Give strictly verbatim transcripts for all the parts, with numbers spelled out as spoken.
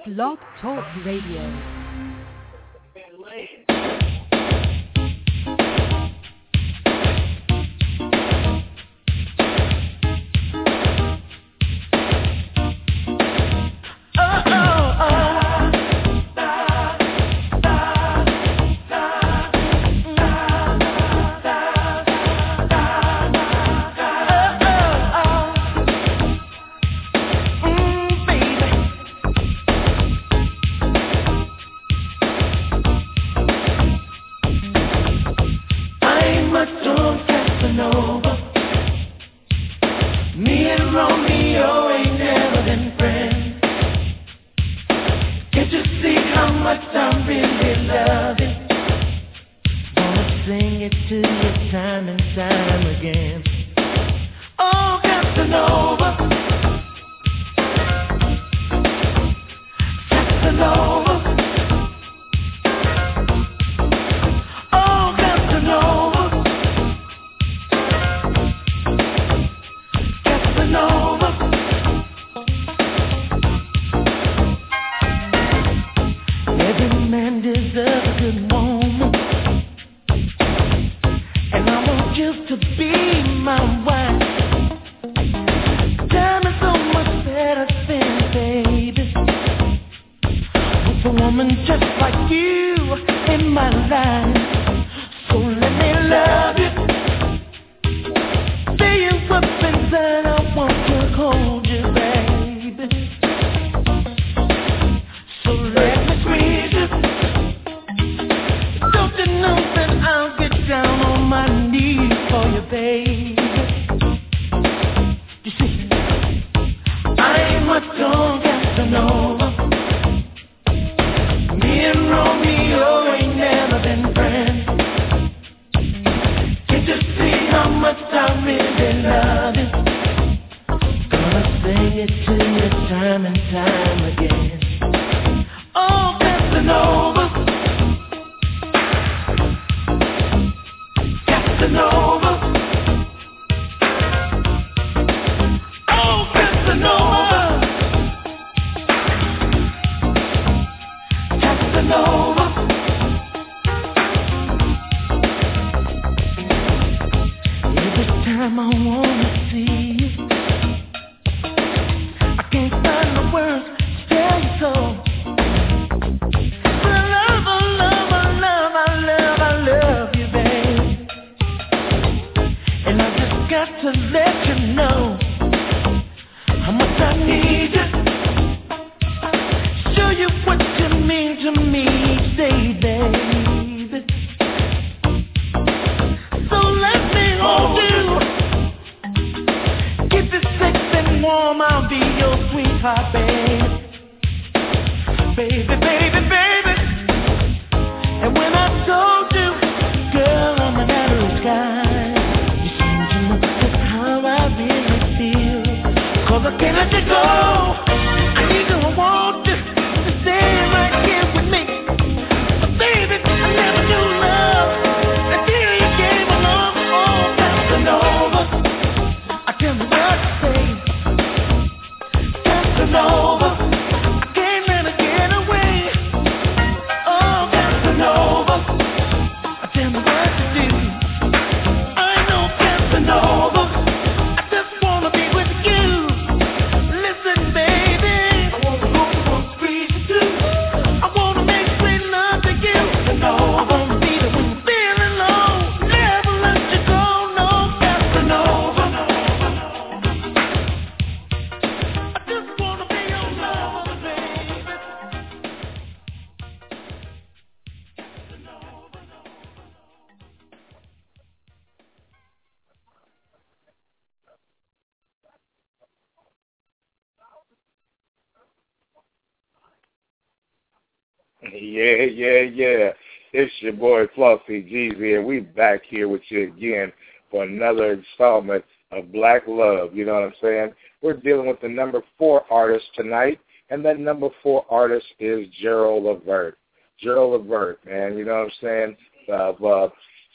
Blog Talk Radio. Yeah, yeah, yeah. It's your boy Flossy Jeezy, and we back here with you again for another installment of Black Love. You know what I'm saying? We're dealing with the number four artist tonight, and that number four artist is Gerald Levert. Gerald Levert, man, you know what I'm saying? Of uh,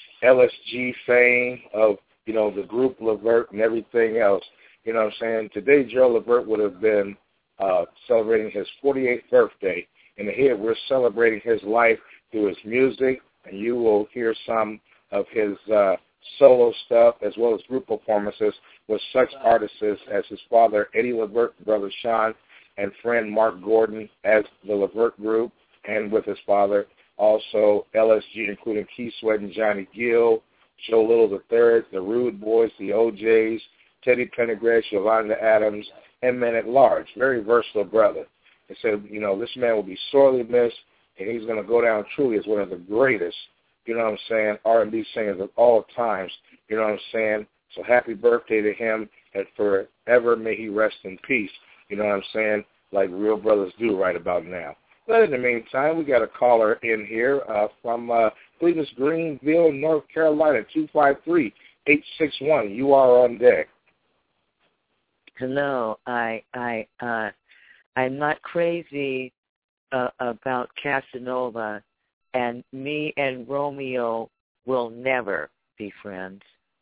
L S G fame, of, you know, the group Levert and everything else. You know what I'm saying? Today, Gerald Levert would have been uh, celebrating his forty-eighth birthday. And here we're celebrating his life through his music, and you will hear some of his uh, solo stuff as well as group performances with such artists as his father, Eddie Levert, brother Sean, and friend Mark Gordon as the Levert Group, and with his father. Also L S G, including Keith Sweat and Johnny Gill, Joe Little the Third, the Rude Boys, the O Js, Teddy Pendergrass, Yolanda Adams, and Men at Large. Very versatile brother. They said, you know, this man will be sorely missed, and he's going to go down truly as one of the greatest, you know what I'm saying, R and B singers of all times, you know what I'm saying. So happy birthday to him, and forever may he rest in peace, you know what I'm saying, like real brothers do right about now. But in the meantime, we got a caller in here uh, from, uh, I believe it's Greenville, North Carolina, two five three, eight six one. You are on deck. Hello. I, I, uh, I'm not crazy uh, about Casanova, and me and Romeo will never be friends.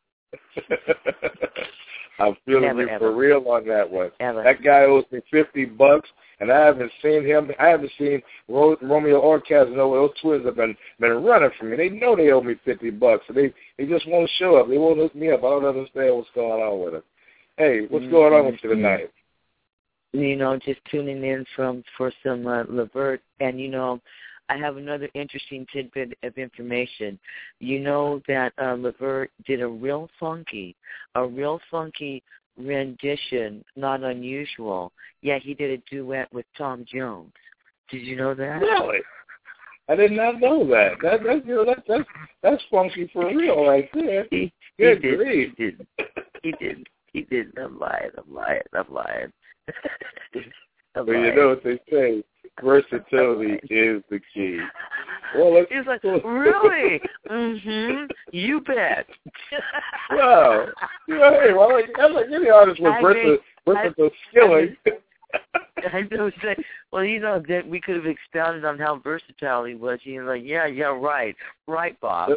I'm feeling never, you ever. for real on that one. Ever. That guy owes me fifty bucks, and I haven't seen him. I haven't seen Ro- Romeo or Casanova. Those twins have been been running from me. They know they owe me fifty bucks, and they they just won't show up. They won't hook me up. I don't understand what's going on with them. Hey, what's going on with you tonight? You know, just tuning in from for some uh, Levert, and you know, I have another interesting tidbit of information. You know that uh, Levert did a real funky, a real funky rendition, not unusual. Yeah, he did a duet with Tom Jones. Did you know that? Really? I did not know that. That that's you know that that's that's funky for real right there. He, Good he grief. did. He did. He did. He did. I'm lying. I'm lying. I'm lying. I'm Well, lying. you know what they say. Versatility is the key. Well, let's, He's like, really? Mm-hmm. You bet. Wow. You know, hey, well, like, I'm like any artist with versatile, versatile skilling. I know. Say, well, you know that we could have expounded on how versatile he was. He's like, yeah, yeah, right, right, Bob.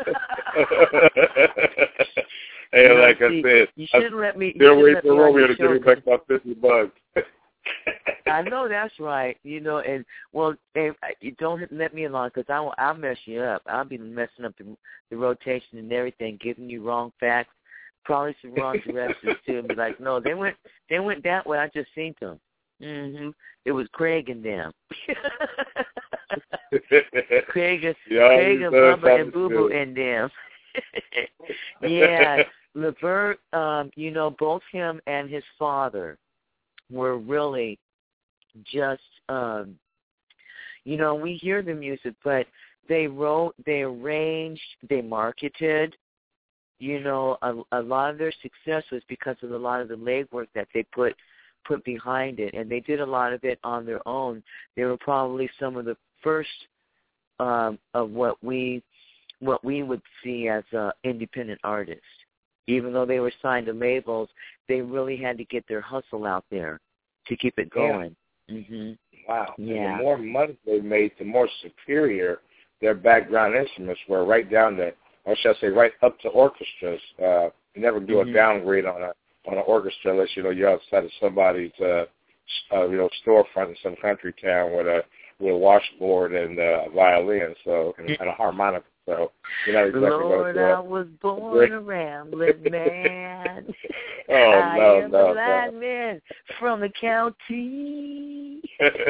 Hey, you know, like see, I said, you should let me. Still waiting waiting for Romeo to give me back my fifty bucks. I know that's right. You know, and well, if, you don't let me along because I will. I'll mess you up. I'll be messing up the, the rotation and everything, giving you wrong facts, probably some wrong directions too, and be like, no, they went, they went that way. I just seen them. Mm-hmm. It was Craig and them. Craig, and, Craig and Bubba and Boo Boo and them. Yeah, Levert. Um, you know, both him and his father were really just, um, you know, we hear the music, but they wrote, they arranged, they marketed. You know, a, a lot of their success was because of a lot of the legwork that they put put behind it, and they did a lot of it on their own. They were probably some of the first um, of what we what we would see as uh, independent artists. Even though they were signed to labels, they really had to get their hustle out there to keep it going. Yeah. Mm-hmm. Wow. Yeah. And the more money they made, the more superior their background instruments were, right down to, or shall I say, right up to orchestras. Uh, you never do mm-hmm. a downgrade on a on an orchestra unless, you know, you're outside of somebody's, uh, uh, you know, storefront in some country town with a with a washboard and uh, a violin, so and, and a harmonica. So you're not exactly Lord, going to, uh, I was born a rambling man. Oh, I no, am no, a blind no. man from the county.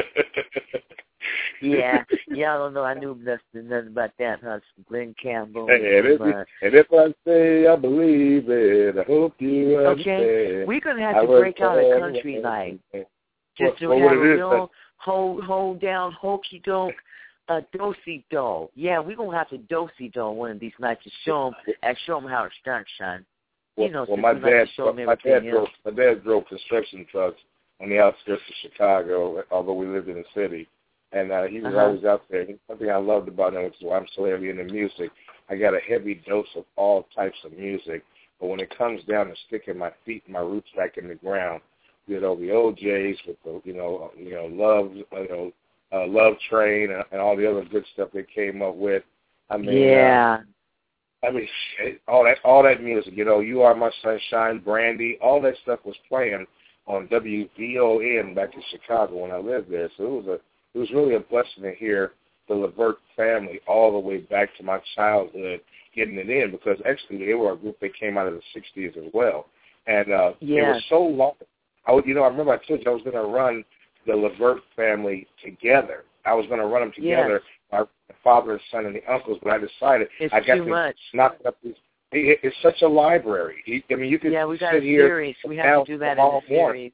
Yeah, y'all don't know I knew nothing, nothing about that, huh? Glenn Campbell. Hey, and, if, uh, and if I say I believe it, I hope you understand. Okay, we're going to have to break out a country night. Just to well, have a real hold, hold down, hokey doke, uh, do-si do. Yeah, we're going to have to do-si do one of these nights to show them, and show them how it's done, son. Well, you know, well my, we dad, like to show them my, dad everything drove, else. my dad drove construction trucks on the outskirts of Chicago, although we lived in the city. And uh, he was uh-huh. always out there. Something I loved about him, which is why I'm so heavy into music, I got a heavy dose of all types of music. But when it comes down to sticking my feet and my roots back in the ground, you know, the O Js with the, you know, you know, Love, you know, uh, Love Train and, and all the other good stuff they came up with. I mean, yeah. Uh, I mean, shit, all that, all that music. You know, You Are My Sunshine, Brandy, all that stuff was playing on W V O N back in Chicago when I lived there. So it was a it was really a blessing to hear the Levert family all the way back to my childhood getting it in, because actually they were a group that came out of the sixties as well. And uh, yes. it was so long. I would, you know, I remember I told you I was going to run the Levert family together. I was going to run them together, yes. my father and son and the uncles, but I decided it's I got too to much. knock up these. It, it's such a library. I mean, you could yeah, we got sit a here. Series. We have to do that in a series.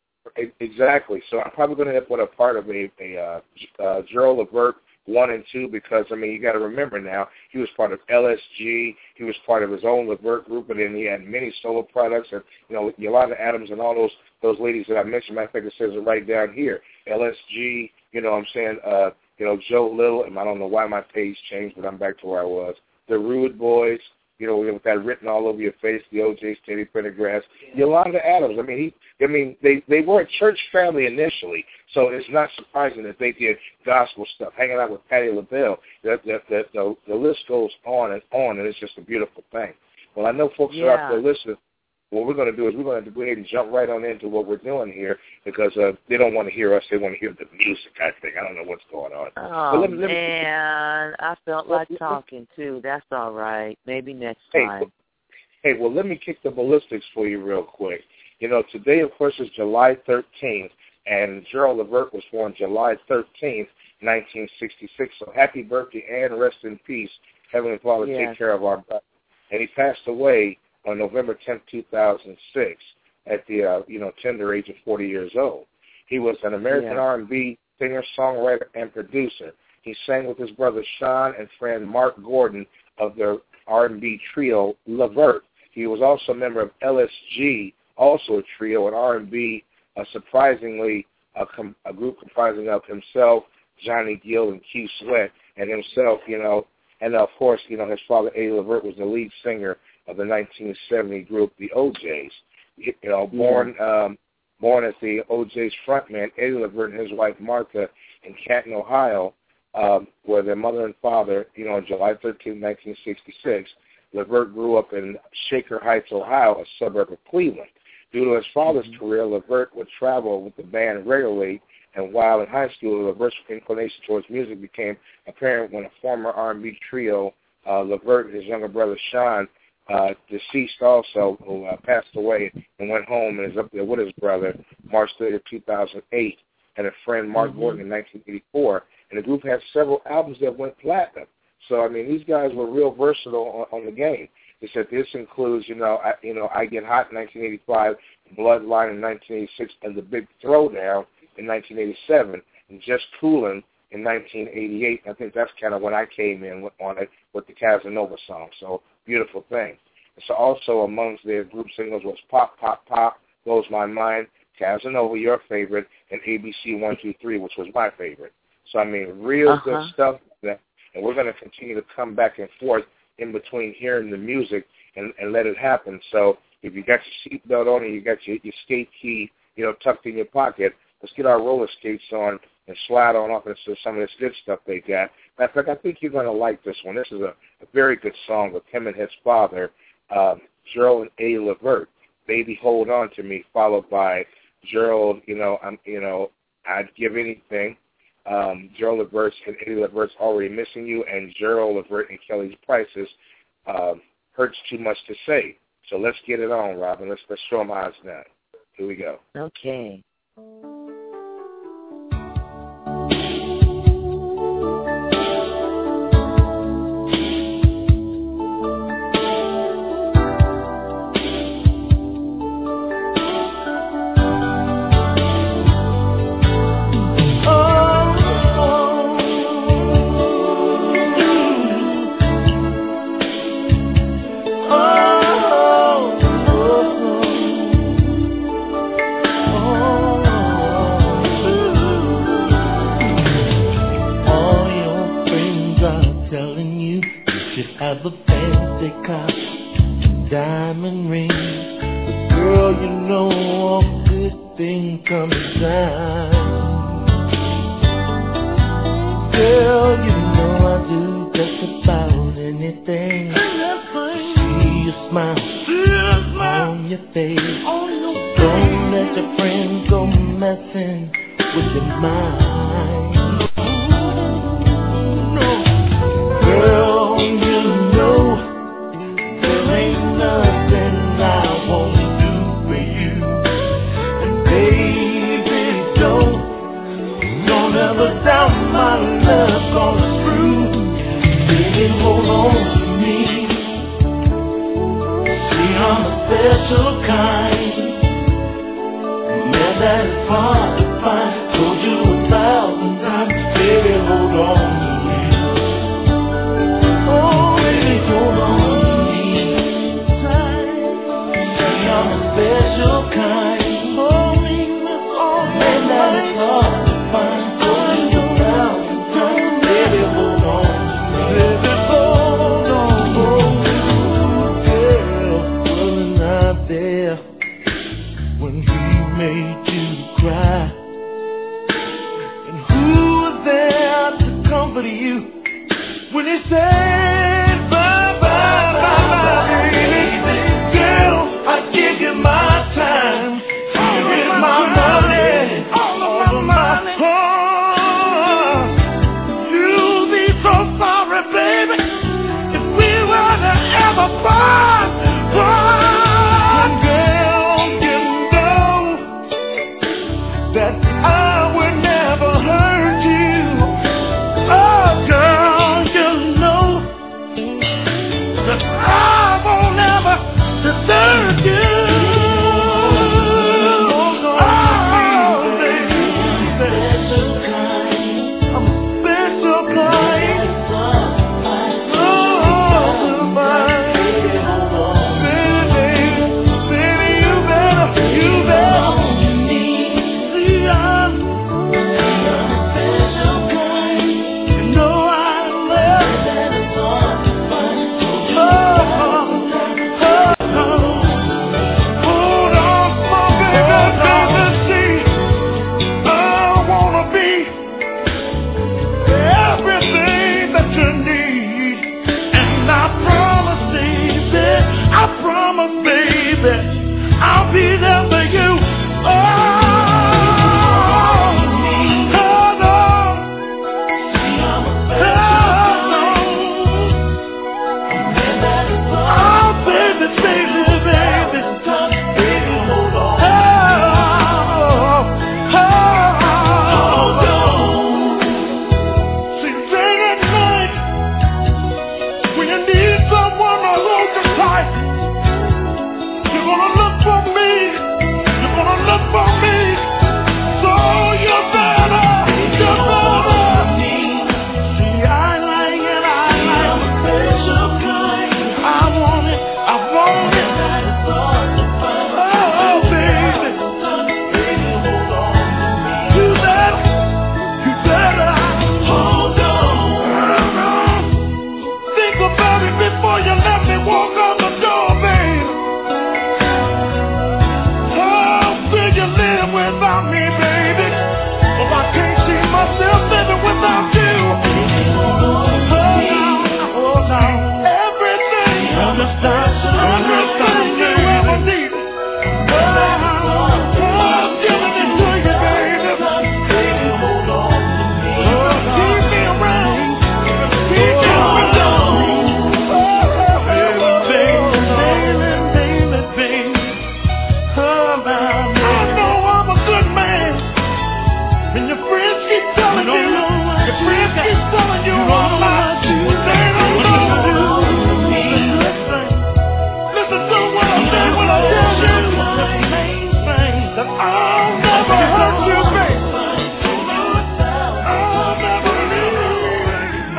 Exactly. So I'm probably going to end up with a part of a, a uh, uh, Gerald Levert one and two, because, I mean, you got to remember now, he was part of L S G. He was part of his own Levert group, and then he had many solo products, and, you know, Yolanda Adams and all those those ladies that I mentioned. Matter of fact, it says it right down here. L S G, you know what I'm saying, uh, you know, Joe Little, and I don't know why my page changed, but I'm back to where I was. The Rude Boys, you know, with that written all over your face, the O J's, Teddy Pendergrass, Yolanda Adams. I mean, he, I mean, they they were a church family initially, so it's not surprising that they did gospel stuff, hanging out with Patti LaBelle. That that that the, the list goes on and on, and it's just a beautiful thing. Well, I know folks yeah. are out there listening. What we're going to do is we're going to go ahead and jump right on into what we're doing here, because uh, they don't want to hear us. They want to hear the music, I think. I don't know what's going on. Oh, let me, let me, man. I felt like talking, too. That's all right. Maybe next time. Hey, hey, well, let me kick the ballistics for you real quick. You know, today, of course, is July thirteenth, and Gerald Levert was born July thirteenth, nineteen sixty-six. So happy birthday and rest in peace. Heavenly Father, yes. take care of our brother. And he passed away on November tenth, two thousand six, at the uh, you know tender age of forty years old. He was an American yeah. R and B singer, songwriter, and producer. He sang with his brother Sean and friend Mark Gordon of the R and B trio Levert. He was also a member of L S G, also a trio, an R and B, uh, surprisingly a, com- a group comprising of himself, Johnny Gill, and Keith Sweat, and himself, you know, and of course, you know, his father Eddie Levert was the lead singer of the nineteen seventy group, the O J's. You know, born yeah. um, born as the O J's frontman, Eddie Levert and his wife Martha in Canton, Ohio, um, where their mother and father, you know, on July thirteenth, nineteen sixty-six, Levert grew up in Shaker Heights, Ohio, a suburb of Cleveland. Due to his father's mm-hmm. career, Levert would travel with the band regularly, and while in high school, Levert's inclination towards music became apparent when a former R and B trio, uh, Levert and his younger brother Sean, Uh, deceased also, who uh, passed away and went home and is up there with his brother, March thirtieth, two thousand eight, and a friend, Mark mm-hmm. Gordon, in nineteen eighty-four. And the group had several albums that went platinum. So, I mean, these guys were real versatile on, on the game. They said this includes, you know, I, you know, I Get Hot in nineteen eighty-five, Bloodline in nineteen eighty-six, and The Big Throwdown in nineteen eighty-seven, and Just Coolin' in nineteen eighty-eight. I think that's kind of when I came in on it with the Casanova song. So, beautiful thing. So also amongst their group singles was Pop, Pop, Pop, Blows My Mind, Casanova, your favorite, and A B C one two three, which was my favorite. So, I mean, real uh-huh. good stuff. And we're going to continue to come back and forth in between hearing the music and, and let it happen. So if you got your seatbelt on and you got your, your skate key, you know, tucked in your pocket, let's get our roller skates on and slide on off into some of this good stuff they got. Matter of fact, I think you're going to like this one. This is a, a very good song with him and his father, um, Gerald and Eddie Levert, Baby Hold On to Me, followed by Gerald, you know, I'm, you know, I'd Give Anything, um, Gerald Levert and Eddie Levert's Already Missing You, and Gerald Levert and Kelly's Prices, um, Hurts Too Much to Say. So let's get it on, Robin. Let's, let's show them how it's done. Here we go. Okay. Have a fancy car, diamond ring, but girl, you know all good things come in time. Girl, you know I do just about anything to see you smile on your face. Don't let your friends messing with your mind. No, girl, you know there ain't nothing I won't do for you. And baby, don't, don't ever doubt my love, 'cause it's true. Baby, hold on to me. See, I'm a special kind. Man, that is hard to find. Told you a thousand times. Baby, hold on to me. Oh, baby, hold on to me. See, I'm a special kind. Man, that is hard to find. Told you a thousand times. Baby, hold on to me. Baby, hold on. Oh, girl, wasn't not there when he made you cry. And who was there to comfort you when he said bye, bye, bye, bye, baby? Girl, I give you my time. Here is my money, all of my heart. You'll be so sorry, baby, if we were to ever part. Part. Girl, you know that I would never hurt you. Oh, girl, you know that I won't ever desert you. I'll be there for you. Oh, hold on. See, I'm a oh, baby, baby, baby. Baby, hold on. Oh, hold on. See, late at night, when you need someone to hold you tight, you're gonna look for me, you're gonna look for me, so you better, you better. See, I like it, I like it. I'm a special kind. I want it, I want it. Oh, baby. Baby, hold on to me. You better, you better. Hold on. Think about it before you let me walk out the door, baby. Without me, baby, oh, I can't see myself living without you. Hold on, hold on, everything, understand, everything you ever need. Oh, I'm giving it to you, baby. Baby, hold on to me. Oh, keep me around, keep me around. Oh, everything, baby, baby, baby. Oh, baby. And your friends keep telling you, your friends keep telling you all about you. They don't know you. Listen to what I'm saying when I tell you the main thing that I'll never hurt you, baby. I'll never leave you.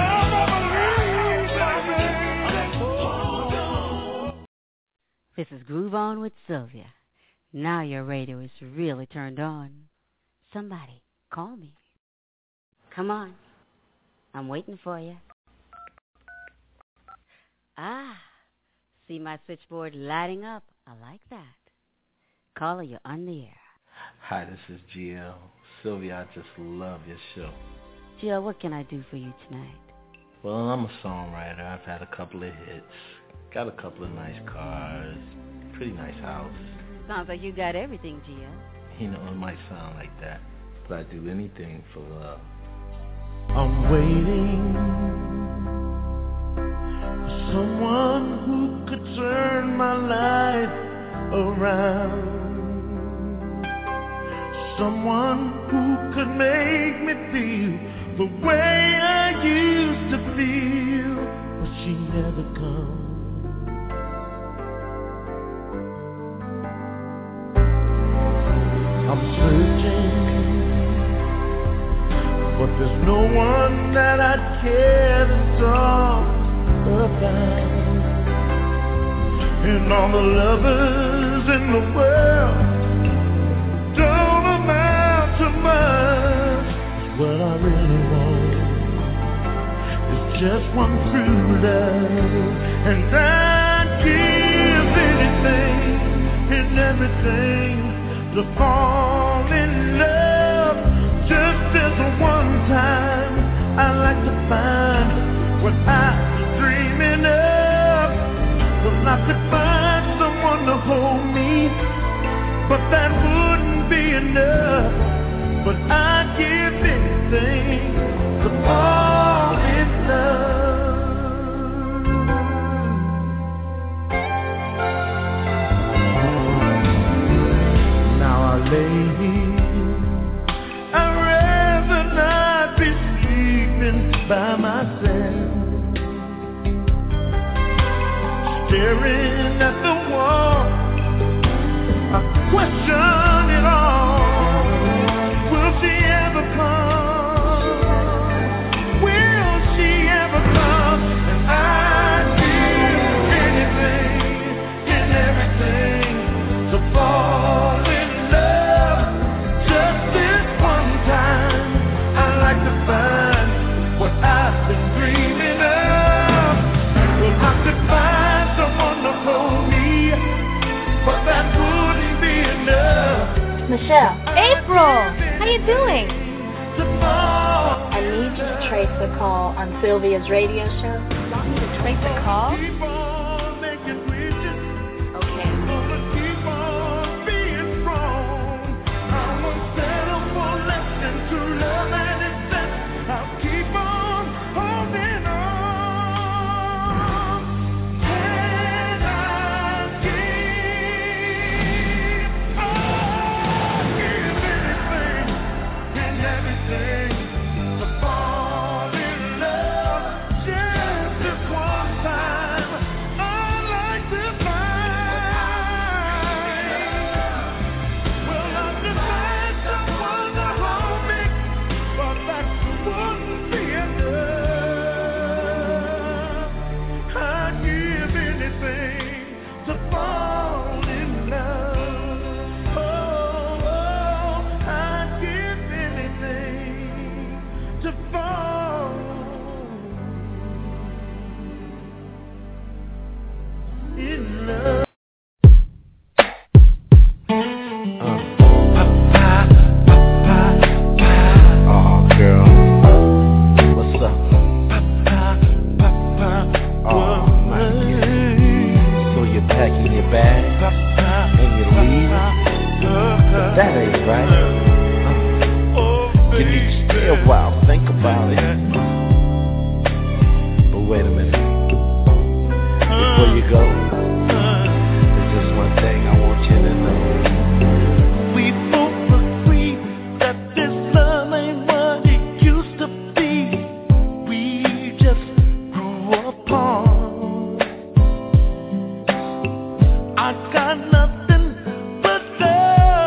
I'll never leave you, baby. This is Groove On with Sylvia. Now your radio is really turned on. Somebody call me. Come on. I'm waiting for you. Ah, see my switchboard lighting up. I like that. Caller, you're on the air. Hi, this is G L. Sylvia, I just love your show. Jill, what can I do for you tonight? Well, I'm a songwriter. I've had a couple of hits. Got a couple of nice cars. Pretty nice house. Sounds like you got everything, Jill. You know, it might sound like that, but I'd do anything for love. I'm waiting for someone who could turn my life around. Someone who could make me feel the way I used to feel, but she never comes. I'm searching, but there's no one that I care to talk about. And all the lovers in the world don't amount to much. What I really want is just one true love, and I'd give anything and everything to fall in love. Just as a one time, I like to find what I was dreaming of. Well, I could find someone to hold me, but that wouldn't be enough. But I'd give anything to fall in love. Lay here, I'd rather not be sleeping by myself, staring at the wall. I question it all. Will she ever come? Will she ever come? And I'd give anything and everything to fall in. What I've been dreaming of. Well, I could find someone to hold me, but that wouldn't be enough. Michelle. April! How you doing? I need you to trace the call on Sylvia's radio show. Want me to trace the call?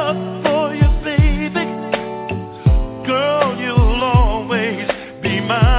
Girl, you'll always be mine.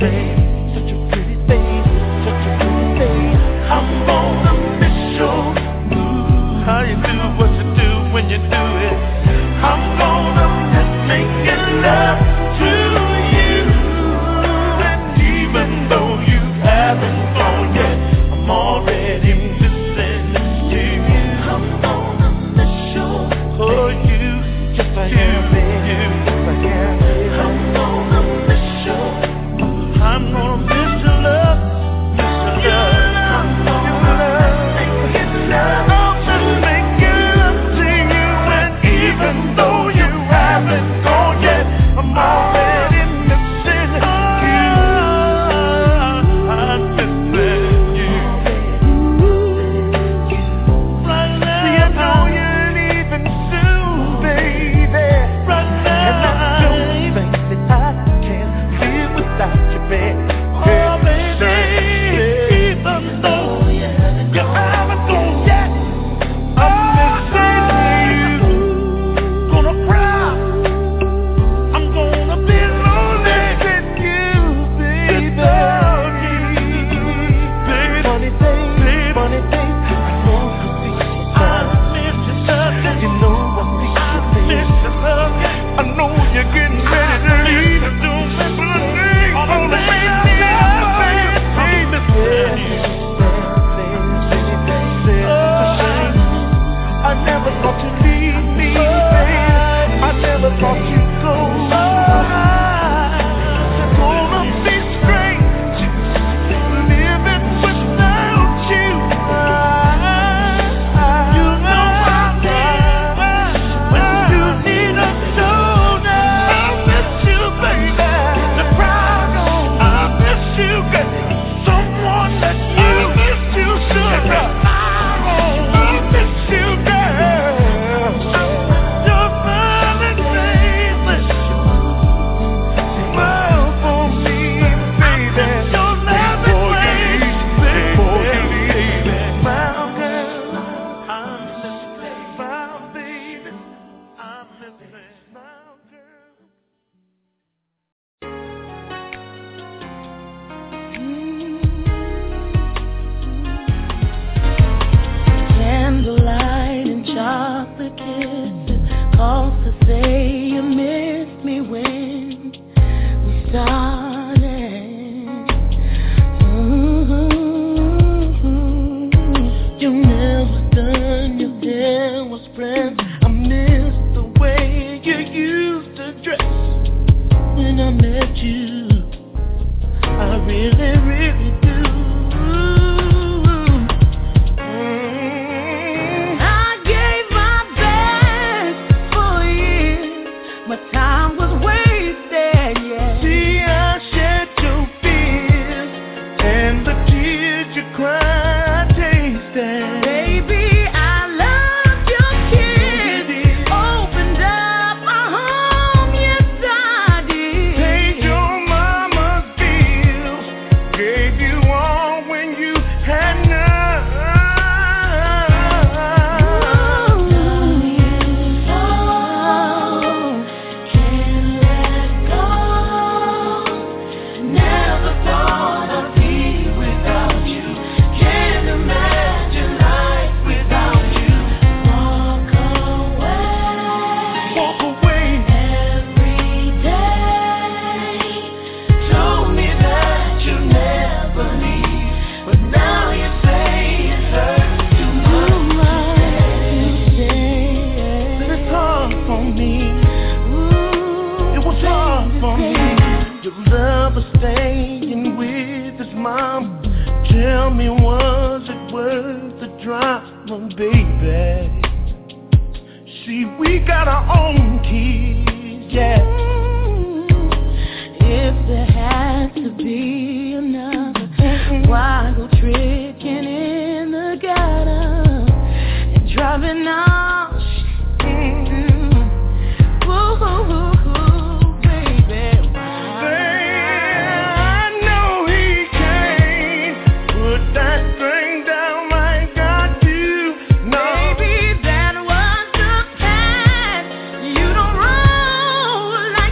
Like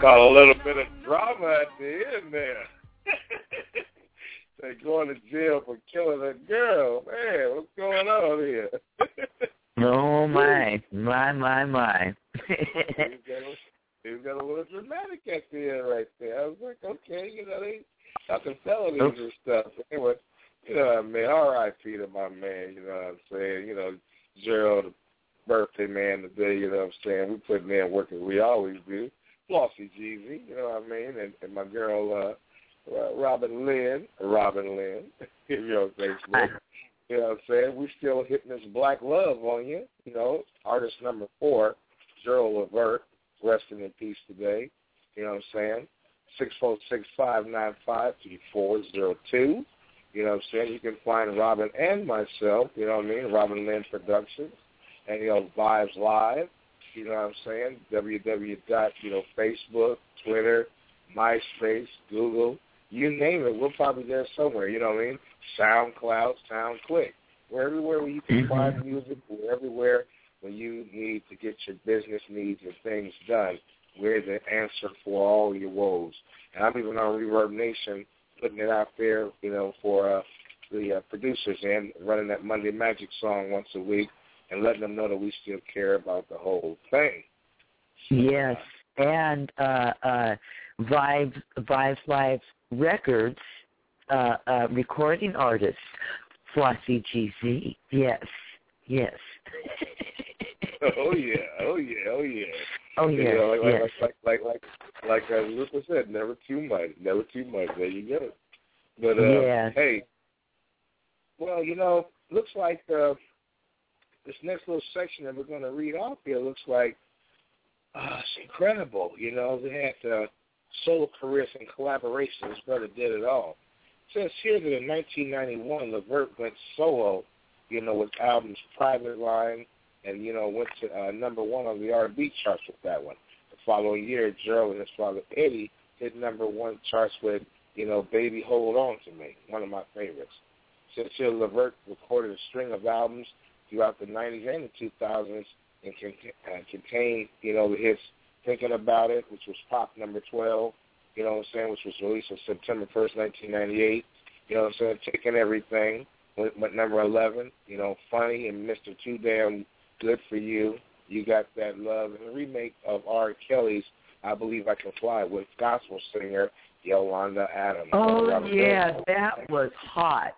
Got a little bit of drama at the end there. They're going to jail for killing a girl. Man, what's going on here? Oh, my. My, my, my. He got a little dramatic at the end right there. I was like, okay, you know, they talking felonies Oops. and stuff. Anyway, you know what I mean? R I P to my man, you know what I'm saying? You know, Gerald, the birthday man today, you know what I'm saying? We putting in work as we always do. Flossy Jeezy, you know what I mean? And, and my girl, uh, uh, Robin Lynn, Robin Lynn, you know, Facebook. You know what I'm saying? We still hitting this black love on you, you know. Artist number four, Gerald Levert, resting in peace today. You know what I'm saying? six four six, five nine five, three four zero two. You know what I'm saying? You can find Robin and myself, you know what I mean, Robin Lynn Productions, and, you know, Vibes Live, you know what I'm saying, www. You know, Facebook, Twitter, MySpace, Google, you name it, we're probably there somewhere, you know what I mean? SoundCloud, SoundClick. We're everywhere where you can find music. We're everywhere when you need to get your business needs and things done. We're the answer for all your woes. And I'm even on Reverb Nation putting it out there, you know, for uh, the uh, producers and running that Monday Magic song once a week and letting them know that we still care about the whole thing. Yes, and uh, uh, Vibes, Vibes Live Records, uh, uh, recording artist, Flossy G Z. Yes, yes. oh yeah, oh yeah, oh yeah. Oh yeah, you know, like, yes. like like like like like uh, Luca said, never too much, never too much. There you go. But uh, yes. hey, well, you know, looks like uh, this next little section that we're going to read off here looks like uh, it's incredible. You know, they had uh, solo careers and collaborations. His brother did it all. It says here that in nineteen ninety-one, Levert went solo, you know, with albums Private Line, and, you know, went to uh, number one on the R and B charts with that one. The following year, Gerald and his father Eddie hit number one charts with, you know, Baby Hold On to Me, one of my favorites. Since here, Levert recorded a string of albums throughout the nineties and the two thousands and con- uh, contained, you know, the hits Thinking About It, which was pop number twelve, you know what I'm saying, which was released on September first, nineteen ninety-eight. You know what I'm saying, Taking Everything, went, went number eleven, you know, Funny and Mister Too Damn Good For You, You Got That Love, and a remake of R. Kelly's I Believe I Can Fly with gospel singer Yolanda Adams. Oh, yeah, that was hot.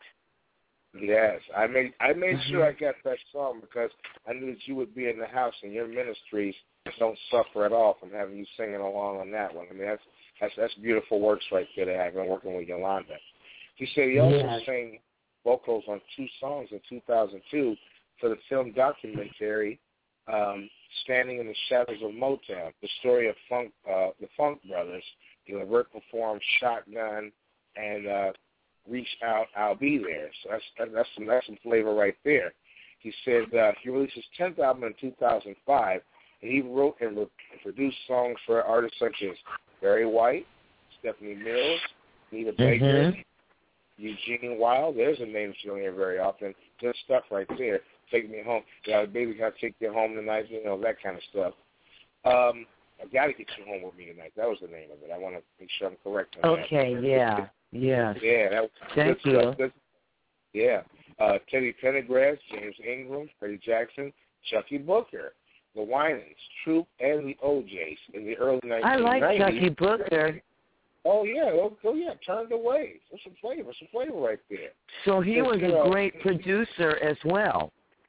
Yes, I made I made mm-hmm. sure I got that song because I knew that you would be in the house and your ministries don't suffer at all from having you singing along on that one. I mean, that's that's, that's beautiful works right there to have been working with Yolanda. He said he also yes. sang vocals on two songs in two thousand two for the film documentary um, Standing in the Shadows of Motown, the story of Funk, uh, the Funk Brothers. You know, Levert performed Shotgun and uh, Reach Out, I'll Be There. So that's that, that's some that's some flavor right there. He said uh, he released his tenth album in two thousand five, and he wrote and re- produced songs for artists such as Barry White, Stephanie Mills, Nita Baker, mm-hmm. Eugene Wilde. There's a name you don't hear very often. Good stuff right there. Take Me Home. Yeah, baby, gotta take you home tonight. You know, that kind of stuff. Um, I gotta get you home with me tonight. That was the name of it. I want to make sure I'm correct on that. Okay. Yeah. Yeah. Yeah. That was Thank good you. Stuff. Good. Yeah. Uh, Teddy Pendergrass, James Ingram, Freddie Jackson, Chucky Booker, the Winans, Troop, and the O Js in the early nineteen nineties. I like Chucky Booker. Oh, yeah. Oh, oh, yeah. Turned away. There's some flavor. Some flavor right there. So he Just, was you a know, great producer as well.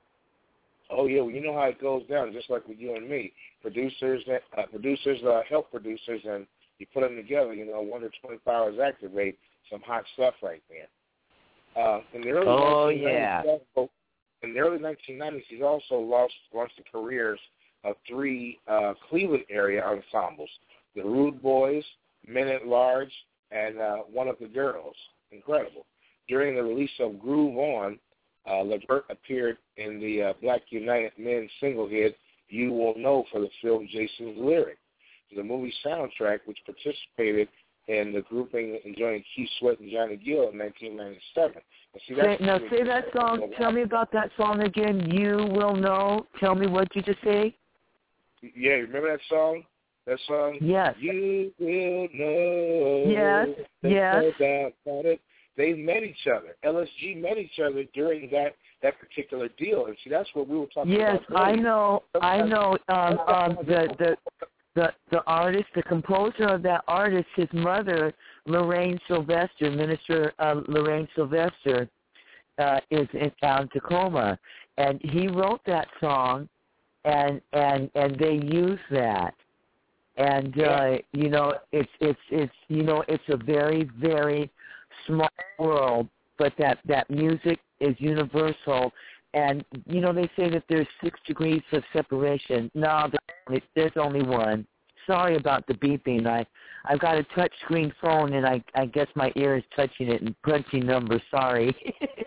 Oh, yeah. Well, you know how it goes down, just like with you and me. Producers uh, producers uh, help producers, and you put them together, you know, one to twenty-four hours activate some hot stuff right there. Uh, in the early oh, nineteen nineties, yeah. in the early nineteen nineties, he's also launched, launched the careers of three uh, Cleveland area ensembles, the Rude Boys, Men at Large, and uh, One of the Girls. Incredible. During the release of Groove On, uh, Levert appeared in the uh, Black United Men single hit, You Will Know, for the film Jason's Lyric. The movie soundtrack, which participated in the grouping enjoying Keith Sweat and Johnny Gill in nineteen ninety-seven. See, say, now, say that song. Tell me about that song again. You Will Know. Tell me what you just say. Yeah, remember that song? That song? Yes. You will know. Yes, yes. No about it. They met each other. L S G met each other during that, that particular deal. And see, that's what we were talking yes, about. Yes, I know. I know. Um, um, the, the, the, the artist, the composer of that artist, his mother, Lorraine Sylvester, Minister uh, Lorraine Sylvester, uh, is in um, Tacoma. And he wrote that song, and, and, and they use that. And uh, you know, it's it's it's you know, it's a very very small world, but that that music is universal. And you know, they say that there's six degrees of separation. No, there's only one. Sorry about the beeping. I I've got a touch screen phone, and I I guess my ear is touching it and punching numbers. Sorry.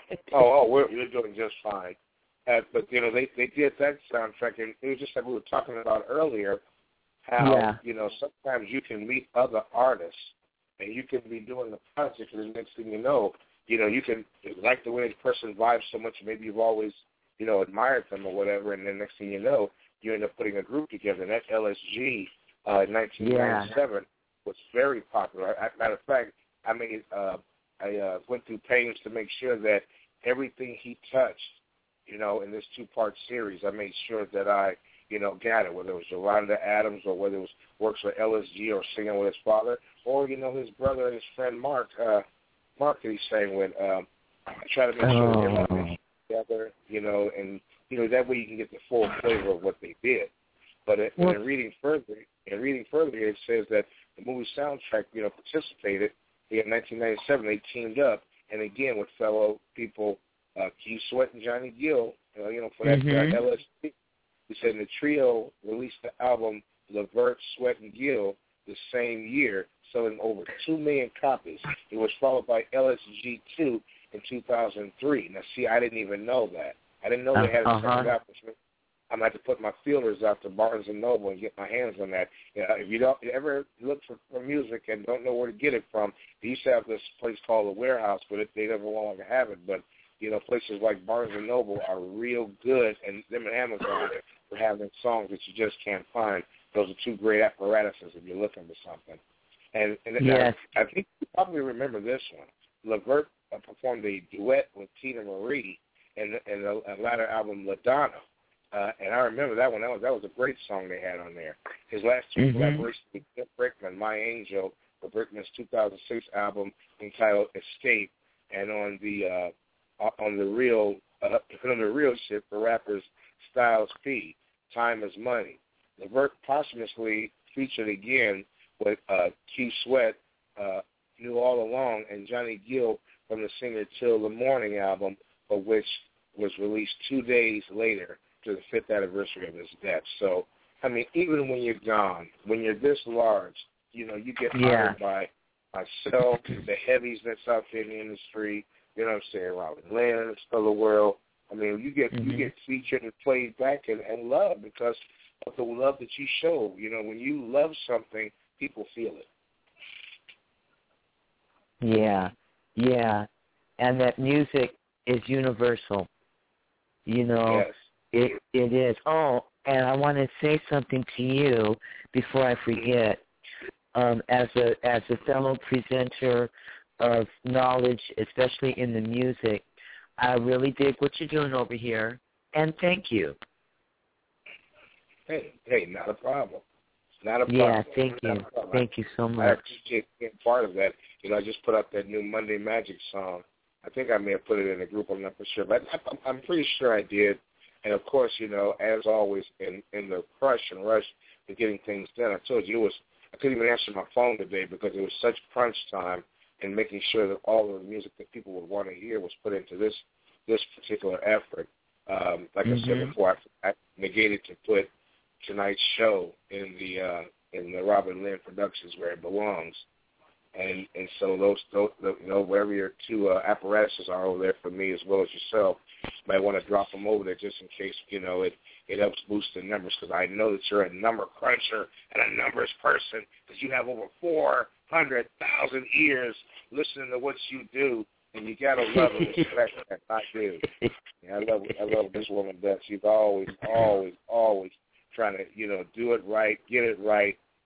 oh, oh, we're we're doing just fine. Uh, but you know, they they did that soundtrack, and it was just like we were talking about earlier. How, yeah. you know, sometimes you can meet other artists and you can be doing a project and the next thing you know, you know, you can like the way the person vibes so much, maybe you've always, you know, admired them or whatever, and then next thing you know, you end up putting a group together. And that L S G uh, in nineteen ninety-seven yeah. was very popular. I, matter of fact, I made, uh, I uh, went through pains to make sure that everything he touched, you know, in this two-part series, I made sure that I, you know, got it, whether it was Yolanda Adams or whether it was works for L S G or singing with his father, or, you know, his brother and his friend Mark, uh, Mark that he sang with. Um, I try to make sure oh. that everything together, you know, and, you know, that way you can get the full flavor of what they did. But it, in reading further, in reading further, it says that the movie soundtrack, you know, participated in nineteen ninety-seven. They teamed up, and again with fellow people, uh, Keith Sweat and Johnny Gill, uh, you know, for that mm-hmm. uh, L S G. He said the trio released the album Levert, Sweat, and Gill the same year, selling over two million copies. It was followed by L S G two in two thousand three. Now, see, I didn't even know that. I didn't know they had a uh-huh. second album. I'm going to have to put my feelers out to Barnes and Noble and get my hands on that. You know, if you don't you ever look for, for music and don't know where to get it from, they used to have this place called the Warehouse, but it, they never longer have it. But, you know, places like Barnes and Noble are real good, and them and Amazon for having songs that you just can't find. Those are two great apparatuses if you're looking for something. And, and yes. I, I think you probably remember this one. Levert uh, performed a duet with Tina Marie in, in the latter album, La Donna. Uh, and I remember that one. That was that was a great song they had on there. His last two mm-hmm. collaborations with Cliff Brickman, My Angel, for Brickman's two thousand six album entitled Escape, and on the uh, on the real uh, on the real shit for rappers Styles P, Time Is Money. Levert posthumously featured again with uh, Keith Sweat, uh, Knew All Along, and Johnny Gill from the Singer Till the Morning album, for which was released two days later to the fifth anniversary of his death. So, I mean, even when you're gone, when you're this large, you know, you get yeah. hired by myself, the heavies that's out there in the industry, you know what I'm saying, Robin Lynn, of the world. I mean, you get mm-hmm. you get featured and played back and, and loved because of the love that you show. You know, when you love something, people feel it. Yeah, yeah. And that music is universal. You know, yes. it it is. Oh, and I want to say something to you before I forget. Um, as a as a fellow presenter of knowledge, especially in the music, I really dig what you're doing over here, and thank you. Hey, hey, not a problem. Not a problem. Yeah, thank you. Problem. Thank you so much. I appreciate being part of that. You know, I just put out that new Monday Magic song. I think I may have put it in the group. I'm not for sure, but I, I'm pretty sure I did. And of course, you know, as always, in in the crush and rush to getting things done, I told you it was. I couldn't even answer my phone today because it was such crunch time and making sure that all of the music that people would want to hear was put into this this particular effort. Um, like mm-hmm. I said before, I, I negated to put tonight's show in the uh, in the Robin Lynn Productions where it belongs, and and so those, those you know wherever your two uh, apparatuses are over there for me as well as yourself, you might want to drop them over there just in case you know it it helps boost the numbers because I know that you're a number cruncher and a numbers person because you have over four hundred thousand ears listening to what you do. And you gotta love and respect that. I do. Yeah, I love I love this woman, Beth. She's always, always, always trying to, you know, do it right, get it right,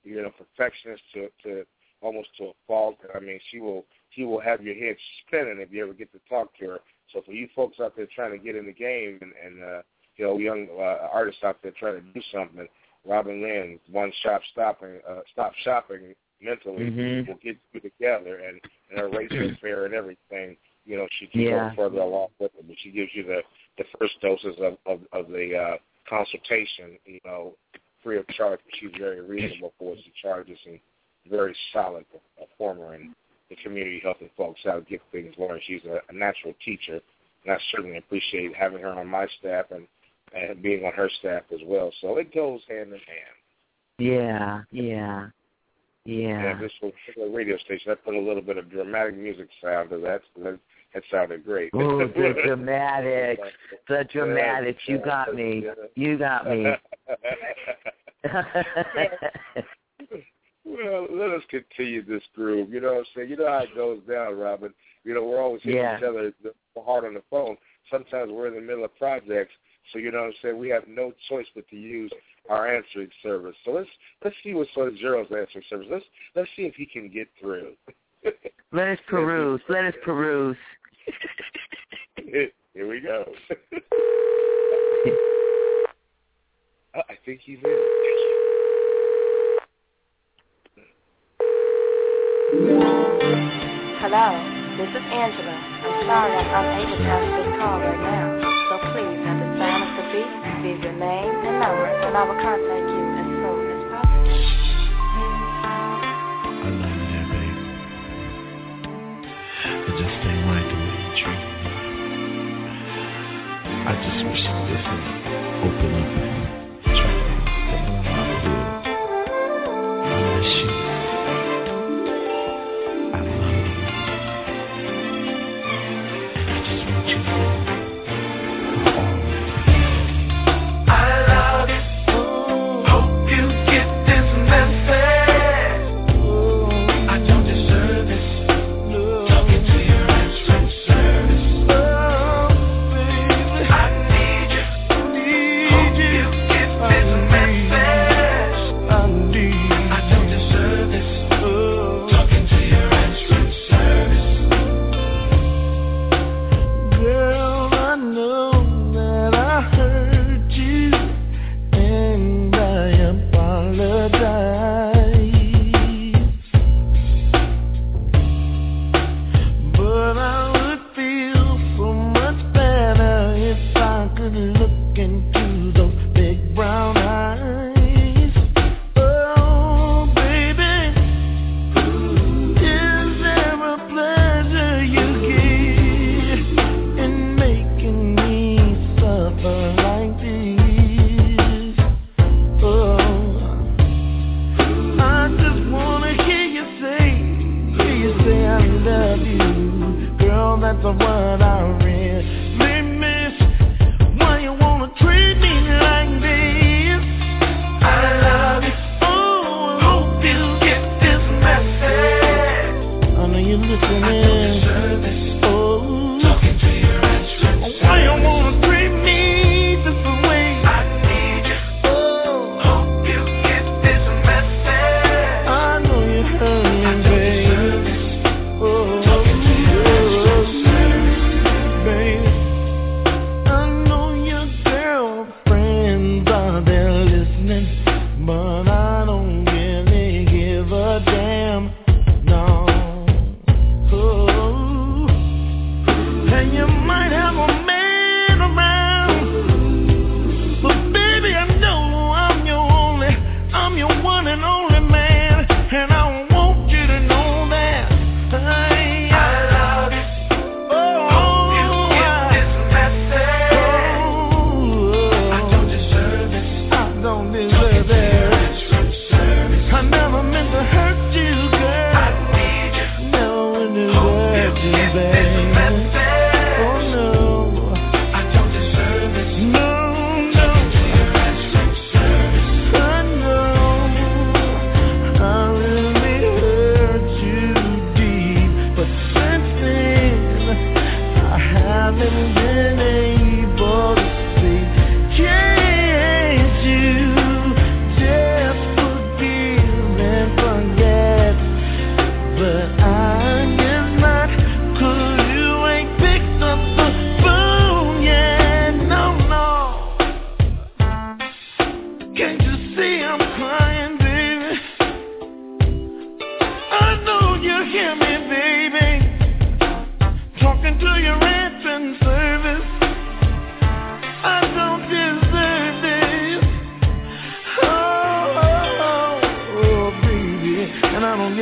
you know, perfectionist to, to almost to a fault. I mean, she will she will have your head spinning if you ever get to talk to her. So for you folks out there trying to get in the game and, and uh, you know, young uh, artists out there trying to do something, Robin Lynn, one shop stopping, uh, stop shopping mentally mm-hmm. will get you together, and, and her race fair and everything. You know, she can yeah. go further along with it, but she gives you the, the first doses of, of, of the uh, consultation, you know, free of charge. But she's very reasonable for what she charges and very solid performer in the community helping folks out, get things learned. She's a, a natural teacher, and I certainly appreciate having her on my staff and, and being on her staff as well. So it goes hand in hand. Yeah, yeah, yeah. Yeah, this particular radio station, I put a little bit of dramatic music sound to that. That, that sounded great. Oh, the dramatics, the dramatics. You got me. You got me. Well, let us continue this groove. You know what I'm saying? You know how it goes down, Robin. You know, we're always hitting yeah. each other hard on the phone. Sometimes we're in the middle of projects, so you know what I'm saying? We have no choice but to use our answering service. So let's let's see what's on Zero's answering service. Let's let's see if he can get through. Let us peruse. Let us peruse. Here we go. Oh, I think he's in. Hello, this is Angela. I'm sorry I'm unable to answer this call right now. So please, at the sound of the beep, leave your name and number, and I will contact you as soon as possible. I love you there, baby. But just stay right the way you treat me. I just wish this would open up and try to step on my hood. I miss you.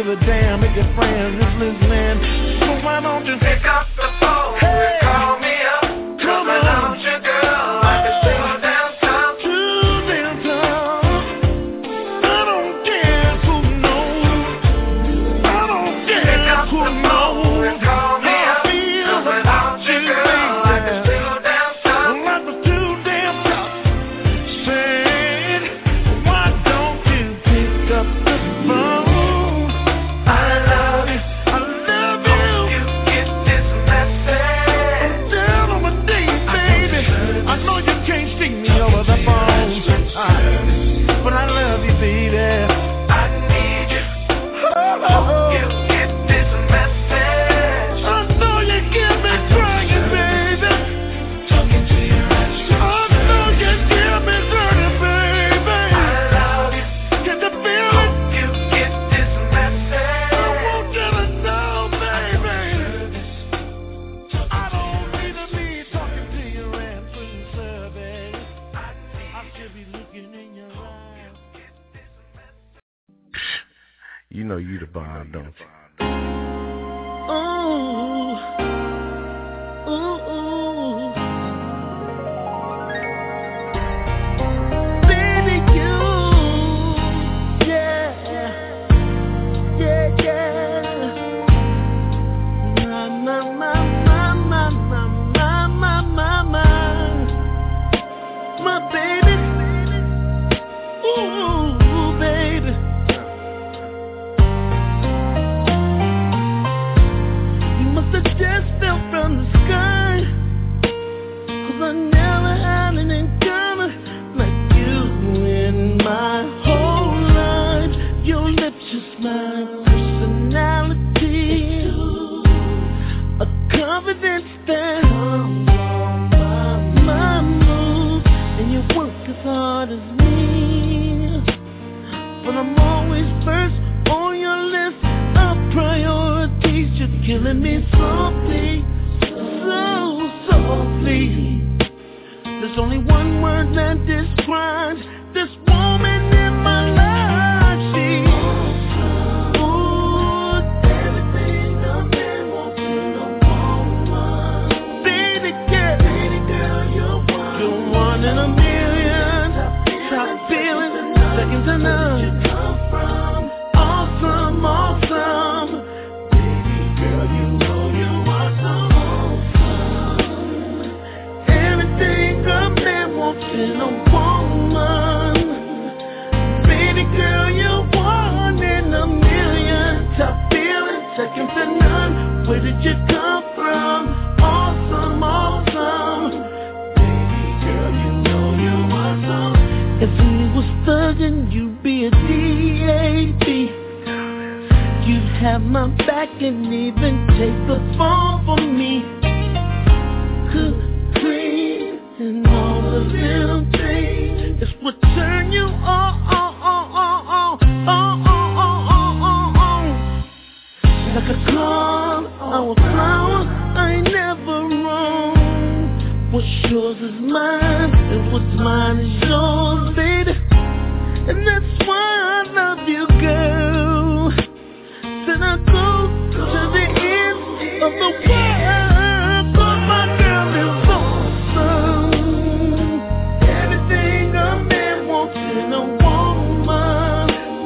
give a damn if your friends is listening. So why don't you pick up the phone hey. and call me up? Cause without you, girl, I can stay down town. Too damn town. I don't care who knows. I don't care pick up who the knows. Phone and call me up. Cause without you, girl, I can stay down town. Like the too damn tough. Said, why don't you pick up the phone? But I love you, baby. I need you. Oh, hope you get this message. I know you get me crying, baby. Talking to you right I know you get me dirty, baby. I love you. Get the feeling. Hope you get this message. I want you to know, baby. I don't need to be talking to you ransom service. I should be looking in your eyes. You know you the bomb, don't you? Ooh, ooh, ooh. Baby, you, yeah, yeah, yeah. My, my, my, my, my, my, my, my, my, my baby. Ooh, baby. Just fell from the sky, 'cause I never had an encounter like you in my whole life. Your lips, your smile, personality, a confidence that my moves, and you work as hard as me. But I'm always first on your list of priorities. You're killing me softly, so softly. There's only one word that describes this woman in my life. She's ooh, everything a man wants in a woman. Baby girl, baby girl, you're one, you're one in a million. Top feeling, second to none. Awesome, awesome. Girl, you know you are so awesome. Everything a man wants in a woman. Baby girl, you're one in a million. Top feeling, second to none. Where did you come from? Awesome, awesome. Baby girl, you know you are so. If he was thugging, you'd be a D A B. You'd have my back and even take the fall for me. Cook, clean, and all the little things. It's what turn you on, on, on, on, on, on, on, on, on. Like a calm, our flower, I ain't never wrong. What's yours is mine, and what's mine is yours, baby. And that's why I love you, girl. Then I go to the end of the world, but my girl is awesome. Everything a man wants in a woman.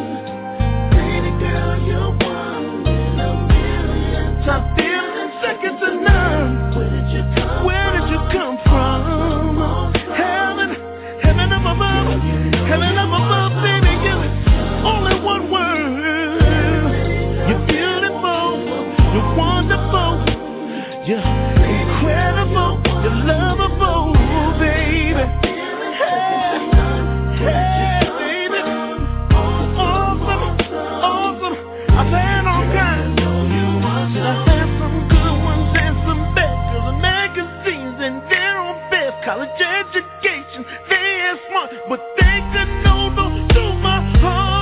Baby girl, you're one in a million. Top feeling, second to none. Where did you come Where did you come from? Heaven, heaven up above, heaven up above, baby, you. Only one word. You're beautiful, you're wonderful, you're incredible, you're lovable, baby. Hey, hey, baby. Awesome, awesome. I've had all kinds. I've had some good ones and some bad girls and magazines and their own best college education. They ain't smart, but they could know those to my heart.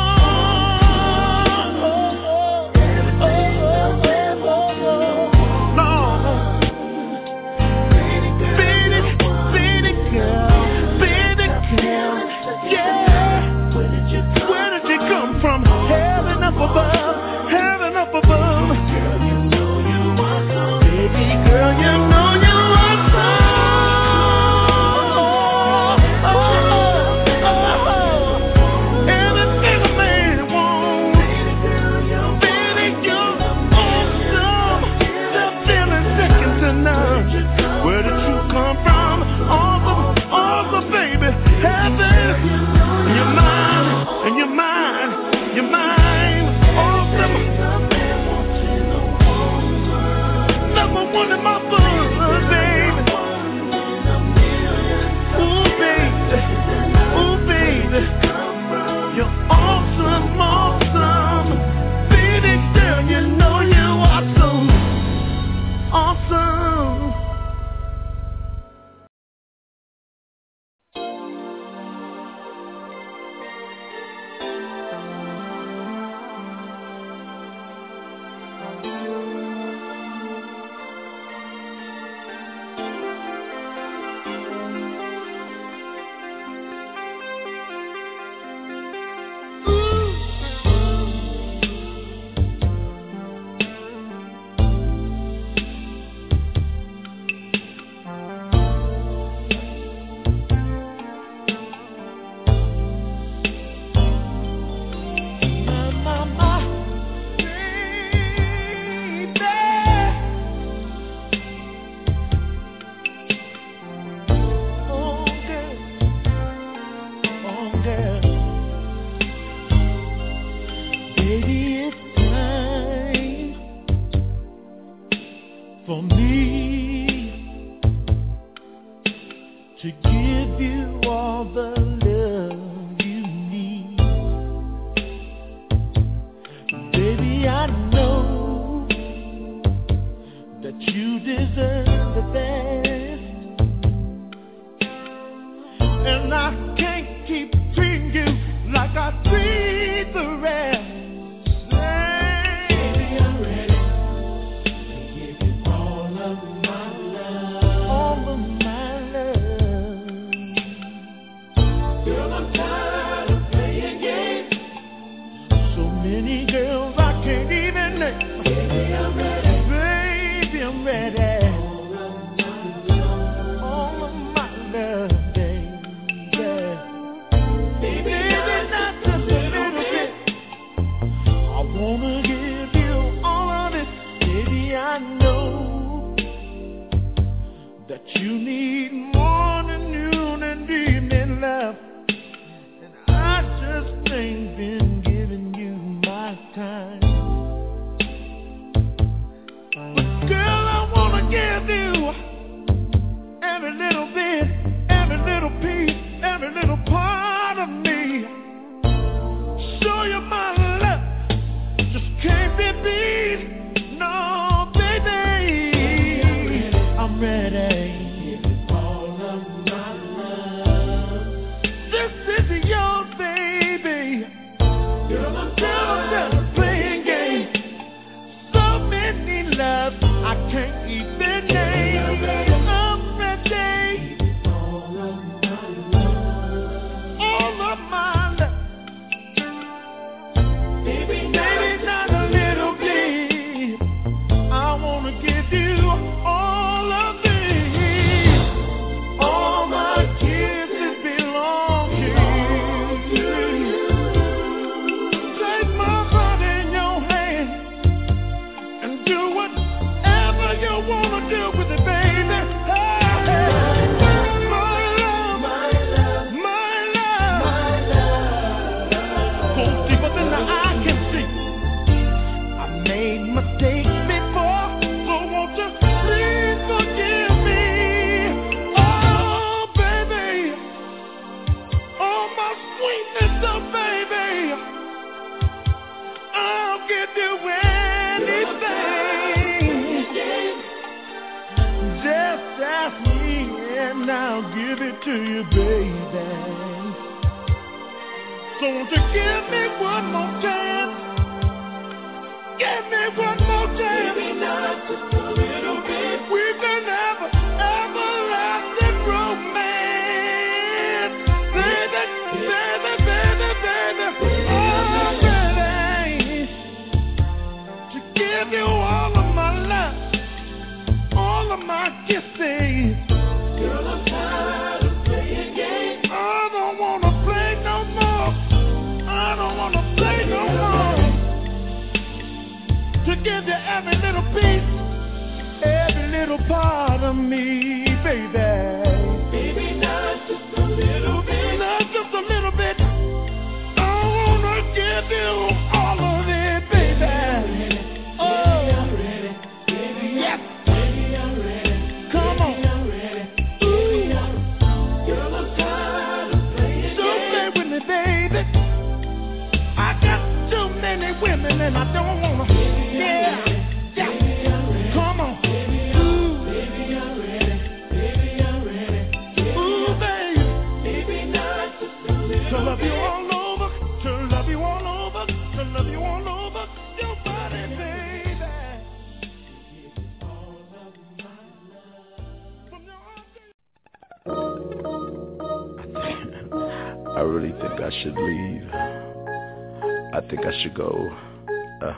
one in my book, baby. Ooh, baby. Ooh, baby. You're awesome, awesome. Baby girl, you know you are so awesome. I really think I should leave. I think I should go. Uh,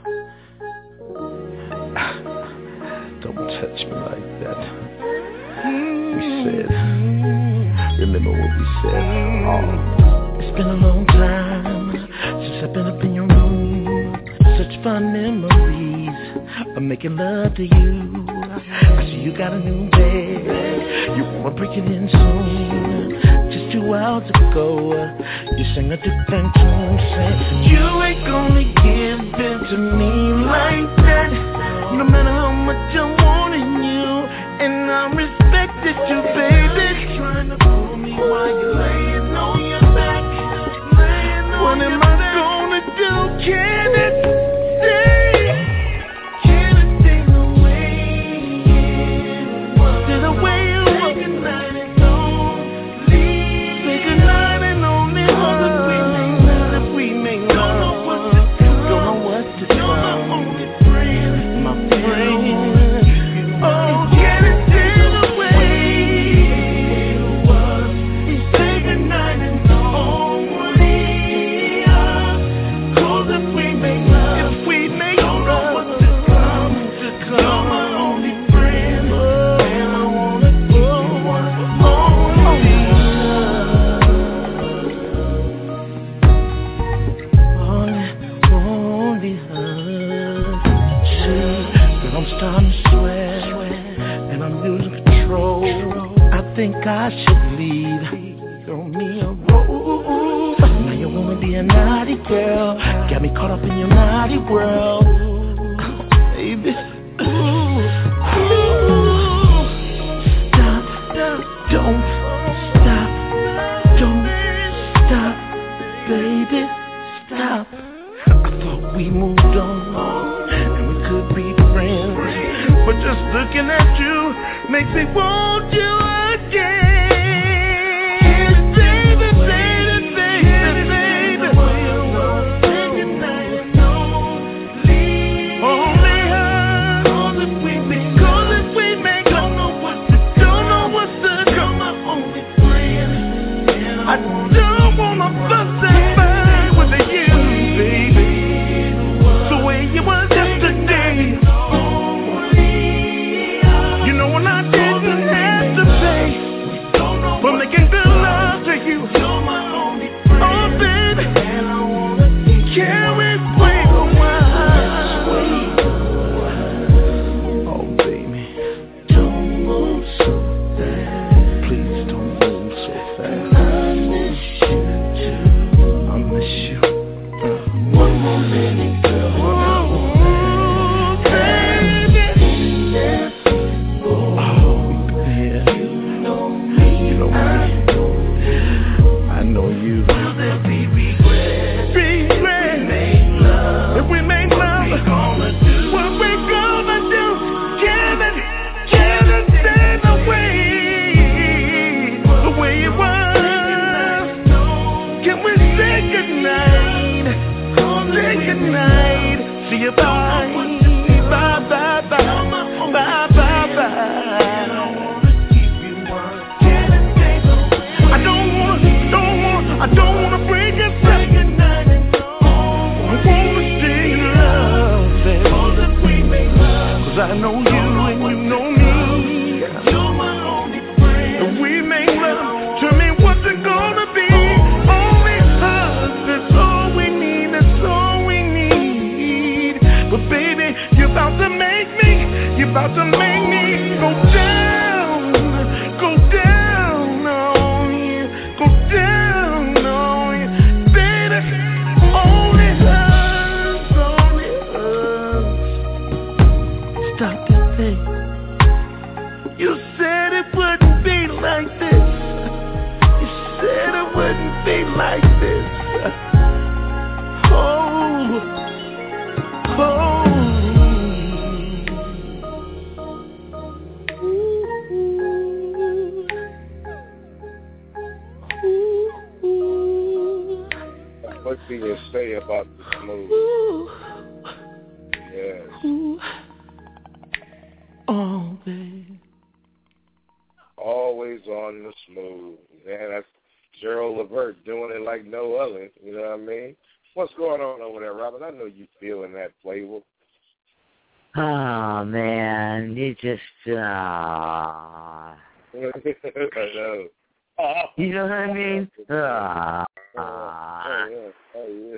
don't touch me like that. We said, remember what we said. Oh. It's been a long time since I've been up in your room. Such fun memories of making love to you. I see you got a new bed. You wanna break it in soon. Just two hours ago, you sang a different tune. Saying you ain't gonna give it to me like that. No matter how much I'm wanting you, and I respected you, baby. Trying to fool me while you're laying on your back. What am I gonna do? Can it stay? Can it stay the way it was? Stay the way it was. Say goodnight and don't leave. Say goodnight and only hug. If we make love, if we make love, don't know what to do. Don't know what to do. You're my only friend, my friend. Oh, can it stay the way it was? Say goodnight and only hug. 'Cause if we make love, if we make don't know what to come to come. You're my only friend, and I wanna give you one only hug. Only, only hug. See, girl, I'm starting to sweat, and I'm losing control. I think I should leave. Throw me a rope. Now you wanna be a naughty girl. Got me caught up in your naughty world. Oh, baby. Ooh, ooh. Stop, don't stop, don't stop, baby, stop. I thought we moved on, and we could be friends, but just looking at you makes me want you again. Baby, baby, baby, baby. Say goodnight and don't leave. Only her. 'Cause if we make, 'cause if we make, don't know what to, don't know what to do. You're my only friend, and I don't wanna fuss and fight with you, baby. The way you was yesterday. You know when I didn't have to pay for making good love to you. You're my only friend. Oh, baby. And I wanna can we wait a while? Oh, baby. Don't move so fast. Please don't move so fast. I miss you too. I miss you. Uh, One more minute, girl. Ooh, baby. oh, yeah. You know me. You know me. I know you. Will there be regret? Regret. We made love. If we made love, what we gonna do? What we gonna do? Can it, can it stay the way, the way it was? Can we say goodnight? Say goodnight. See you bye. Bye, bye, bye. Bye, bye, bye. I don't wanna, don't wanna, I don't wanna break us up. I wanna stay in love, baby. 'Cause I know you and you know me. You're my only friend. If we make love, tell me what's it gonna be. Only us, that's all we need, that's all we need. But baby, you're about to make me, you're about to make me go down, go down on you, go down on you. Baby, only us, only us. Stop it, baby. You said it wouldn't be like this. You said it wouldn't be like this. Oh, oh. What do you say about the smooth? Yes. Oh, baby. Always on the smooth. Yeah, that's Gerald Levert doing it like no other. You know what I mean? What's going on over there, Robert? I know you feeling that flavor. Oh, man. You just, uh... I know. You know what I mean? Uh, uh, oh, yeah. Oh,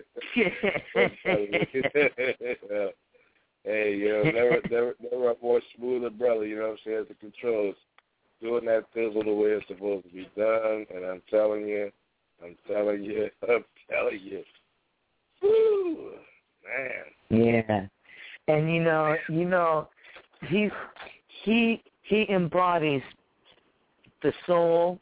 yeah. Hey, you know, never, never, never a more smoother brother, you know what I'm saying, as the controls, doing that fizzle the way it's supposed to be done, and I'm telling you, I'm telling you, I'm telling you, woo, man. Yeah, and you know, you know, he's he he embodies the soul,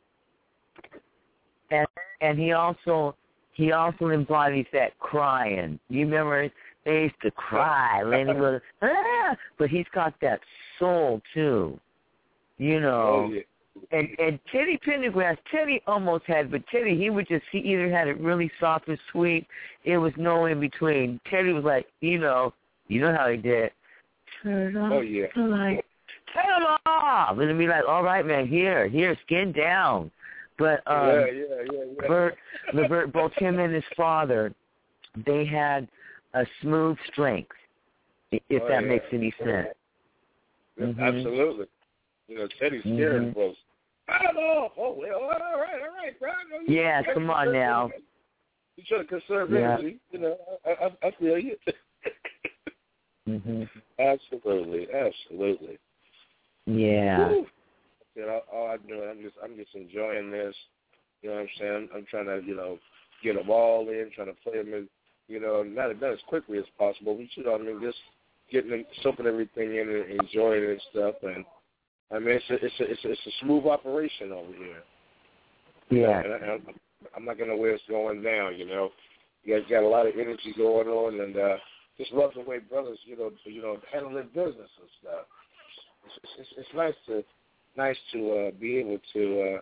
and and he also he also embodies that crying. You remember? They used to cry, Lenny was, ah! But he's got that soul too, you know. Oh, yeah. And and Teddy Pendergrass, Teddy almost had, but Teddy, he would just, he either had it really soft and sweet, it was no in between. Teddy was like, you know, you know how he did. Turn off oh, yeah. the light, turn them off, and it'd be like, all right, man, here, here, skin down. But um, yeah, yeah, yeah, yeah. Levert, Levert, both him and his father, they had a smooth strength, if oh, that yeah. makes any sense. Yeah, mm-hmm. Absolutely. You know, Teddy's scaring mm-hmm. folks. I know. Oh, well, all right, all right, bro. You yeah, come on now. You try to conserve yeah. energy. You know, I, I, I feel you. mm-hmm. Absolutely, absolutely. Yeah. Woo. You know, all I'm doing, I'm just, I'm just enjoying this. You know what I'm saying? I'm trying to, you know, get them all in, trying to play them in. You know, not done as quickly as possible. We should, I mean, just getting them, soaking everything in and enjoying it and stuff. And I mean, it's a, it's a, it's a, it's a smooth operation over here. Yeah. And I, I'm, I'm not gonna where it's going down. You know, you guys got a lot of energy going on, and uh, just love the way brothers, you know, you know, handle their business and stuff. It's, it's, it's nice to, nice to uh, be able to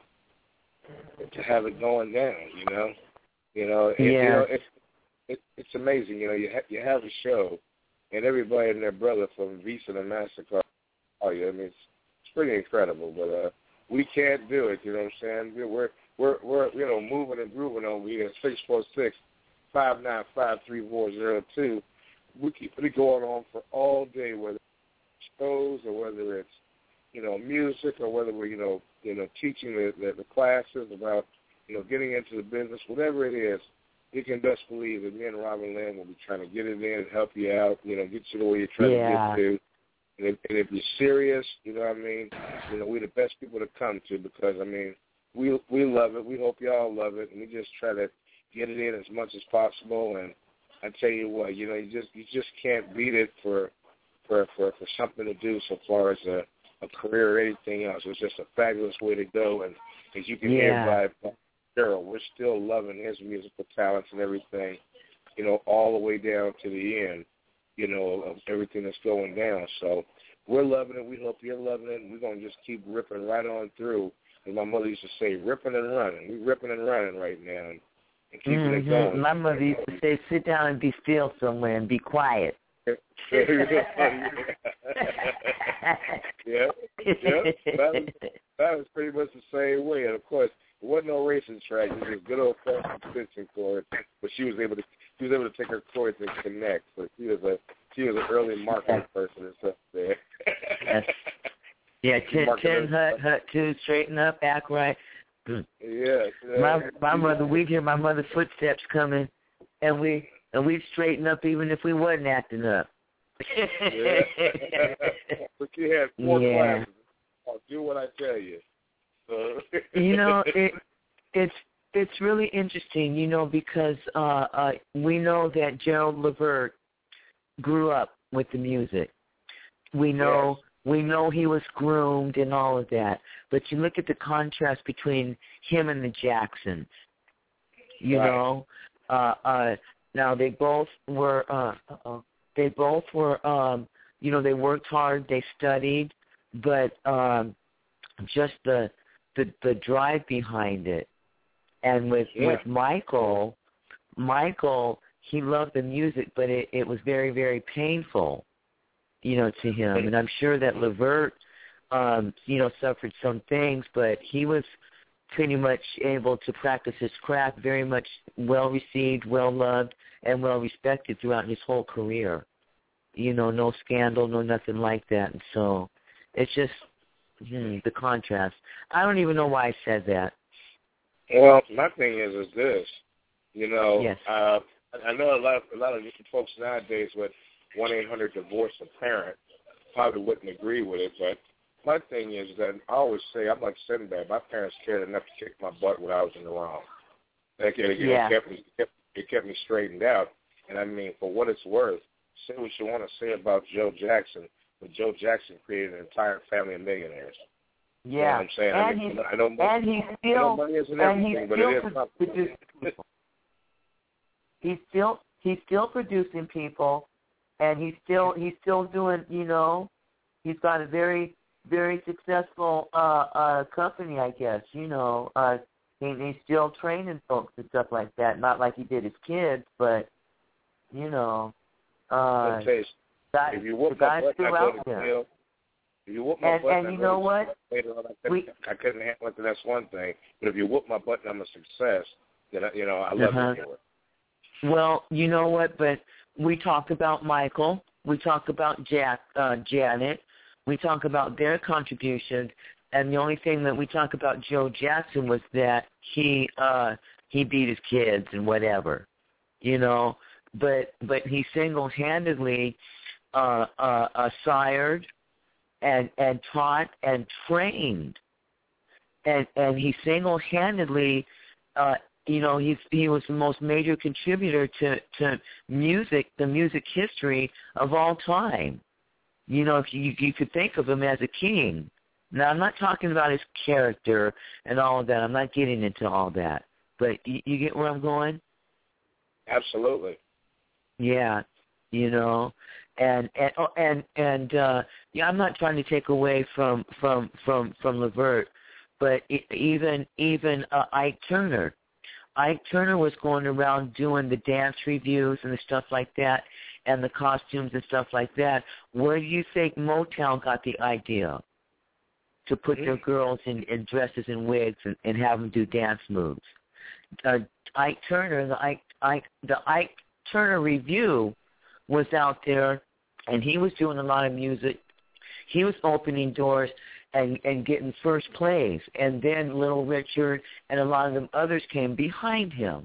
uh, to have it going down. You know, you know, and, yeah. you know, it's, It, it's amazing, you know. You ha- you have a show, and everybody and their brother from Visa to Mastercard. Oh, yeah, I mean, it's, it's pretty incredible. But uh, we can't do it. You know what I'm saying? We're we're we're, we're you know moving and grooving over here. Six four six five nine five three four zero two. We keep it going on for all day, whether it's shows or whether it's you know music or whether we're you know you know teaching the, the the classes about you know getting into the business, whatever it is. You can best believe that me and Robin Lamb will be trying to get in there and help you out, you know, get you to where you're trying yeah. to get to. And if, and if you're serious, you know what I mean, you know, we're the best people to come to because, I mean, we we love it. We hope y'all love it. And we just try to get it in as much as possible. And I tell you what, you know, you just you just can't beat it for for, for, for something to do so far as a, a career or anything else. It's just a fabulous way to go. And as you can yeah. hear by Daryl, we're still loving his musical talents and everything, you know, all the way down to the end, you know, of everything that's going down. So we're loving it. We hope you're loving it. And we're going to just keep ripping right on through. As my mother used to say, ripping and running. We're ripping and running right now and, and keeping mm-hmm. it going. My mother used to say, sit down and be still somewhere and be quiet. yeah, yeah. That was, that was pretty much the same way. And, of course, there wasn't no racing track. It was just good old fashioned extension cord. But she was able to she was able to take her cords and connect. So she was a she was an early marketing person and stuff there. yes. Yeah, chin, chin hut, hut too, straighten up, act right. Yeah. yeah. My my mother, we'd hear my mother's footsteps coming, and we and we'd straighten up even if we wasn't acting up. yeah. But she had four yeah. classes. I'll do what I tell you. So. You know, it, it's it's really interesting, you know, because uh, uh, we know that Gerald Levert grew up with the music. We know yes. we know he was groomed and all of that. But you look at the contrast between him and the Jacksons. You right. know, uh, uh, now they both were. Uh, uh-oh, they both were. Um, you know, they worked hard. They studied, but um, just the the the drive behind it. And with yeah. with Michael, Michael, he loved the music, but it, it was very, very painful, you know, to him. And I'm sure that Levert, um, you know, suffered some things, but he was pretty much able to practice his craft, very much well received, well loved, and well respected throughout his whole career. You know, no scandal, no nothing like that. And so it's just hmm, the contrast. I don't even know why I said that. Well, my thing is is this, you know, yes. uh, I know a lot of a lot of folks nowadays with one eight hundred divorce a parent probably wouldn't agree with it, but my thing is that I always say I'm like Sinbad. My parents cared enough to kick my butt when I was in the wrong. It, it, yeah. it, kept me, it, kept, it kept me straightened out. And I mean, for what it's worth, say what you want to say about Joe Jackson, but Joe Jackson created an entire family of millionaires. Yeah. You know what I'm saying? And, I mean, he's, I know money, and he's still, I know money isn't everything, but it is something. He's still he's still producing people, and he's still he's still doing. You know, he's got a very very successful uh, uh, company, I guess. You know, uh, he, he's still training folks and stuff like that. Not like he did his kids, but you know, uh, that, if you whoop the guy's my butt, still I out go to there. jail. If you whoop my and, butt, and I you go know to what? Later on, I couldn't, we, I couldn't handle it. That's one thing. But if you whoop my butt and I'm a success, then I, you know I love uh-huh. you for it. Well, you know what? But we talked about Michael. We talked about Jack, uh, Janet. We talk about their contributions, and the only thing that we talk about Joe Jackson was that he uh, he beat his kids and whatever, you know. But but he single-handedly uh, uh, uh, sired and and taught and trained, and and he single-handedly, uh, you know, he he was the most major contributor to to music, the music history of all time. You know, if you you could think of him as a king. Now, I'm not talking about his character and all of that. I'm not getting into all that. But you, you get where I'm going? Absolutely. Yeah, you know, and and oh, and and uh, yeah, I'm not trying to take away from from from from Levert, but even even uh, Ike Turner, Ike Turner was going around doing the dance reviews and the stuff like that, and the costumes and stuff like that. Where do you think Motown got the idea to put their girls in, in dresses and wigs and, and have them do dance moves? Uh, Ike Turner, the Ike, Ike, the Ike Turner Review was out there, and he was doing a lot of music. He was opening doors and, and getting first plays, and then Little Richard and a lot of them others came behind him.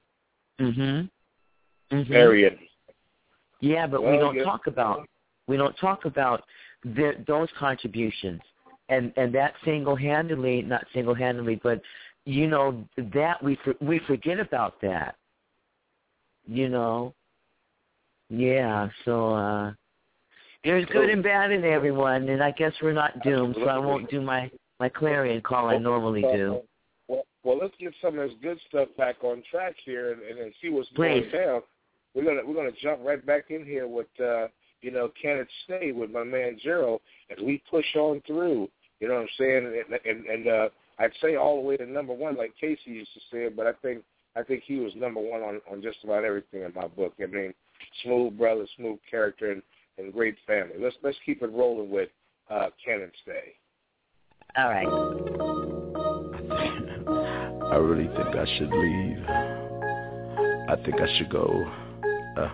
Mm-hmm. mm-hmm. Very interesting. Yeah, but well, we don't yeah. talk about we don't talk about the, those contributions, and and that single-handedly, not single-handedly, but you know that we we forget about that. You know, yeah. So uh, there's good and bad in everyone, and I guess we're not doomed. So I won't do my my clarion call I normally do. Well, well, let's get some of this good stuff back on track here, and, and, and see what's Please. going down. We're gonna we're gonna jump right back in here with uh, you know, Can It Stay with my man Gerald as we push on through. You know what I'm saying? And and, and uh, I'd say all the way to number one, like Casey used to say, but I think I think he was number one on, on just about everything in my book. I mean, smooth brother, smooth character, and, and great family. Let's let's keep it rolling with uh, Can It Stay. All right. I really think I should leave. I think I should go. Uh,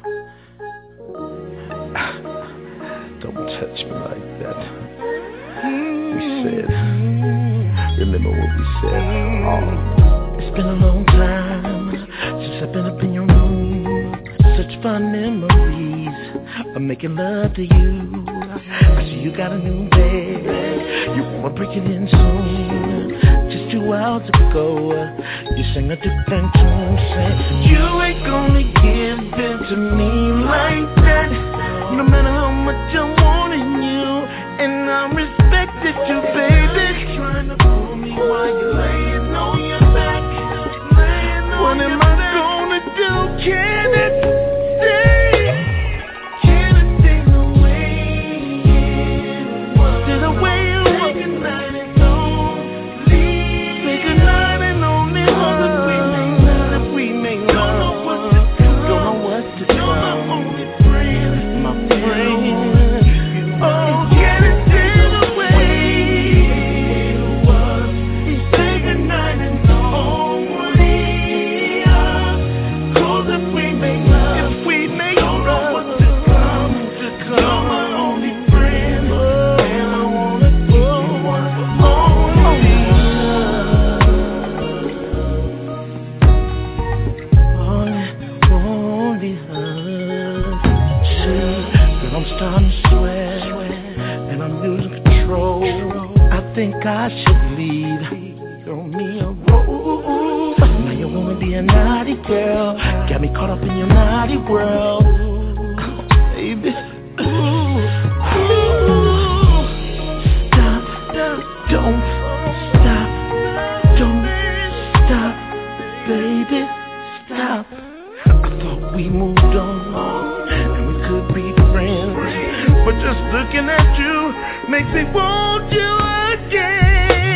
don't touch me like that. We said, remember what we said. Oh. It's been a long time since I've been up in your room. Such fun memories of making love to you. I see you got a new bed. You wanna break it in soon. Just two hours ago, you sang a different tune, saying you ain't gonna give in to me like that. No matter how much I wanted you, and I respected you, baby. Trying to fool me while you're laying on your back. What am I gonna do? Can it stay? Can it stay the way it was? To the way it was. Take a night and don't leave. Take a night and only love. If we make love, don't know what to do. Don't know what to do. You're my only friend, my friend. Oh, can it stay the way it was? Take a night. think I should leave. Throw me a rose. Now you wanna be a naughty girl. Got me caught up in your naughty world. Baby. Ooh. Ooh. Stop. Don't stop. Don't stop. Baby, stop. I thought we moved on and we could be friends, but just looking at you makes me want you again.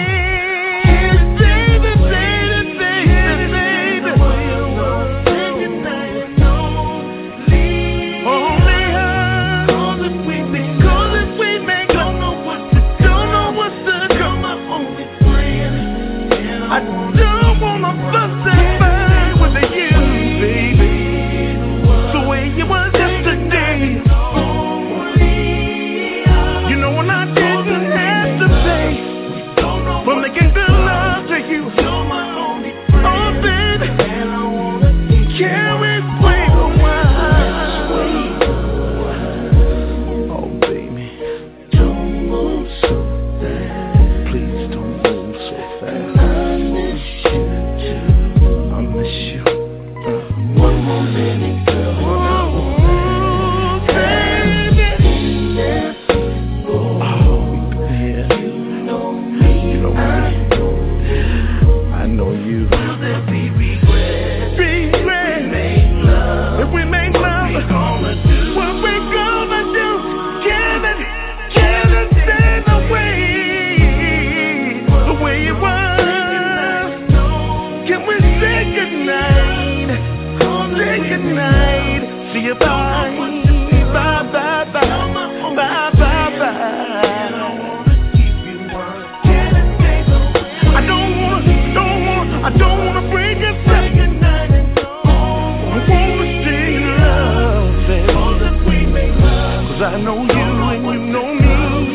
Baby, baby, baby, baby. Only her. Cause if we make, cause if we make, don't know what to, don't know what to do. My only friend. I don't wanna fuss and fight with you, baby. The way you was yesterday. You know when I didn't have to pay for making good love to you. Oh, baby, can we wait a while? Oh, baby, don't move so fast. Please don't move so fast. I miss you too. I miss you. Uh, one more minute, girl. Oh, baby. Oh, yeah. You know me. You know me. I know you. Will there be regret? Regret. If we make love, what we gonna do? What we gonna do? Can it, can it stand the way, the way it was? Can we say goodnight? Say goodnight. See you bye, bye, bye, bye, bye, bye, bye. I don't wanna, don't wanna, I don't wanna break us up. I wanna stay in love, baby. Cause I know you and you know me.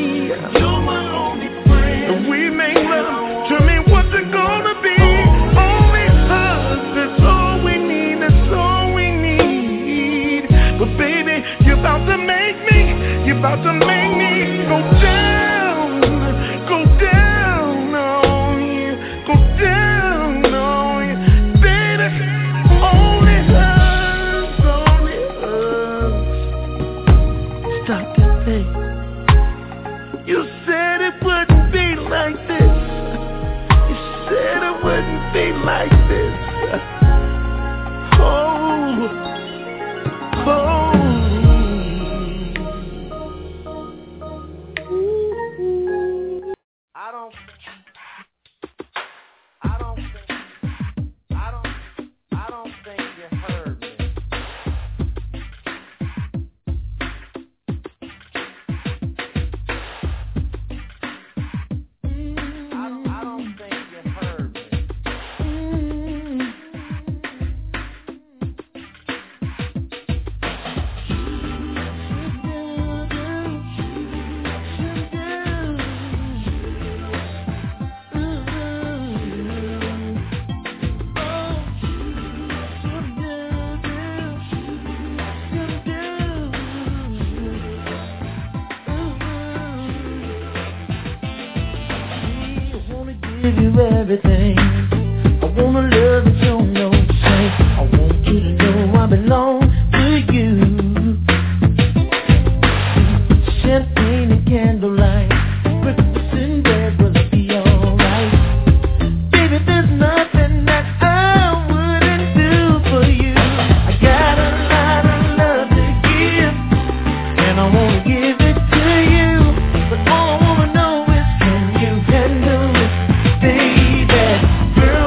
And we make love. Tell me what's it gonna be. Only us, that's all we need, that's all we need. But baby, you're about to make me, you're about to make me go down, go down on you, go down on you. Baby, only us, only us. Stop it, baby. You said it wouldn't be like this. You said it wouldn't be like this. Oh, oh. I don't, I don't think, I don't, I don't think you heard me. I don't, I don't think you heard me. Give you everything. I wanna love you, don't know say. I want you to know I belong to you. Champagne and candlelight, breakfast in bed will be alright. Baby, there's nothing that I wouldn't do for you. I got a lot of love to give, and I wanna give it to you. But all I wanna know is, can you handle it? Baby, girl,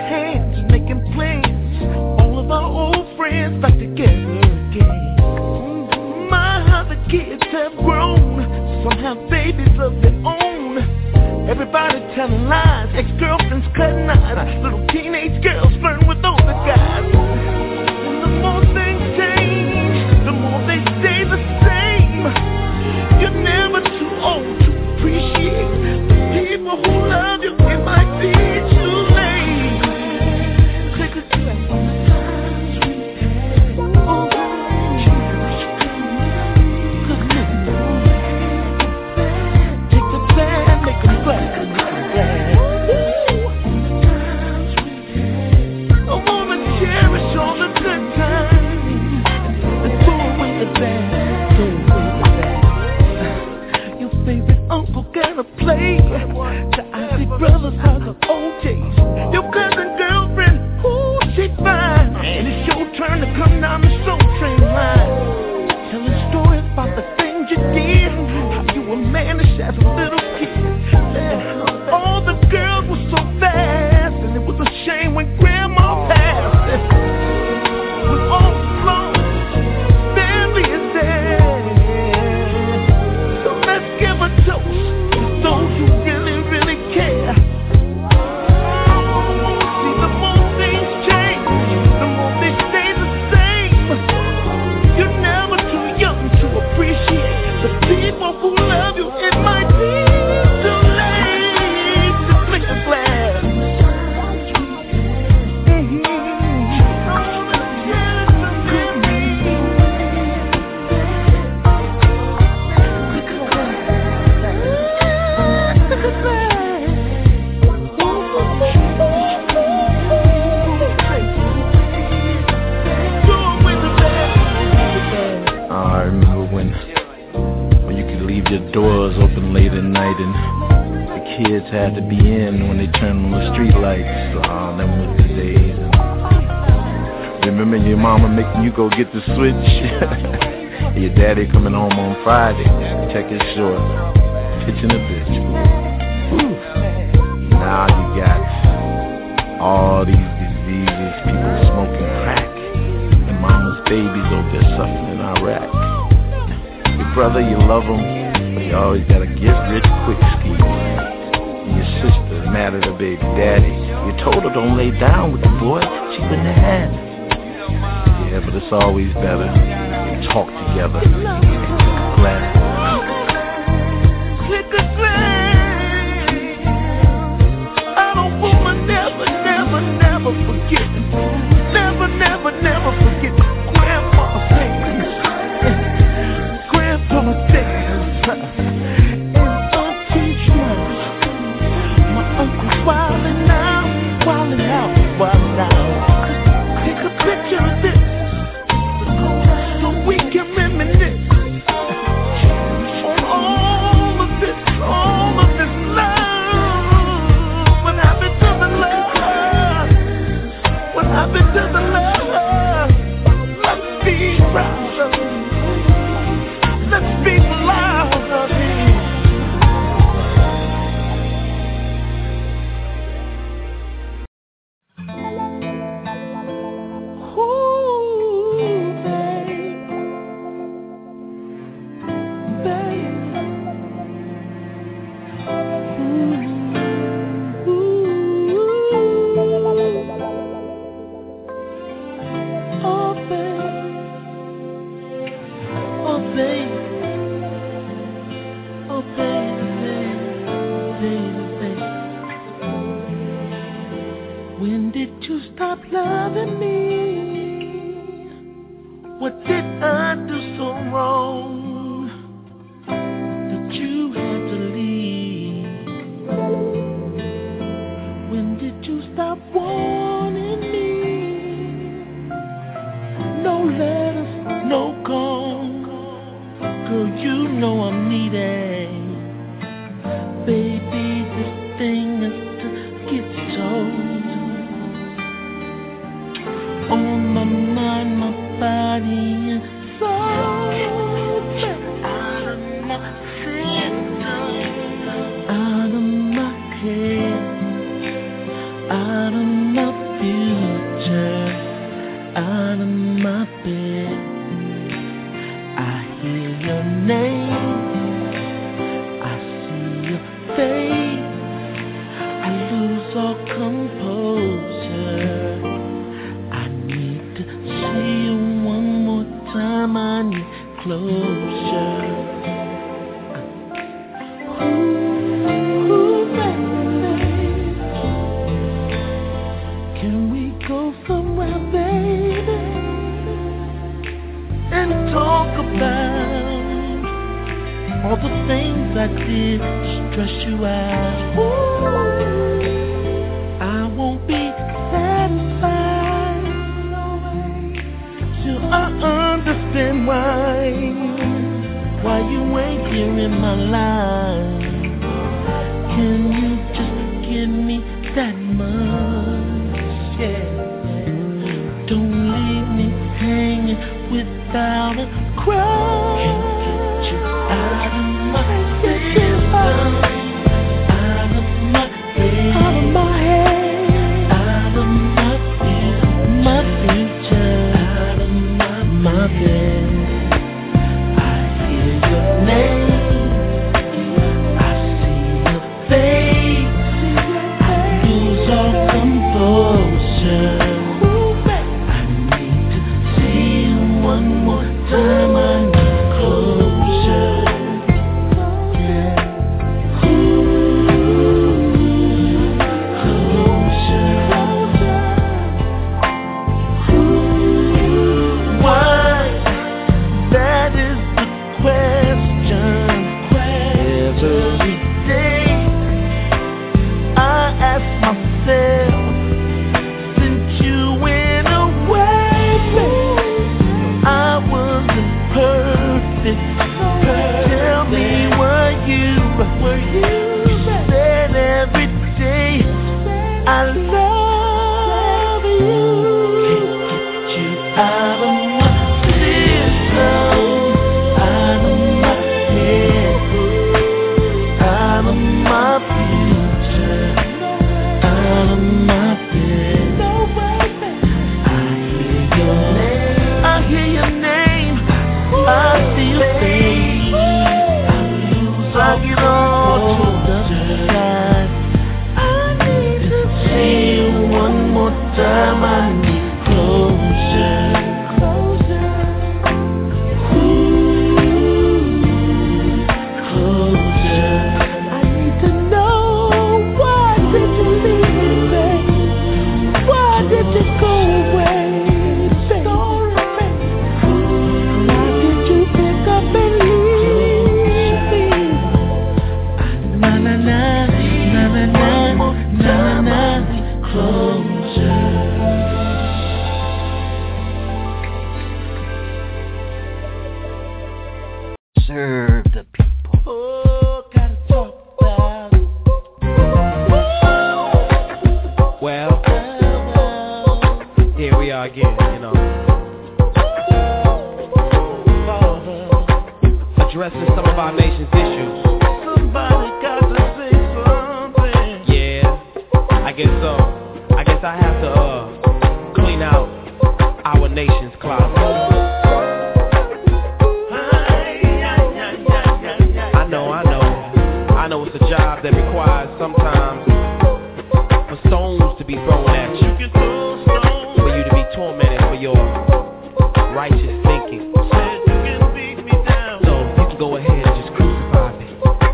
hands and making plans. All of our old friends back together again. My, how the kids have grown. Some have babies of their own. Everybody telling lies, ex-girlfriends cutting eyes. Little teenage girls flirting with older guys. And the more things change, the more they stay the same. You're never too old to appreciate the people who love you. It might be too late. Take a glass from the times we had. Oh, cherish good memories. Take the bad, make them glad. I wanna cherish all the good times and do away the bad, do away the bad. Your favorite uncle got a play. The Isley Brothers are the O Js. Your cousin girlfriend, ooh, she fine. And it's your turn to come down the Soul Train line. Telling stories about the things you did, how you were managed as a little kid. And all the girls were so fast, and it was a shame when Grandma passed. When all alone, family is dead. So let's give a toast to those who really, really care. See, the more things change, the more they stay the same. You're never too young to appreciate the people who love you. It might be too late to flick the glass. Mm-hmm. All the tears of memories. Look at that. Look at that. Do it with the bad. I remember when when you could leave your doors open late at night and the kids had to be in when they turned on the street lights. Oh, them was the days. Remember your mama making you go get the switch? Your daddy coming home on Friday, check his shorts, pitching a bitch. Whew. Now you got all these diseases, people smoking crack, and mama's babies over there suffering in Iraq. Your brother, you love him, but you always got a get-rich quick scheme. And your sister mad at her baby daddy. You told her don't lay down with the boy, she wouldn't have had it. Yeah, but it's always better to talk together. Glad. Click a glass. I don't wanna never, never, never forget. Never, never, never forget Grandma's dance, Grandpa's dance, and Auntie's dance. My uncle's wildin' out, wildin' out, wildin' out. Take a picture of this so we can reminisce on all of this, all of this love. What happened to the love? What happened to the love? Let's be proud of it. Let's be loud of it. Ooh, babe. Babe. Ooh, ooh. Oh, babe. Oh, babe. Oh, baby, baby, baby. When did you stop loving me? What did I do so wrong that you had to leave? When did you stop wanting me? No letters, no calls. Girl, you know I'm needing. Baby, this thing is to get told. On my mind, my body, and soul. Out of my system, out of my head, out of my go somewhere, baby, and talk about all the things I did to stress you out. Ooh, I won't be satisfied till I understand why, why you ain't here in my life. Can you just give me that much? Yeah. Don't leave me hanging without a cry. Can't get you out of my system, out of my head, out of my head, out of my future, my future, out of my my bed. I hear your name, I see your face, I lose all composure. I need to see you one more time. I need closure. Yeah. Ooh, closure. Ooh, why? That is the question. Every day I ask myself, since you went away, I wasn't perfect. Tell me, were you? Were you? You said every day I love you. Can't get you out of my system, out of my head, out of my future, out of my bed. I hear your name, I hear your name, I see your face, I get all to the side. I need to see you one more time. I need closure. Ooh, closure. I need to know, why did you leave me, babe? Why did you go away, babe? Why did you pick up and leave me? Na na na, na na na, na na na, closure. Serve the people. Oh, gotta talk about it. Well, here we are again, you know, addressing some of our nation's issues. Somebody got to say something. Yeah, I guess so. I guess I have to uh, clean out our nation's closet. I know, I know, I know it's a job that requires sometimes for stones to be thrown at you, for you to be tormented for your righteous thinking. So you can go ahead and just crucify me.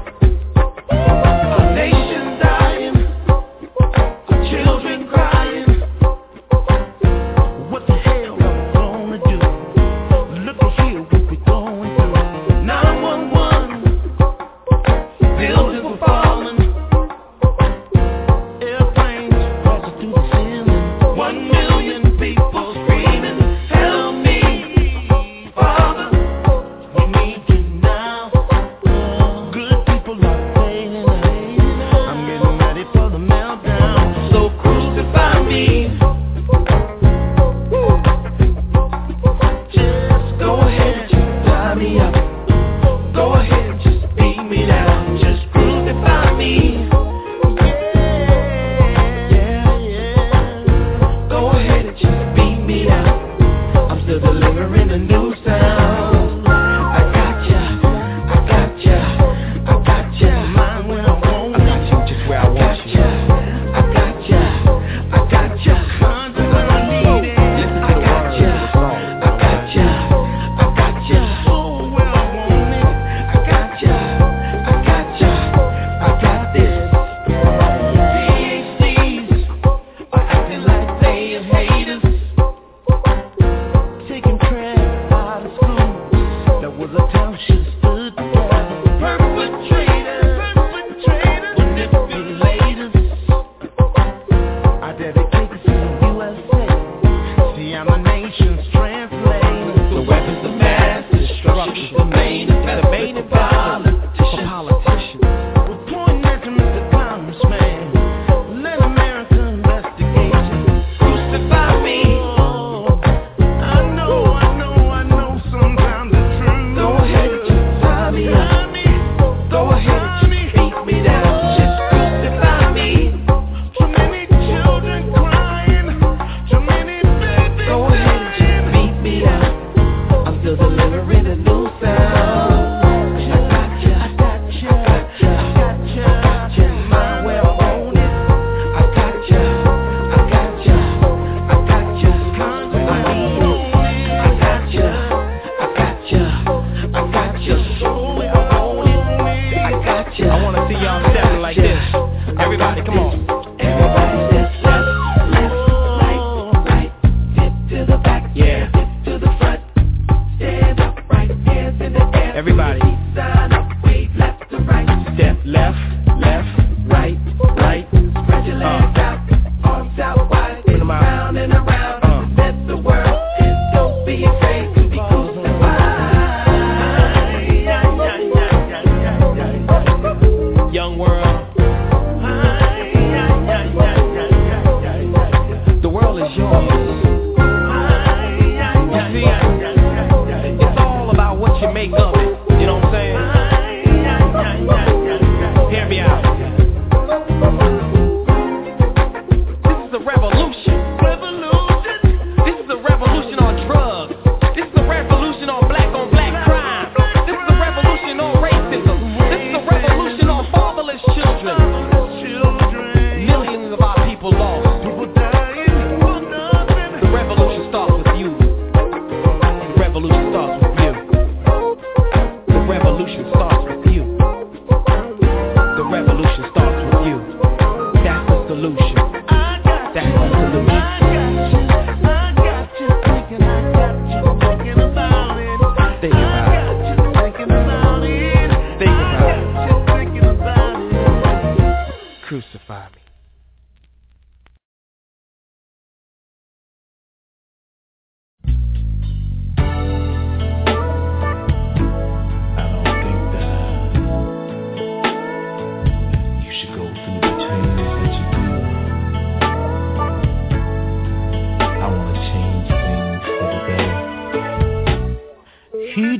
Our nation dying, our children crying. What the hell are we gonna do? Look at here what we're going through. nine one one, buildings were falling.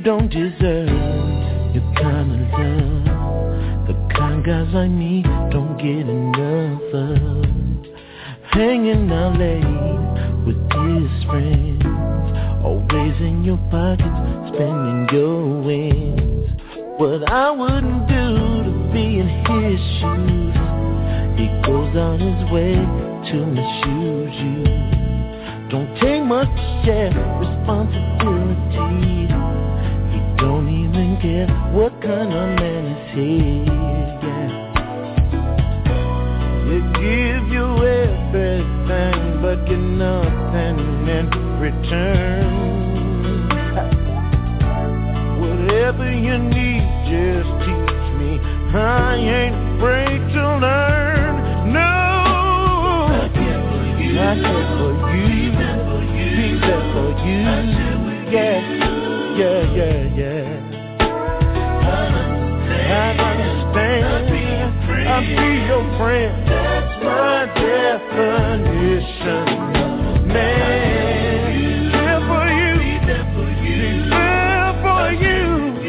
don't deserve your kind of love. The kind guys like me don't get enough of. Hanging out late with his friends, always in your pockets, spending your wins. What I wouldn't do to be in his shoes, he goes out his way to misuse you. Don't take much to share responsibility. He don't even care what kind of man is he. Yeah. You give you everything, but get nothing in return. Whatever you need, just teach me. I ain't afraid to learn. No, I care for you. I care for you. Be there for you. Yeah, yeah, yeah, yeah. I understand. I'll be your friend. That's my definition of man. Care for you. Be there for you.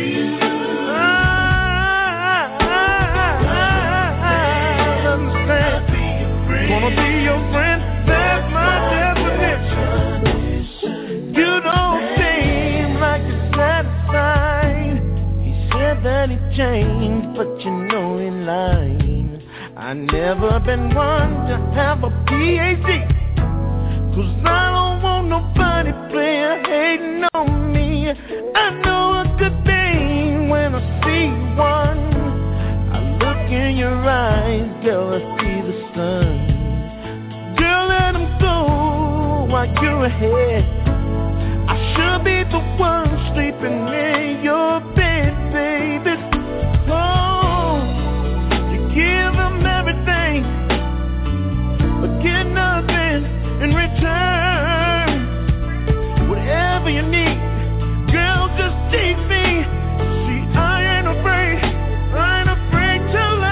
Gonna be your friend, that's my definition. You don't seem like you're satisfied. He said that he changed, but you know in line. I never been one to have a P H D, cause I don't want nobody playing hating on me. I know a good thing when I see one. I look in your eyes, girl, I see the sun. While you're ahead, I should be the one sleeping in your bed, baby. Oh, you give them everything, but get nothing in return. Whatever you need, girl, just teach me. See, I ain't afraid, I ain't afraid to learn.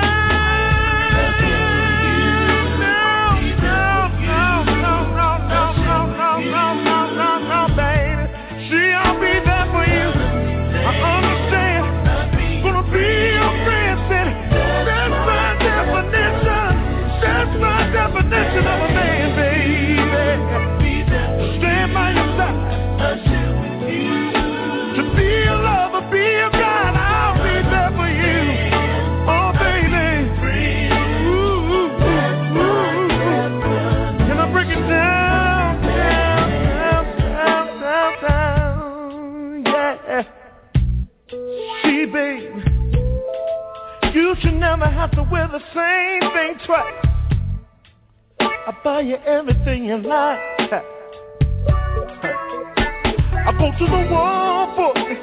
Definition of a man, baby. Stand by your side. To be a lover, be a guide, I'll be there for you. Oh, baby. Ooh, ooh, ooh, ooh. Can I break it down, down, down, down, down, down? Yeah. See, baby, you should never have to wear the same thing twice. I buy you everything you like. I go to the wall for it.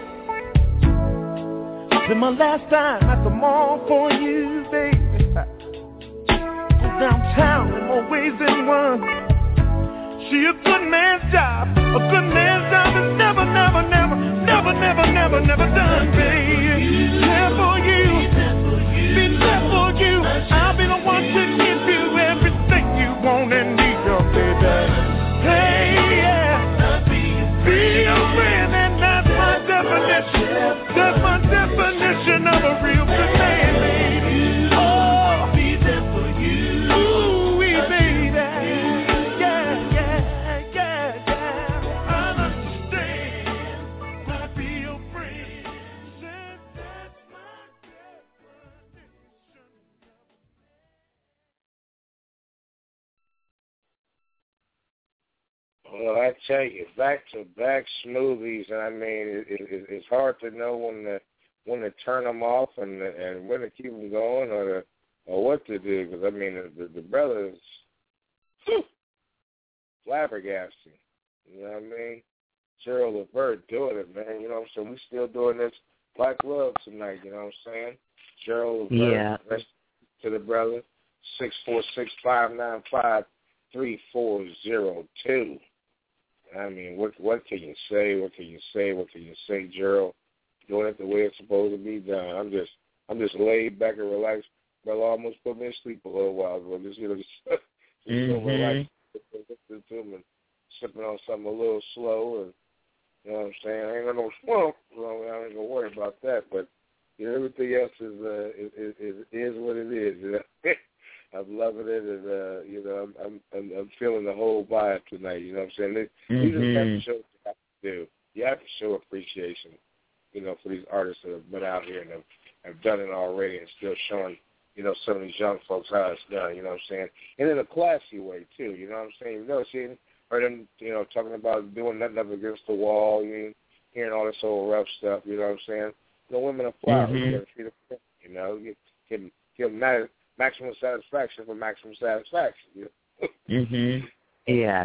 Then my last time at the mall for you, baby. Go downtown in more ways than one. See, a good man's job, a good man's job is never, never, never, never, never, never, never done, baby. There for you, be there for you. I'll be the one to give you everything you want and need, your baby. Hey, yeah, be your friend, and that's my definition. That's my definition of a real good man, baby. Oh, be there for you. Ooh, we baby. Yeah, yeah, yeah, yeah. I understand. Gonna be your friend. That's my definition. Well, I tell you, back-to-back smoothies, and I mean, it, it, it's hard to know when to when to turn them off and and when to keep them going, or to, or what to do. Because I mean, the, the brothers, whew, flabbergasting. You know what I mean? Gerald Levert doing it, man. You know, so we still doing this Black Love tonight. You know what I'm saying? Gerald Levert, yeah. Rest to the brother. Six four six five nine five three four zero two. I mean, what what can you say? What can you say? What can you say, Gerald? Doing it the way it's supposed to be done. I'm just I'm just laid back and relaxed. Well, almost put me to sleep a little while ago. Just you know, just, just mm-hmm. so relaxed, listening to him and sipping on something a little slow and You know what I'm saying? I ain't got no swamp, so I ain't gonna worry about that. But you know, everything else is uh, is, is is what it is. You know? I'm loving it, and uh, you know, I'm, I'm I'm feeling the whole vibe tonight. You know what I'm saying? It, mm-hmm. You just have to show what you have to do. You have to show appreciation, you know, for these artists that have been out here and have, have done it already, and still showing, you know, some of these young folks how it's done. You know what I'm saying? And in a classy way too. You know what I'm saying? You know, seeing or them, you know, talking about doing nothing up against the wall. You know, hearing all this old rough stuff. You know what I'm saying? You know, women are flowers. Mm-hmm. You gotta treat them, you know, give give give them that. Maximum satisfaction for maximum satisfaction. You know? Mhm. Yeah.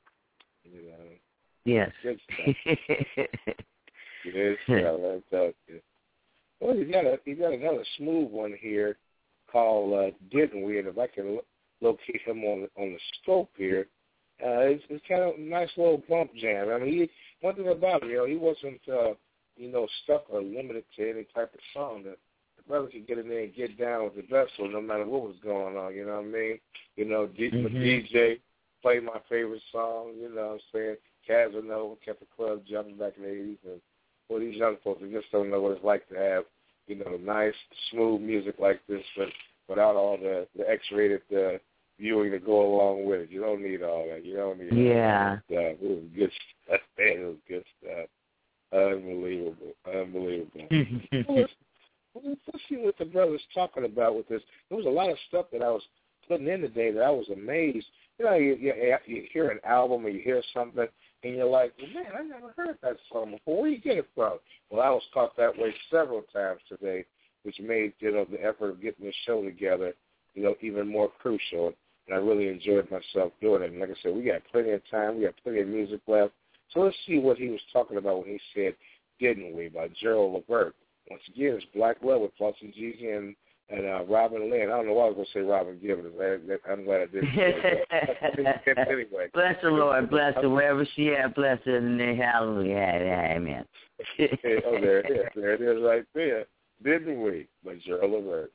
You know, yes. Good stuff. Good stuff. I'm telling you. Well, you got a you got another smooth one here called uh, "Didn't We?" And if I can lo- locate him on the, on the scope here, uh, it's, it's kind of a nice little bump jam. I mean, he, one thing about it, you know, he wasn't uh, you know stuck or limited to any type of song that. Brother could get in there and get down with the vessel no matter what was going on, you know what I mean? You know, D- mm-hmm. D J played my favorite song, you know what I'm saying? Casanova kept the club jumping back in the eighties. And well, these young folks, they just don't know what it's like to have, you know, nice, smooth music like this, but without all the, the X-rated uh, viewing to go along with it. You don't need all that. You don't need yeah. all that. It was good stuff. Man, it was good stuff. Unbelievable. Unbelievable. Let's see what the brother's talking about with this. There was a lot of stuff that I was putting in today that I was amazed. You know, you, you, you hear an album or you hear something, and you're like, well, man, I never heard that song before. Where do you get it from? Well, I was caught that way several times today, which made, you know, the effort of getting this show together, you know, even more crucial. And I really enjoyed myself doing it. And like I said, we got plenty of time. We got plenty of music left. So let's see what he was talking about when he said, "Didn't We?" by Gerald Levert. Once again, it's Black Love with Flossy Jeezy and, and uh, Robin Lynn. I don't know why I was going to say Robin Gibbons. I, I'm glad I didn't say that. Anyway. Bless the Lord. Bless her wherever she at. Bless her in the name. Hallelujah. Amen. Okay, oh, there it is. There it is right there. Didn't We? By Gerald Levert.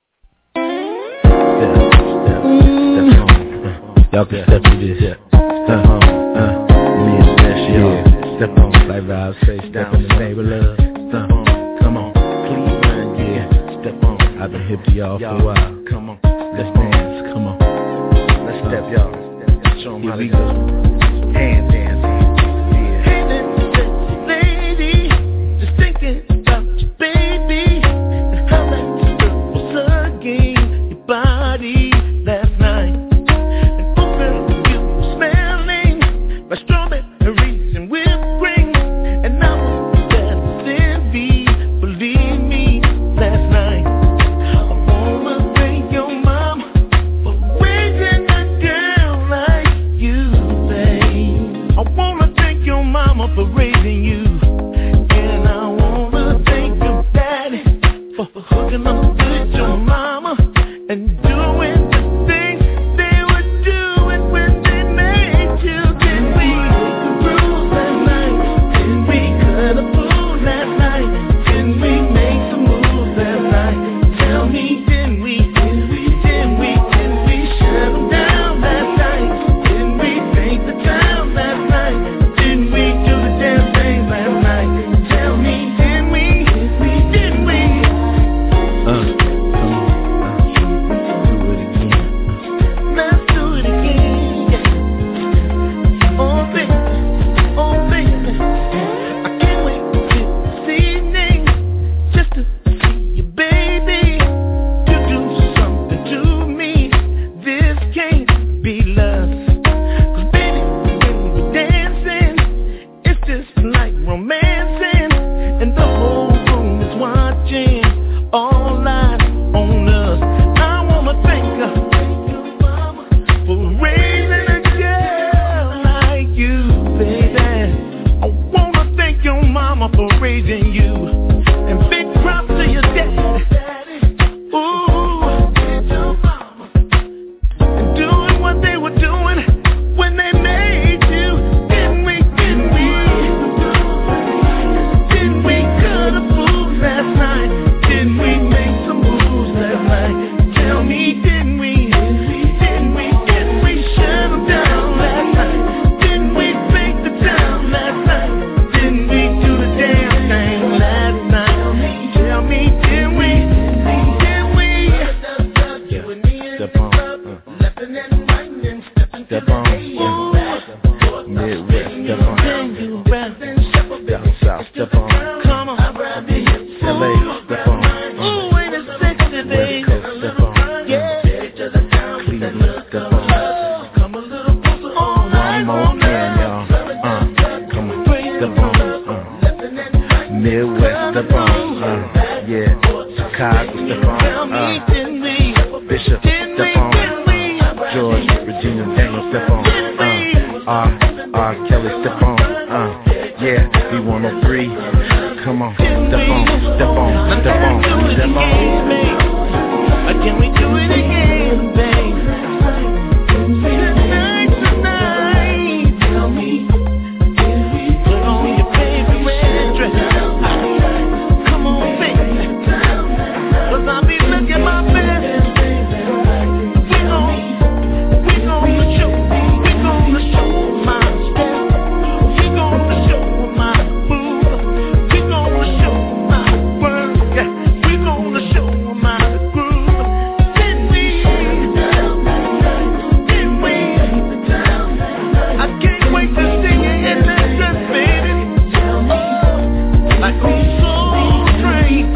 Y'all can step through this. Step on. Uh, me and that shit. Step on. Like Rob say, step in the name of love. Step on. Come on. Cleveland, yeah. Step on. I've been hip to y'all for a while. Come on. Let's dance. Come on. Let's step, y'all. Show them how they go. Hand dancing. Yeah. Hey, that lady. Just thinking about you, baby. And how that was hugging your body last night. And open you smelling my strawberries and whipped cream. And I was dancing. Believe me, last night I wanna thank your mama for raising a girl like you, babe. I wanna thank your mama for raising you, and I wanna thank your daddy for hooking up with your mama and doing the things they were doing when they made you. Did we make the rules last night? Did we cut a fool last night? Didn't we make some moves last night? Tell me, didn't we? Didn't we? Didn't we? Didn't we shut them down last night? Didn't we take the time last night? Didn't we do the damn R. Kelly, step on. Uh, yeah, B one oh three. Come on, step on, step on, step on, step on. Can we do it again, babe? Tonight, tonight. Tell me, put on your favorite red dress. Come on, baby. 'Cause I'll be looking my best. We gon', we gonna show, we gonna show my step. We gonna show my move. We gonna show my work. We gonna show my groove. Didn't we? Didn't we? I can't wait to see you in that dress, baby. Oh, like a soul train.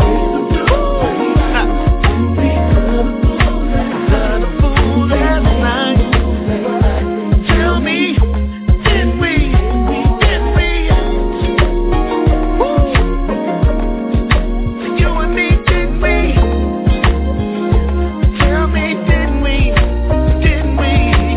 Tell me, did we, did we, woo, you and me, did we, tell me, did we, did we.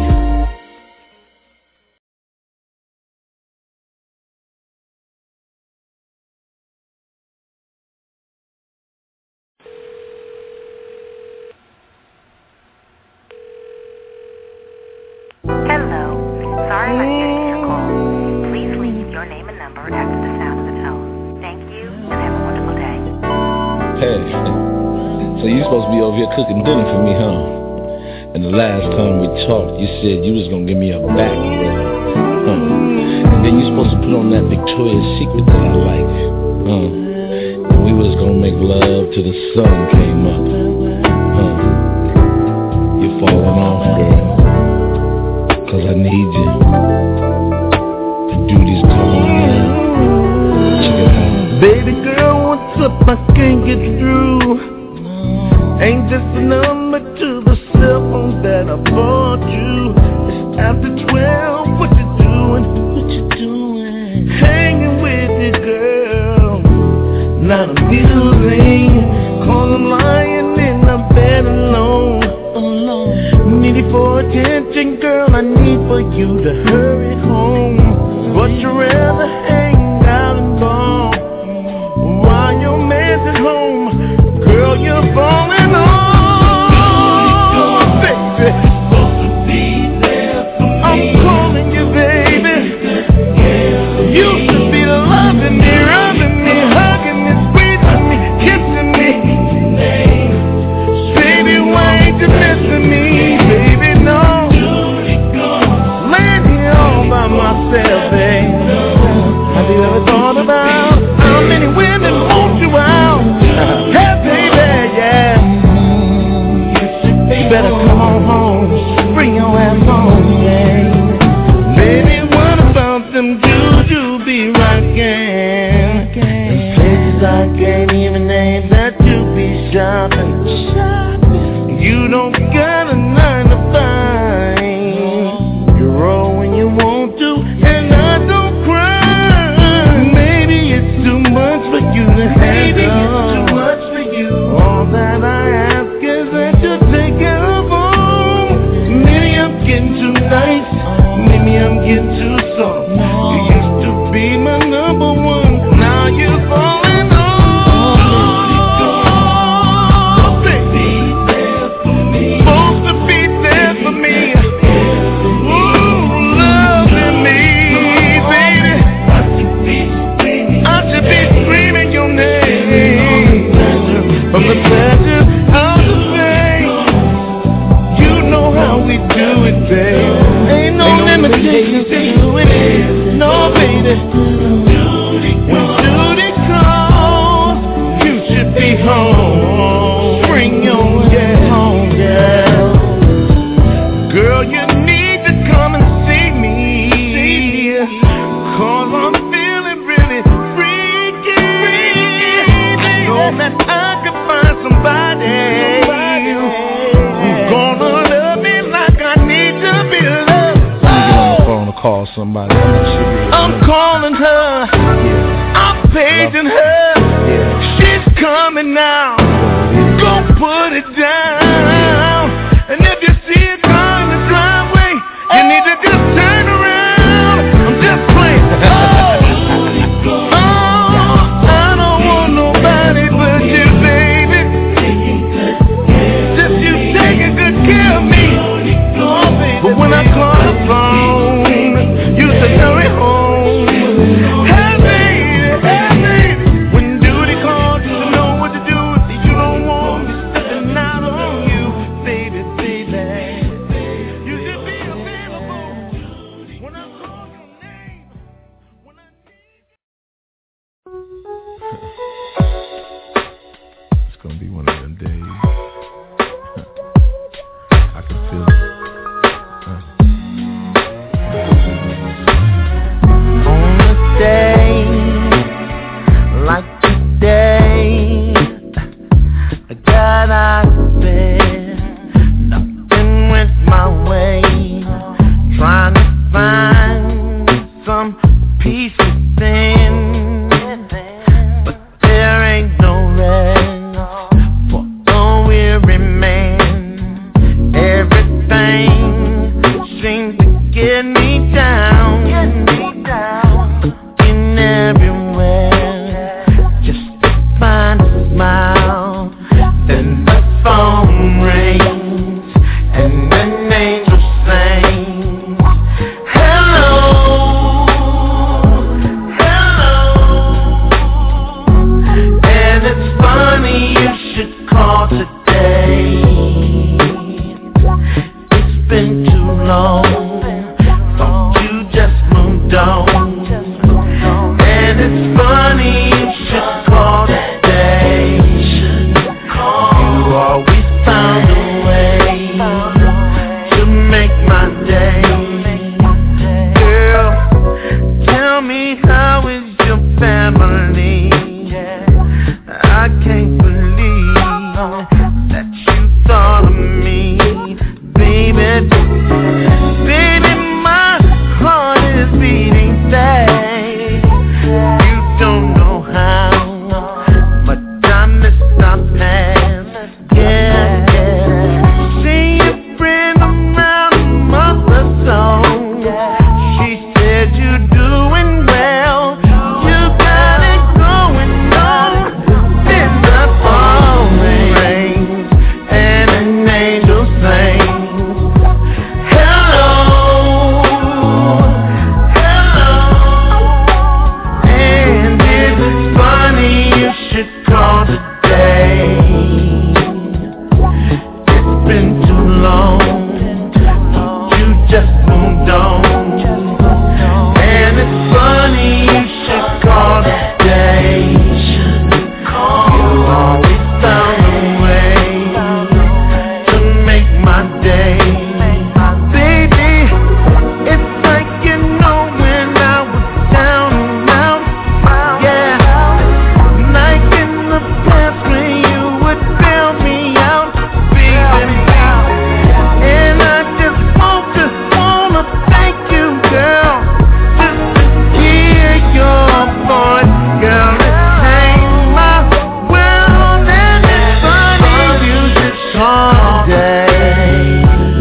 Hello. Sorry I'm not getting your call. Please leave your name and number after the sound of the tone. Thank you, and have a wonderful day. Hey, so you supposed to be over here cooking dinner for me, huh? And the last time we talked, you said you was gonna give me a back rub, huh? And then you supposed to put on that Victoria's Secret that I like, huh? And we was gonna make love till the sun came up, huh? You're falling off, girl, 'cause I need you to do these calls, man. Check it out. Baby girl, what's up? I can't get through. Ain't just a number to the cell phone that I bought you. It's after twelve. What you doing? What you doing? Hanging with your girl. Not amusing. Cause I'm lying in the bed alone. Alone. Need it for attention, girl. I need for you to hurry home. But you'd rather hang out and ball while your man's at home. Girl, you're falling on, baby. I'm calling you, baby. You should be loving me, rubbing me, hugging me, squeezing me, kissing me. Baby, why ain't you missing me, baby? No. Laying here all by myself, baby. Have you ever thought about how many women want you out? Hey, baby, yeah. You better come on home, bring your ass home, yeah. Baby, what about them dudes you be rockin'? Them places I can't even name that you be shopping. You don't got a nine to five. You roll when you want to, and I don't cry. Maybe it's too much for you to handle. Maybe it's too much for you. All that I ask is that you take care of home. Maybe I'm getting too nice. Maybe I'm getting too soft. You used to be my number one. Now you're falling off. Baby, supposed to be there for me. Ooh, loving me, baby. I should be screaming your name from the pleasure of the pain. You know how we do it, babe. Ain't no limitations to doing it. No, baby. When duty calls, you should be home. Bring your ass home, girl. Girl, you need to come and see me. Cause I'm feeling really freaky. I know that I could find somebody who's gonna love me like I need to be loved. I'm going to call somebody. I'm calling her. I'm paging her. She's coming now. Go put it down. And if you see a car in the driveway, you need to just turn around. I'm peace within, but there ain't no rest for a weary man. Everything seems to get me down, in everywhere, just to find a smile. Then the phone rings and an angel sings, hello, hello. And it's funny you should call today. It's been too long, thought you just moved on. And it's funny you should call today. You always found a way to make my day. Girl, tell me, how is your family? I can't believe that you thought of me, baby. Baby, my heart is beating fast. You don't know how much I miss our past. Yeah, yeah. See your friend around a month or so. She said you're doing well. You got it going on. Then the phone rings and an angel sings, hello, hello. And it's funny you should call today. It's been too long, you just moved on. And it's funny you should call today. You always found a way to make my day. Baby, it's like you know when I was down and out. Yeah, like in the past when you would bail me out, baby. And I just want to wanna thank you, girl, just to hear your voice, girl. It changed my world, and it's funny you should call today.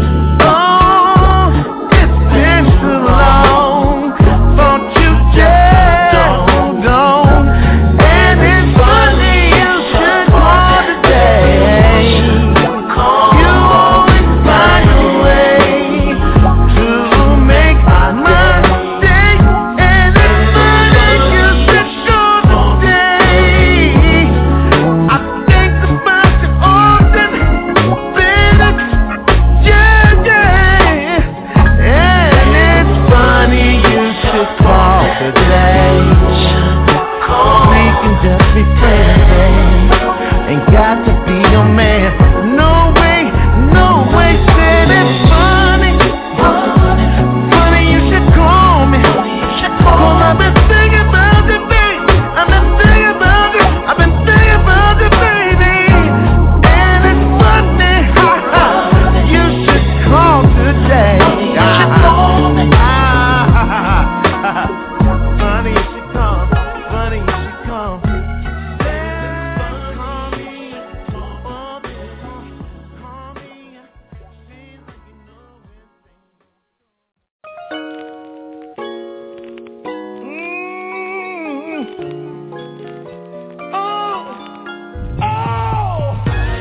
Oh, it's been too long, thought you just moved on. And it's funny you should call today. You always find a way to make my day. And it's funny you should call today. I think about you often, Felix. Yeah, yeah. And it's funny you should call today. We can just be friends, ain't got to be your man. No way, no way. Said it's funny, funny you should call me. Cause I've been thinking about it, baby. I've been thinking about it. I've been thinking about it, baby. And it's funny, ha ha. You should call today. Funny you should call. Funny you should call. Call me. Call me. Call me. Seems like you know everything. Oh, oh.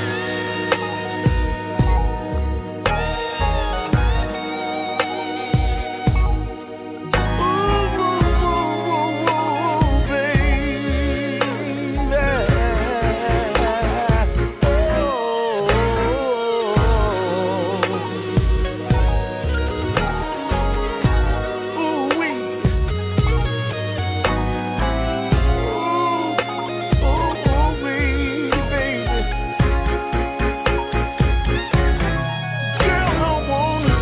Ooh, baby. Oh. Ooh-wee. Ooh-wee, baby. Girl, I wanna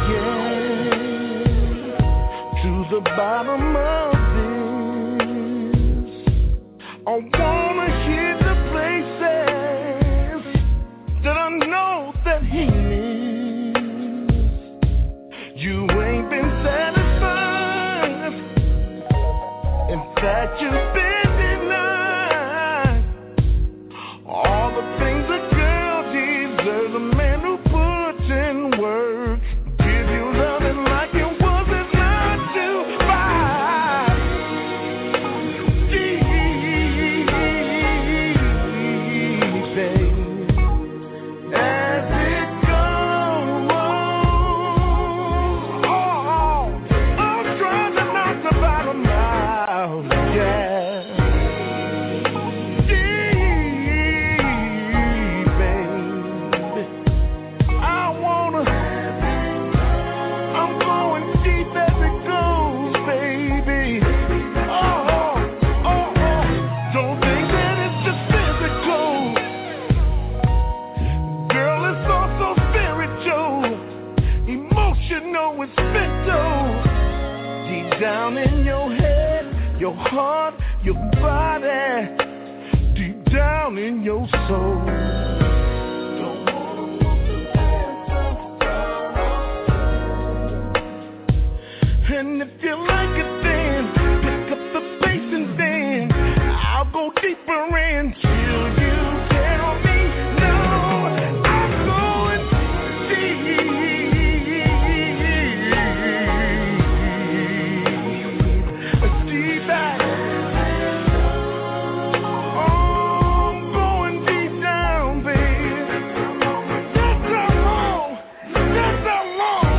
get to the bottom of this. I wanna hit the places that I know that he missed. You ain't been satisfied. that you've been denied. All the things a girl deserves, a man who puts in work, give you loving like it wasn't not to fight. Deep, as it goes, oh, I'm trying to knock the bottom out, yeah. Deep, baby, I wanna, I'm going deep as it goes, baby. Oh, oh, oh, don't think that it's just physical. Girl, it's also spiritual, emotional and mental. Deep down in your head, your heart, your body, deep down in your soul. Don't wanna walk the path of sorrow. And if you like it, then pick up the pace and then I'll go deeper until you tell me no. I'm going deep, deep back. I'm going deep down, baby. That's how long, that's how long.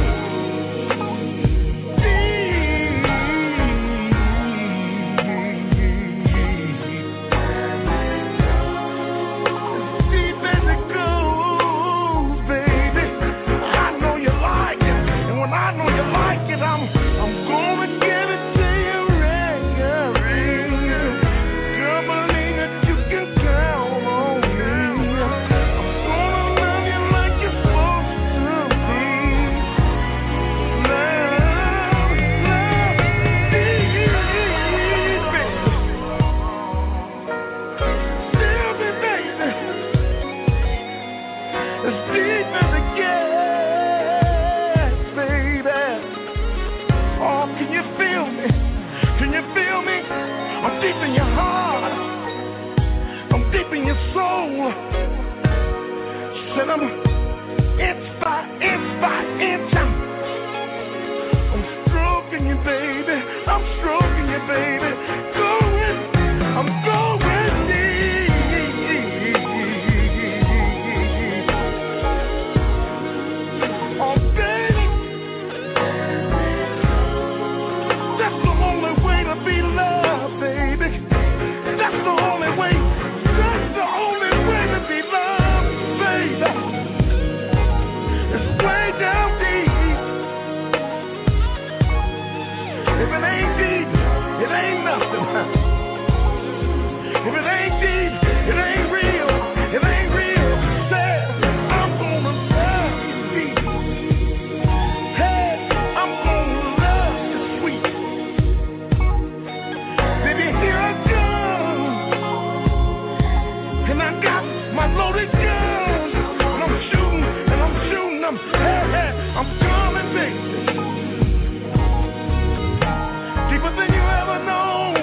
Deep as it goes, baby. I know you like it, and when I know you like it, I'm I'm gonna give it to you right. Girl, believe that you can count on me. I'm gonna love you like you're supposed to be. Love, love, deep, baby. Tell me, baby, as deep as it gets, baby. Oh, can you feel me? Can you feel me? I'm deep in your heart. I'm deep in your soul. Said I'm inch by inch by inch. I'm, I'm stroking you, baby. I'm stroking you, baby. Going, I'm going deep. Oh, baby, that's the only way to be loved, baby. That's the only way. That's the only way to be loved, baby. It's way down deep. If it ain't deep, it ain't nothing. If it ain't deep, it ain't real. It ain't real. Say, I'm gonna love you deep. Hey, I'm gonna love you sweet. Baby, here I come. And I got my loaded gun. And I'm shooting, and I'm shooting them. Hey, hey, I'm coming, baby. Deeper than you ever known.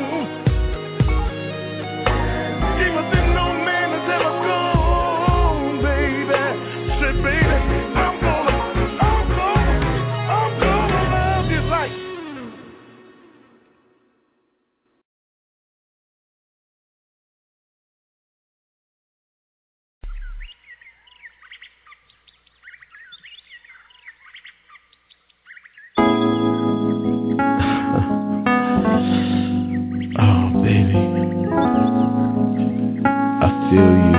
Deeper than no man has ever gone, baby. Say, baby, I'm gonna, I'm gonna, I'm gonna love you like. Oh, baby, I feel you.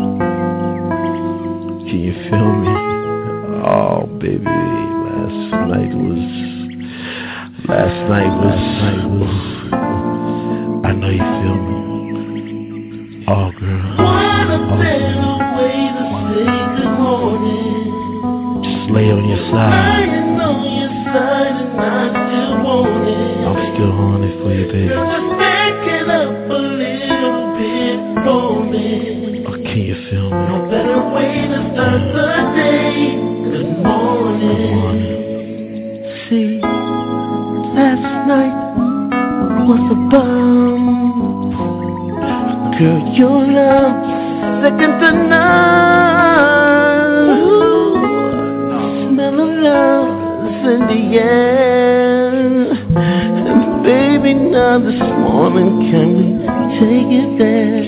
Can you feel me? Oh, baby, last night was, last night was, night was. I know you feel me. Oh, girl. What a better way to say good morning. Just lay on your side. Lying on your side and I still want it. I'm still horny for you, baby. Girl, let's back it up a little bit for me. Oh, can you feel me? No better way to start the day. Good morning. Good morning. See, last night was a bomb. Girl, your love second to none. Ooh, smell of love is in the air. And baby, now this morning, can we take it there?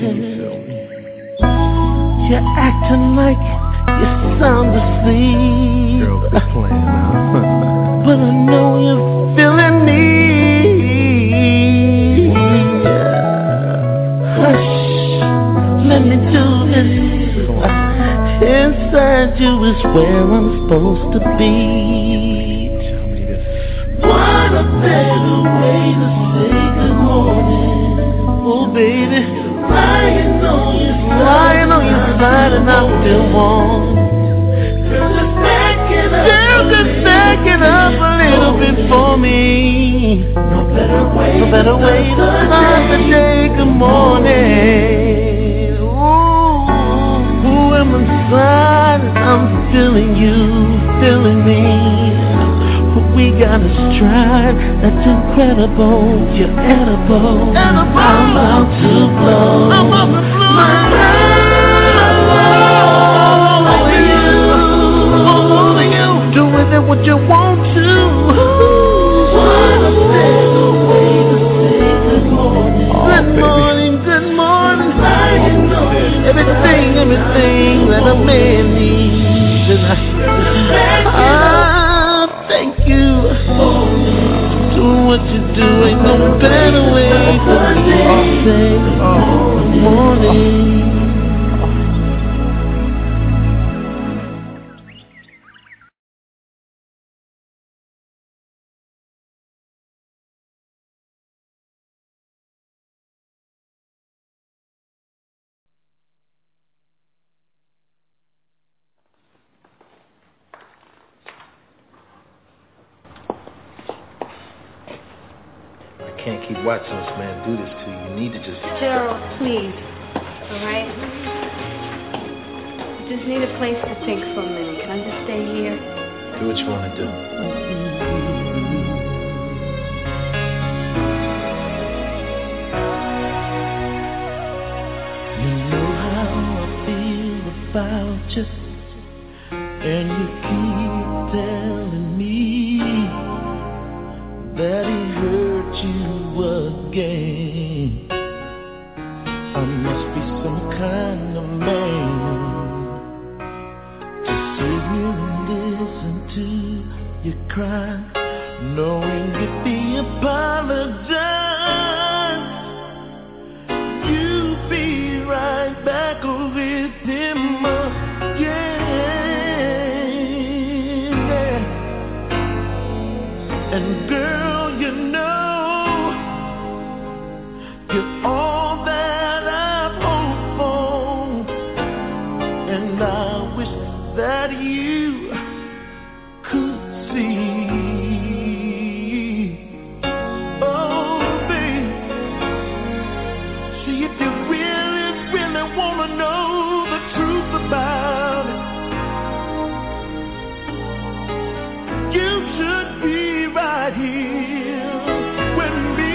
You're acting like you're sound asleep. Girl, quit playing now. But I know you're feeling me. Hush, let me do this. Inside you is where I'm supposed to be. What a better way to say good morning. Oh baby, lying on your side, lying on your side, and I still want. Girl, just back it up, girl, just back it up a little bit for me. No better way, no better way to start the day. Good morning. Ooh, ooh, I'm inside, I'm feeling you, feeling me. We got a stride that's incredible. You're edible. edible. I'm about to blow. I'm about to blow. My love all over you, all over you. Do with it what you want to. What a better way to say good morning. Oh, good baby. morning, good morning. Everything, everything that a man needs. And I, I thank you for doing what you do. Ain't no better way to say good morning. Can't keep watching this man do this to you. You need to just... Gerald, please. All right? I just need a place to think for a minute. Can I just stay here? Do what you want to do. You know how I feel about you, and you keep telling me that he hurt you again. I must be some kind of man to sit here and listen to you cry, knowing if he apologized, you'd be right back with him again. Yeah. And girl, you know, you're all that I've hoped for, and I wish that you could see. Oh, babe, see if you really, really wanna know the truth about it, you should be right here with me.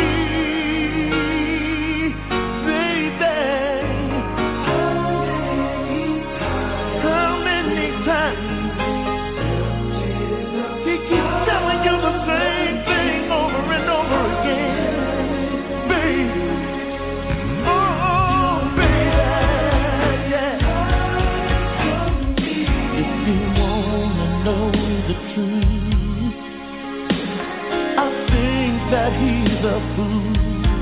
That he's a fool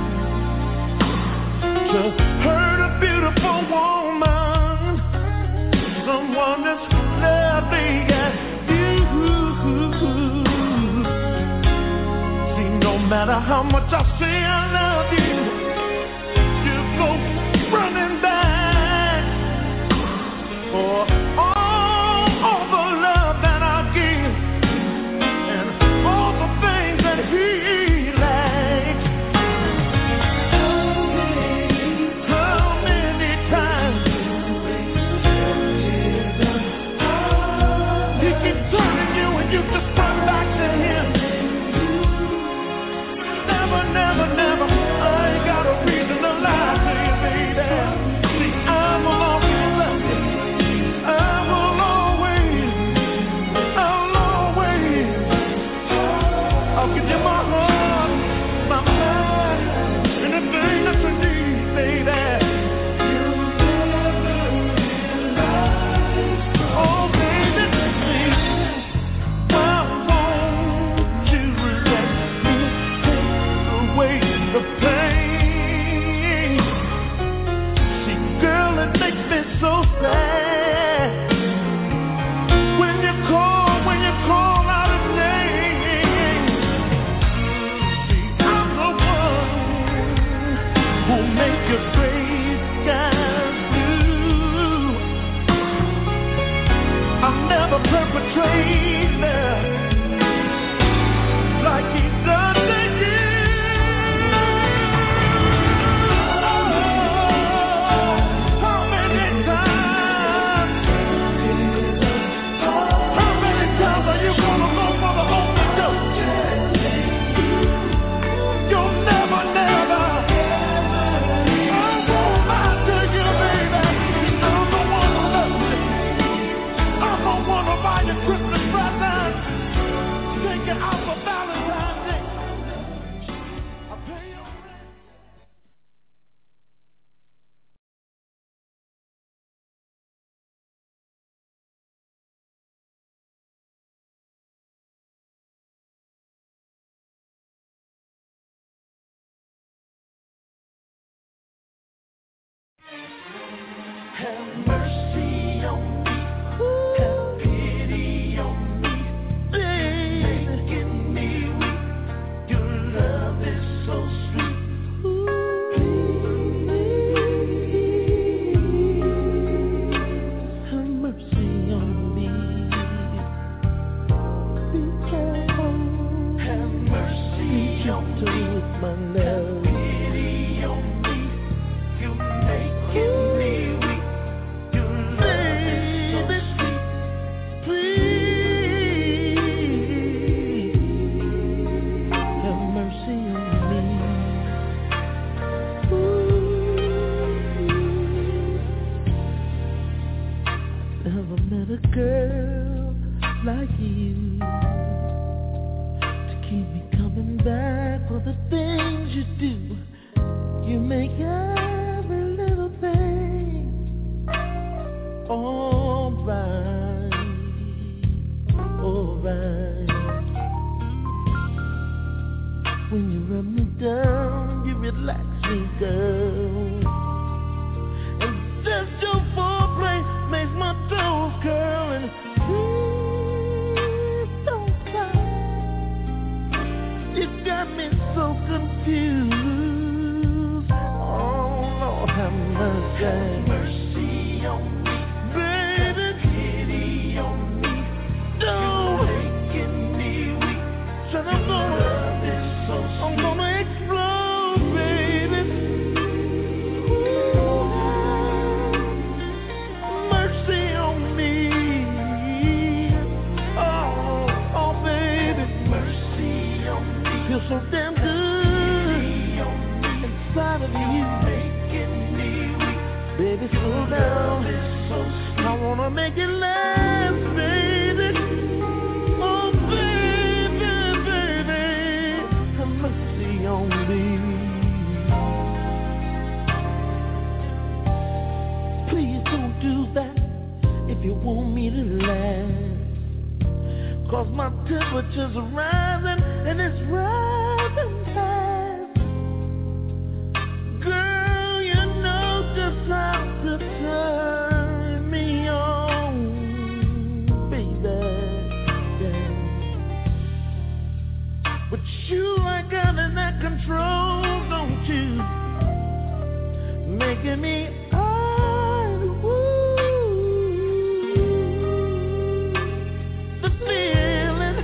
to hurt a beautiful woman, someone that's loving as you. See, no matter how much I say I love you, you go running back for all, all the love that I give and all the things that he. Never, never, away the pain. See, girl, it makes me so sad when you call, when you call out a name. See, I'm the one who make your gray skies blue. I'll never perpetrate that like he done to you. How many times? How many times are you gonna go for the open door? You'll never, never. I won't lie to you, baby. I'm the one who loves you. I'm the one who buy you Christmas presents. Take it out for Valentine's Day. I'll pay you rent. Have mercy on me. Have pity on me. Making me weak. Your love is so sweet. Have mercy on me. Be careful. Have mercy on me. With my love. Have pity on me. You're making me weak. Your love is so sweet. Please have mercy on me. Ooh. Never met a girl like you to keep me coming back for the things you do. You make every little thing alright, alright. When you rub me down, you relax me, girl. And just your foreplay makes my toes curl. And please don't stop. You got me so confused. Oh Lord, have mercy. Have mercy on me. Baby, pity on me. Don't making me weak. Said I'm gonna, love is so sweet. I'm gonna explode, baby. Ooh, mercy on me. Oh, oh, baby, mercy on me. Feel so damn good inside of you. Making me weak. Baby, slow down. I wanna make it last, baby. Oh, baby, baby, have mercy on me. Please don't do that if you want me to last. 'Cause my temperature's rising and it's rising fast. Girl, you know just how to turn me on, baby. Yeah. But you ain't got that control, don't you? Making me hard, woo. The feeling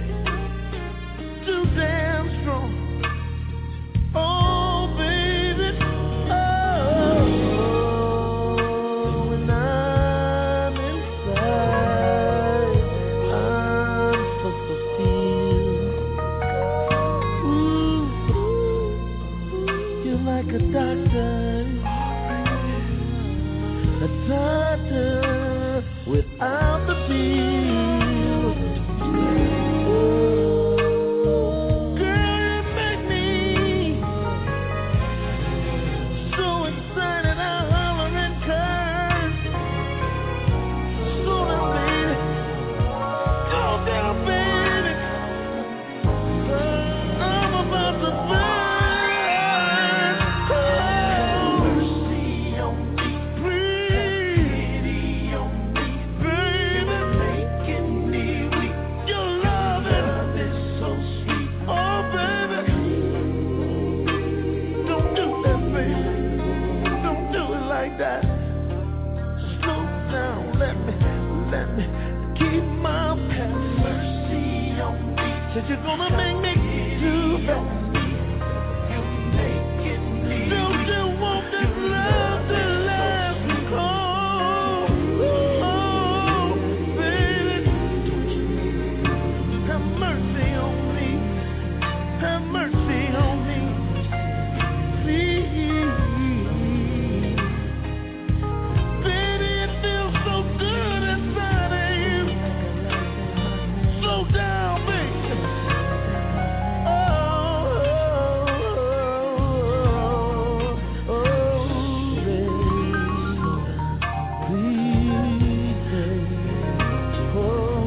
too damn strong. Oh, baby, oh, when I'm inside, I'm so fulfilled. Ooh, you're like a doctor, a doctor without the pill. Girl, you make me so excited, I holler and curse. Slow down, baby. Go down, baby. I'm about to burn. Said you're gonna make me do that. Don't you want this love to last and cold? Oh, baby, have mercy on me. Have mercy on me, please. Baby, it feels so good inside of you. Slow down, baby. Oh, oh, oh, baby. Please, baby. Oh,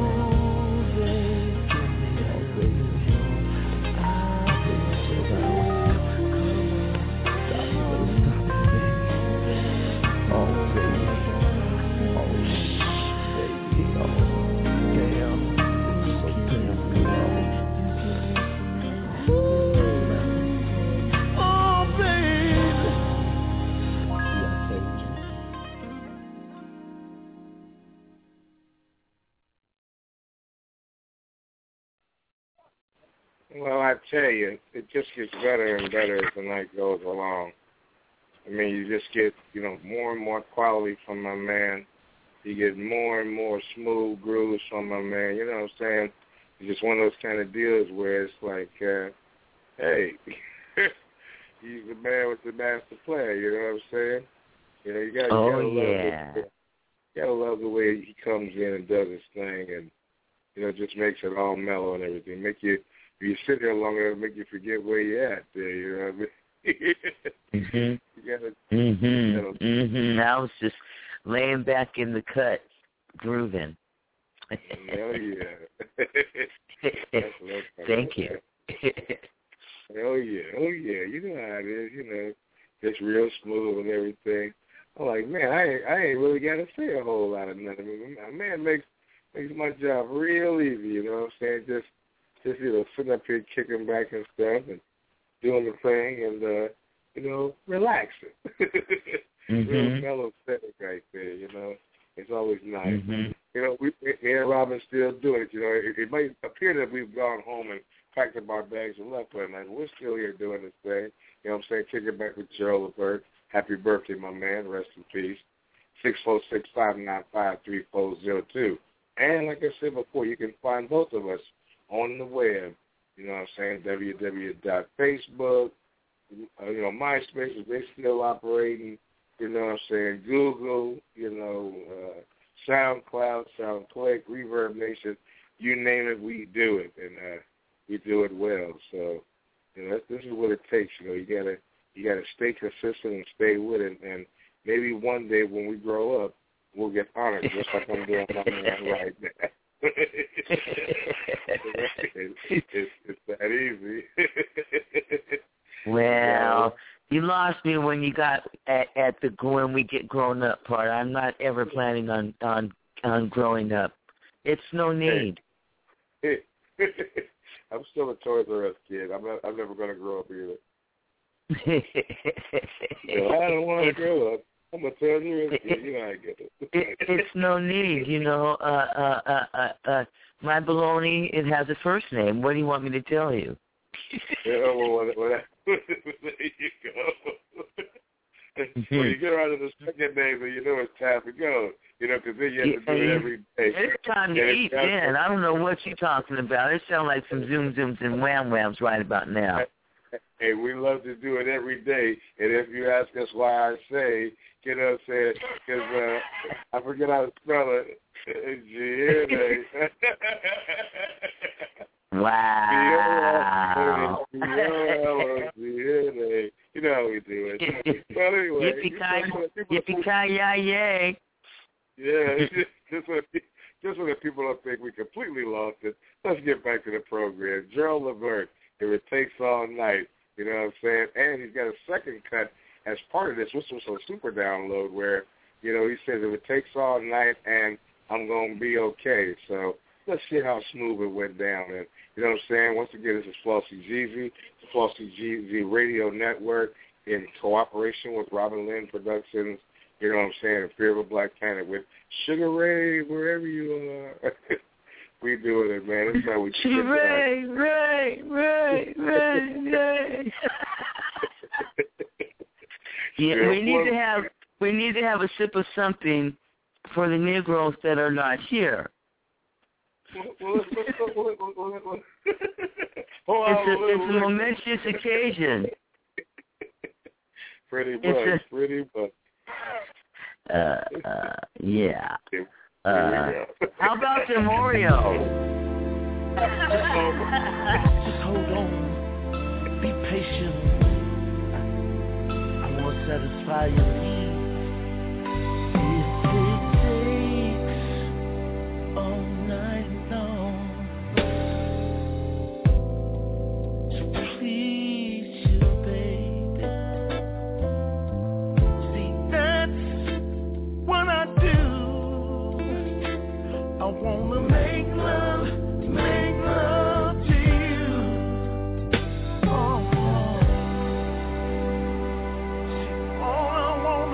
Well, I tell you, it just gets better and better as the night goes along. I mean, you just get, you know, more and more quality from my man. You get more and more smooth grooves from my man. You know what I'm saying? It's just one of those kind of deals where it's like, uh, hey, he's the man with the master plan. You know what I'm saying? You know, you got oh, to love yeah. the, you gotta love the way he comes in and does his thing, and you know, just makes it all mellow and everything. Make you, if you sit there long enough, make you forget where you're at. There, you know what I mean? Mhm. You gotta, Mhm. you know, Mhm. I was just laying back in the cut, grooving. hell yeah. That's what I'm Thank you. Oh yeah, oh yeah. You know how it is. You know, it's real smooth and everything. I'm like, man, I ain't, I ain't really got to say a whole lot of nothing. I mean, my man makes makes my job real easy. You know what I'm saying? Just, just you know, sitting up here kicking back and stuff and doing the thing and uh, you know, relaxing. Mm-hmm. Real mellow setting right there. You know, it's always nice. Mm-hmm. You know, we, me and Robin still do it. You know, it, it might appear that we've gone home and packed up our bags and left, but like, we're still here doing this thing. You know what I'm saying? Kicking back with Gerald Levert. Happy birthday, my man. Rest in peace. six four six, five nine five, three four zero two. And like I said before, you can find both of us on the web. You know what I'm saying? w w w dot facebook. Uh, you know, MySpace, is they still operating. You know what I'm saying? Google, you know, uh, SoundCloud, SoundClick, Reverb Nation, you name it, we do it, and uh, we do it well. So, you know, this is what it takes. You know, you gotta you gotta stay consistent and stay with it, and maybe one day when we grow up, we'll get honored just like I'm doing right now. it's, it's, it's that easy. Well, you lost me when you got at, at the when we get grown up part. I'm not ever planning on on on growing up. It's no need. Hey. I'm still a Toys R Us kid. I'm not. I'm never going to grow up either. So I don't want to grow up. I'm a Toys R Us kid. You know I get it. it. It's no need. You know, uh, uh, uh, uh, uh, my baloney, it has a first name. What do you want me to tell you? Yeah, well, well, there you go. When you get around to the second name, then you know it's time to go. You know, because then you have to do it every day. It's time to and eat then. I don't know what you're talking about. It sounds like some zoom zooms and wham whams right about now. Hey, we love to do it every day. And if you ask us why I say, you know what I'm saying, because uh, I forget how to spell it. G N A Wow. You know how we do it. Well, anyway. Yippee-ki-yay. Yeah, just so, just so that people don't think we completely lost it, let's get back to the program. Gerald Levert, If It Takes All Night, you know what I'm saying? And he's got a second cut as part of this, which was a super download where, you know, he says, if it takes all night and I'm going to be okay. So let's see how smooth it went down. And you know what I'm saying? Once again, this is Flossy Jeezy, the Flossy Jeezy Radio Network in cooperation with Robin Lynn Productions, you know what I'm saying, and Fear of a Black Planet with Sugar Ray, wherever you are. We doing it, man. That's how we do it. Right, right, right, right, right. Yeah, we need to have we need to have a sip of something for the Negroes that are not here. Well, let's, let's, let's, let's, let's, let's. Oh, it's a, it's a momentous occasion. Pretty much, a, pretty much. Uh, uh, yeah. Uh, how about some Oreo? Just hold on. Be patient. I want to satisfy your needs. If it takes all night long, so please, you baby. See, that's what I do. I wanna make love, make love to you. Oh, oh. See, all I wanna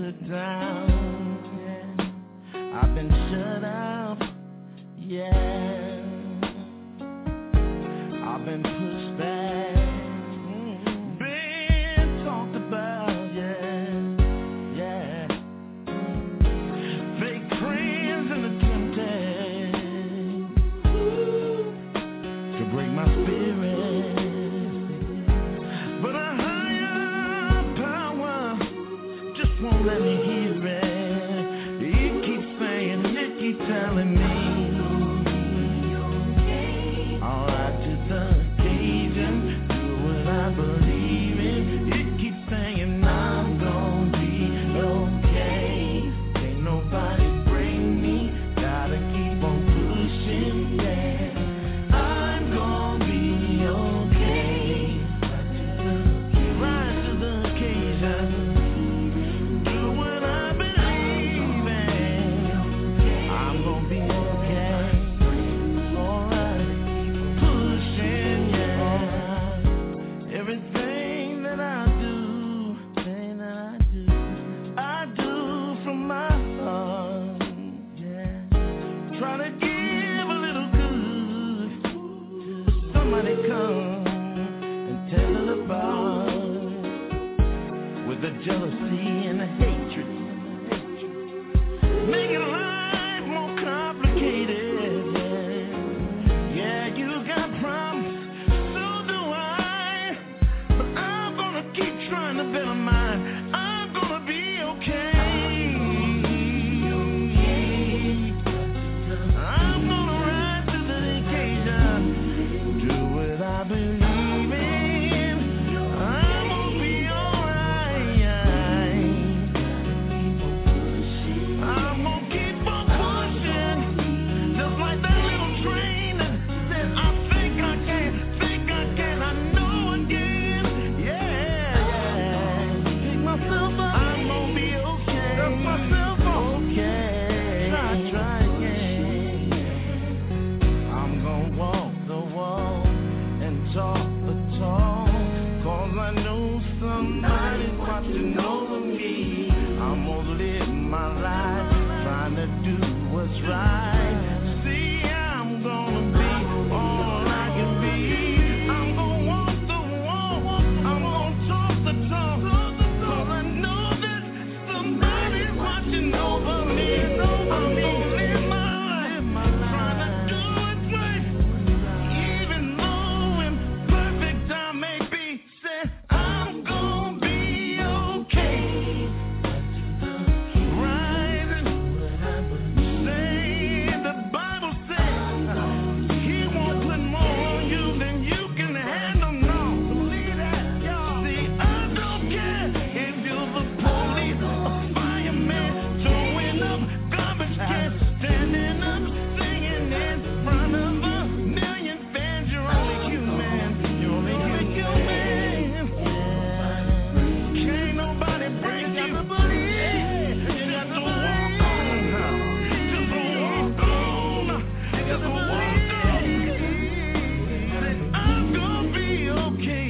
put down, yeah. I've been shut out, yeah. I've been pushed back, mm. been talked about, yeah, yeah. Fake friends and attempted to break my spirit, but a higher power just won't let me hear it. It keeps saying, it keeps telling me, alright to the occasion, do what I believe in. It keeps saying I'm gonna be okay. Ain't nobody bring me, gotta keep on pushing, yeah. I'm gonna be okay. Rise to the occasion, do what I believe in. I'm gonna be okay. Alright, pushing, yeah. Everything that I do, thing that I do, I do from my heart, yeah. Try to give a little good, but somebody come and tell it about, with the jealousy and the hatred, making life more complicated, yeah. Yeah, you got problems, so do I, but I'm gonna keep trying to better mine. I'm gonna be okay. I'm gonna rise to the occasion, do what I believe in. I'm gonna be alright. I'm gonna keep on pushing, just like that little train that said, I think I can, think I can, I know I can, yeah, yeah. Pick myself up, I'm gonna be okay. Pick myself up, okay. Try, try again. I'm gonna walk the walk and talk the talk, 'cause I know somebody's watching over me. I'm gonna live my life, trying to do what's right. See, I'm gonna be all I can be. I'm gonna walk the walk, I'm gonna talk the talk, 'cause I know that somebody's watching over me. I'm gonna live my life, trying to do what's right, even though imperfect I may be. Say, I'm gonna be okay. Rising, say the Bible says He won't put more on you than you can handle. No, believe that, y'all. See, I don't care if you're the police, a fireman, throwing up garbage cans, standing up, singing in front of a million fans. You're only human. You're only human. Can't nobody break you. You got to walk on now. Just walk on. Just walk on. I'm gonna be okay.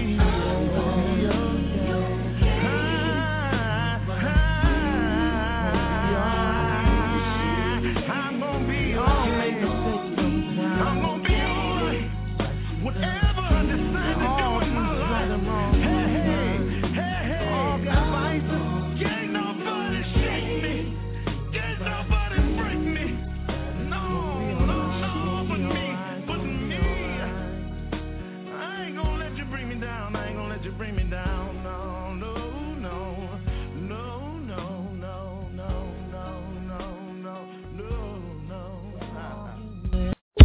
I'm gonna be alright. I'm gonna be alright. Whatever I decide to do in my life. Hey, hey, hey, hey. Can't nobody shake me. Can't nobody break me. No, no, no, but me, but me. I ain't gonna let you bring me down. I ain't gonna let you bring me down. No, no, no, no, no, no, no, no, no, no, no, no.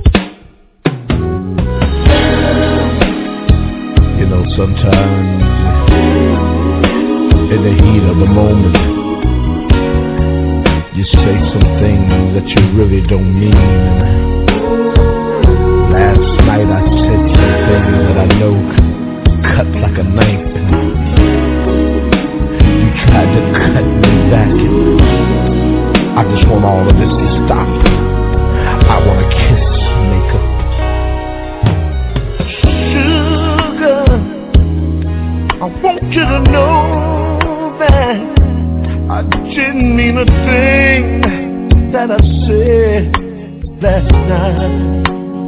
You know, sometimes in the heat of the moment, you say some things that you really don't mean. And last night I said some things that I know cut like a knife, and you tried to cut me back. I just want all of this to stop. I want to kiss makeup. Sugar, I want you to know that I didn't mean a thing that I said last night.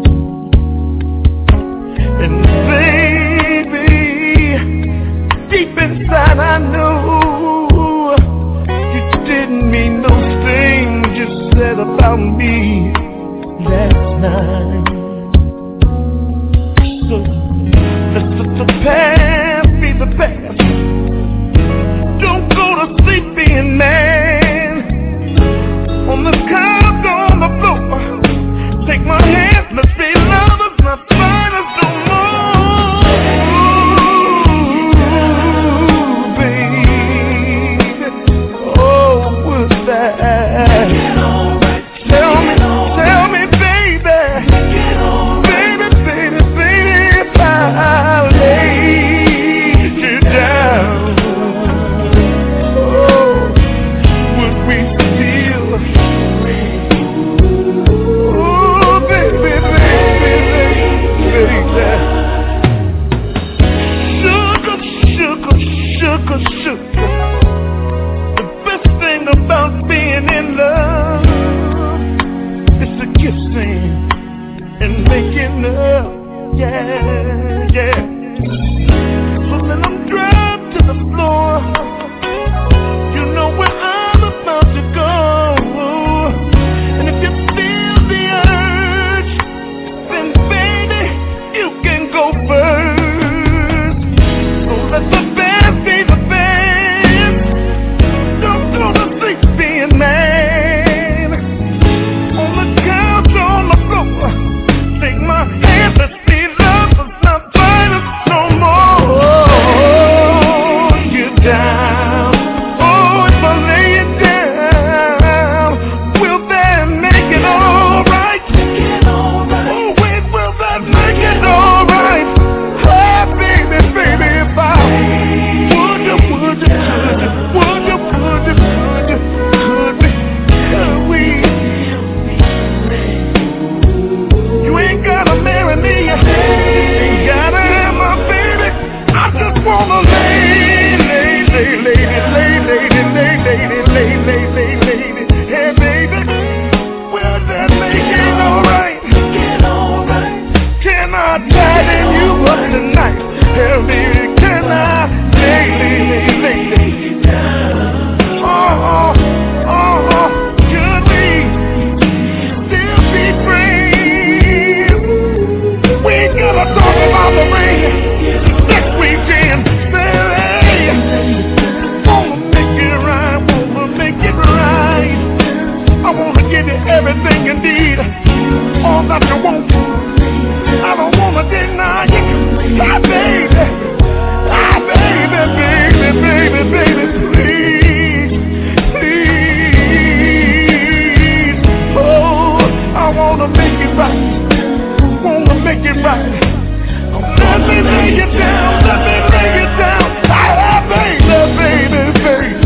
And baby, deep inside I knew you didn't mean those things you said about me last night. So let the past be the past. Don't go to sleep being mad. On the couch, on the floor, take my hand, let's be lovers, not fighters no more. Ooh, baby, oh, would that tell me, tell me, baby, baby, baby, baby, if I laid you down, oh, would we still? Oh, baby, baby, baby, sugar, sugar, sugar, sugar. The best thing about being in love is the kissing and making love, yeah, yeah. So then I'm dropped to the floor. You know where I'm about to go. And if you feel the urge, then baby, you can go first. So let the best be the best. Don't go to sleep being mad. On the couch, on the floor, take my hand, let's be lovers, not fighters no more. You down, oh, if I lay it down, will that make it alright? Oh, wait, will that make it alright? Oh, baby, baby, if I would you, would you, could you, would you, could you, could you, could we, could we? You ain't gotta marry me, you ain't gotta have my baby. I just wanna lay, lay, lay, lady, lay, lady, lay, lady, lay, lay, lay, lady. Hey, baby, will that make it alright? Can I tighten you up tonight? Hey, baby, can I lay, lay, lay, lay, lay? Oh, oh, oh, oh, could we still be friends? We ain't gotta talk about the rain next weekend, baby. Wanna make it right, wanna make it right. I wanna give you everything you need, all that you want. I don't wanna deny you. Ah, baby, ah, baby, baby, baby, baby, please, please. Oh, I wanna make it right, wanna make it right. Let me lay you down, let me lay you down. Ah, baby, baby, baby.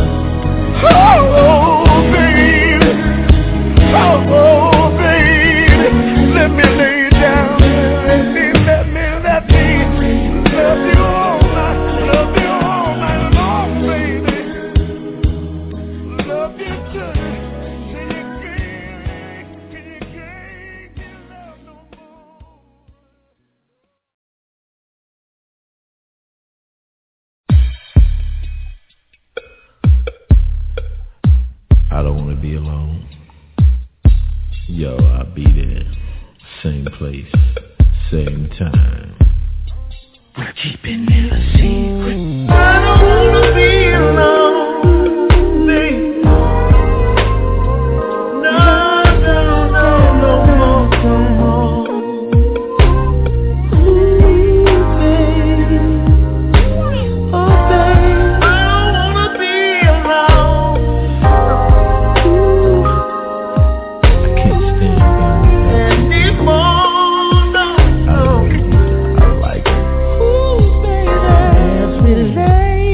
Oh, baby, oh, baby, let me lay you down. Let me, let me, let me love you all night, love you all night long, baby. Love you till you, till you can't, till you can't get love no more. I don't want to be alone. Yo, I'll be there. Same place, same time. We're keeping it a secret. I don't wanna be alone, baby. No, no, no, no more, no more. Ooh, baby. Oh, baby. I don't wanna be alone. Ooh. I can't stand being Anymore, no, no. I like it. Ooh, baby. As we lay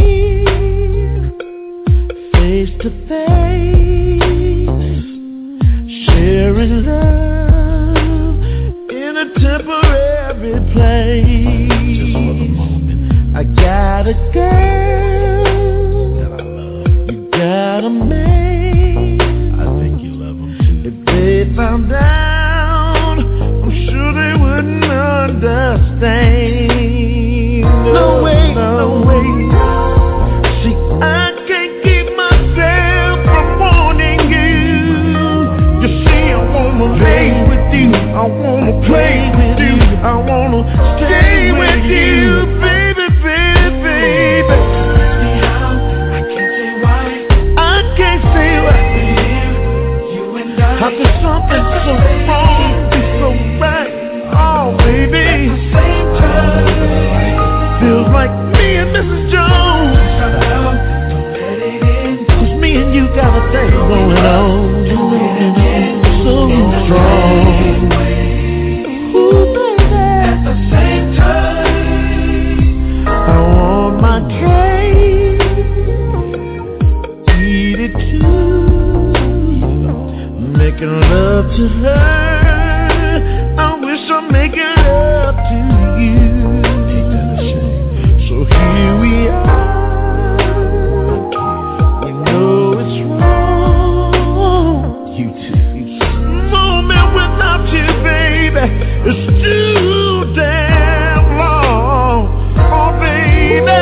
face to face, sharing love in a temporary place. Just for the moment I got a girl, that I love. you got a man. understand. No way, no way. See, I can't keep myself from wanting you. You see, I wanna lay with you, I wanna play with you, I wanna stay with you, baby, baby, baby. How could something so wrong be so right? Oh, baby. Feels like me and Missus Jones. Cause me and you got a thing going on. So strong. Ooh, baby. At the same time, I want my cake. Eat it too. Making love to her, I wish I'm making love to you. So here we are, we know it's wrong. You too. Moment without you, baby, it's too damn long. Oh, baby,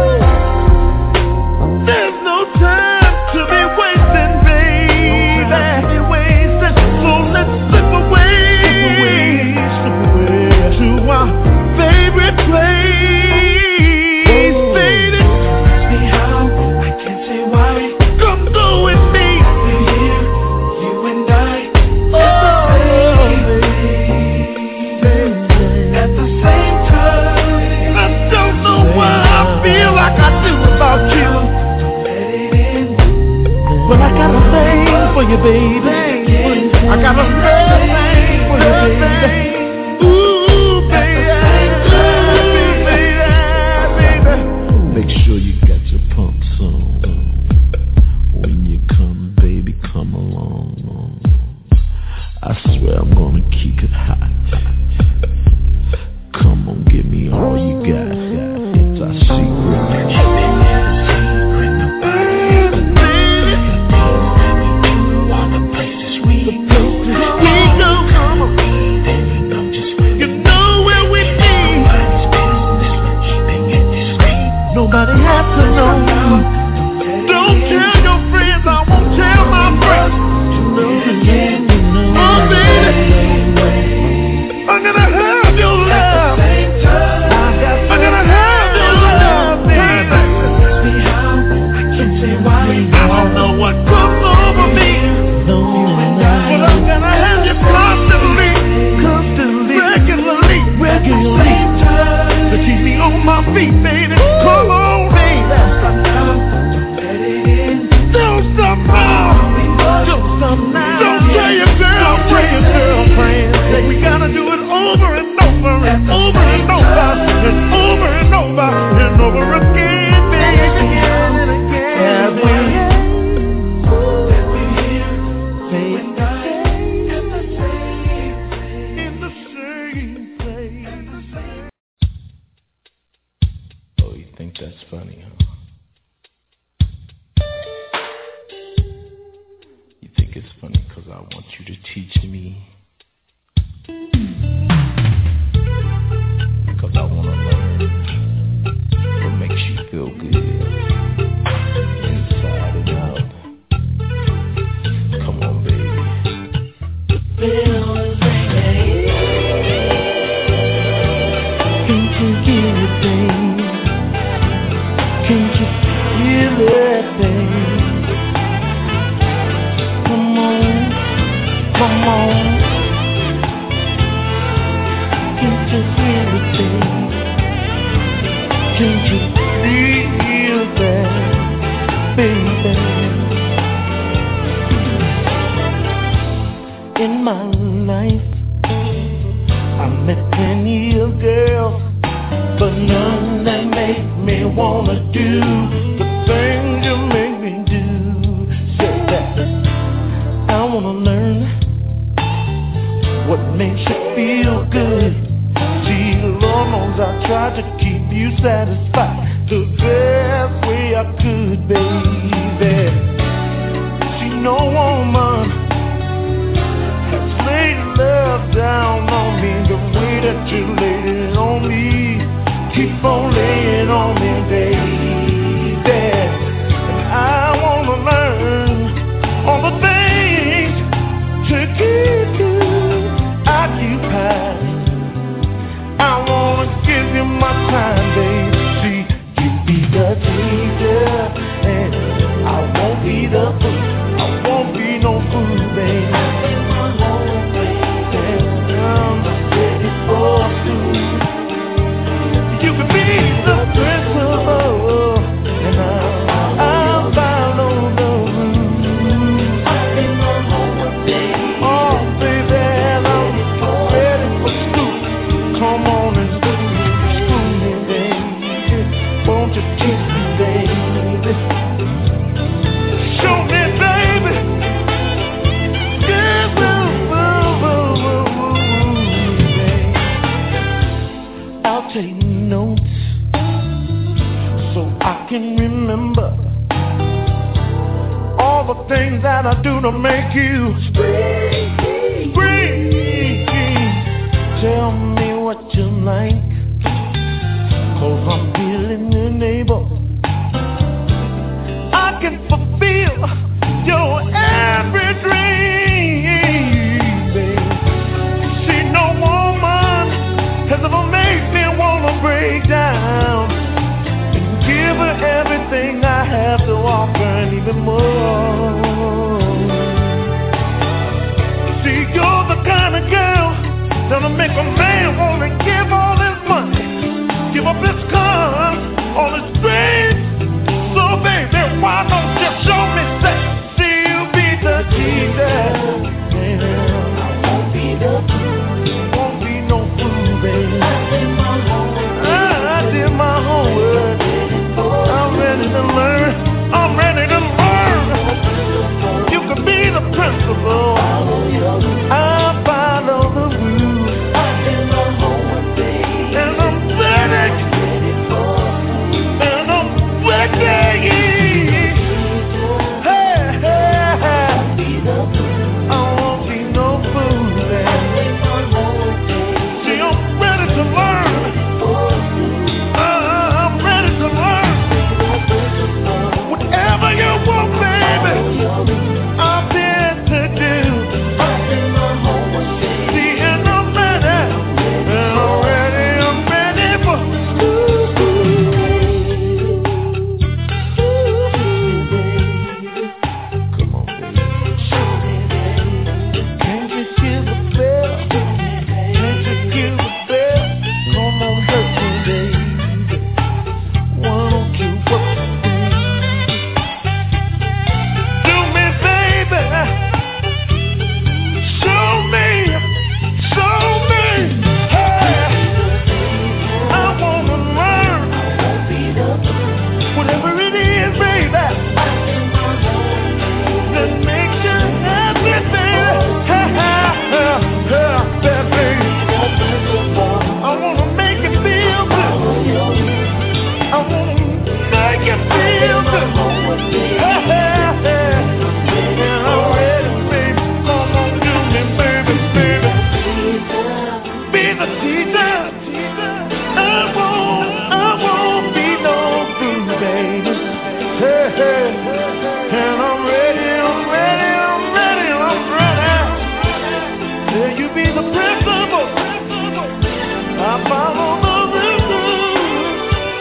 there's no time to be wasting, baby. So let's slip away, slip away to our favorite place, baby. Ask me how, I can't say why. Come go with me. We're here, you and I. Oh, baby. At the same time, I don't know why I feel like I do about you, but I got a thing for you, baby. I got a love thing for you, baby. Ooh, baby, baby, baby. Make sure you got your pumps on. When you come, baby, come along. I swear I'm gonna keep it hot. Come on, give me all you got. It's our secret. Nobody has to know. Don't tell your friends, I won't tell my friends. Oh, baby, I'm gonna have your love. I'm gonna have your love, baby. I don't know what comes over me, but I'm gonna have you constantly, constantly, regularly, regularly, to keep me on my feet, baby. Come on, baby. Don't stop now. Don't stop now. Don't tell your girl, tell your girlfriend. We gotta do it over and over and over and over and over and over and over again, baby. Again and again. As we that's funny, huh? You think it's funny because I want you to teach me? Because I want to learn what makes you feel good inside and out. Come on, baby. The bell is ringing. Can't you hear it, baby? Can't you feel it, babe? Come on, come on. Can't you feel it, babe? Can't you feel that, baby? In my life, I met plenty of girls, but none that make me wanna do the things you make me do. Say that I wanna learn what makes you feel good. See, Lord knows I tried to keep you satisfied the best way I could, baby. See, no woman has laid love down on me the way that you laid it keep on laying on me, baby. And I wanna learn all the things to keep you occupied. I wanna give you my time, baby. See, you be the teacher, and I won't be the fool. I won't be no fool, baby. I'm ready for school. You can be the principal, and I'll, I'll follow the rules. Oh, baby, I'm ready for school. Come on and school me, baby. Won't you kiss me, baby? Show me, baby. Yeah, woo, woo, woo, woo, woo, baby. I'll take notes so I can remember all the things that I do to make you scream, scream. Tell me what you like, 'cause I'm feeling unable. I can fulfill your every dream, baby. See, no woman has ever made me wanna break down and give her everything I have to offer and even more. See, you're the kind of girl that'll make a man wanna give all his money, give up his cars, all his dreams. So baby, why don't you show me sex? See, you be the teacher, and I won't be the fool. Won't be no fool, baby. I, I did my homework. I'm ready to learn. I'm ready to learn. You can be the principal. I'll follow the rules. And I'm ready. And I'm ready. Hey, hey, hey. I won't be no fool, baby. See, I'm ready to learn. Uh, I'm ready to learn. Whatever you want, baby, I'm there to do. See, and I'm ready. And I'm ready, I'm ready for Come on, baby. Can't you hear the bell? Can't you hear the bell? Come on, hurt me, baby. Why don't you what you do? Do me, baby. Show me, show me. Hey, I wanna learn whatever it is, baby, that makes you happy, baby. Ha, ha, ha, ha, baby. I wanna make you feel good. I wanna make you feel good. Ha, ha, ha. And I'm ready, baby. Come on, do me, baby, baby. Be the teacher. I won't, I won't be no fool, baby. Hey, hey. And I'm ready, I'm ready, I'm ready, I'm ready. Yeah, you be the principal. I follow the rules.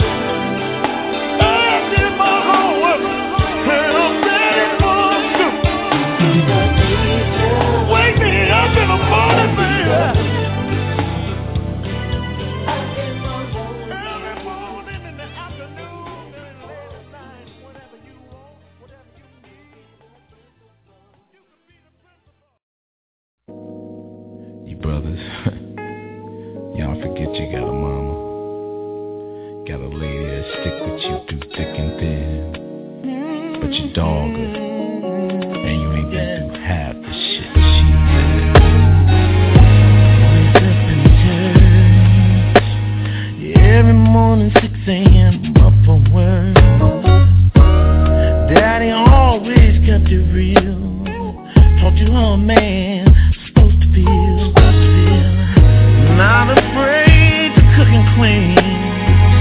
I did my homework, and I'm ready for school. Wake me up in the morning, baby. Early morning, in the afternoon, and late at night, whatever you want, whatever you need. You can be the principal. You brothers, y'all forget you got a mama. Got a lady that stick with you through thick and thin. But you dog her, and you ain't been through half the shit she did. Yeah, every morning, six a.m., up for work. Daddy always kept it real. Taught you how a man supposed to feel. Not afraid to cook and clean.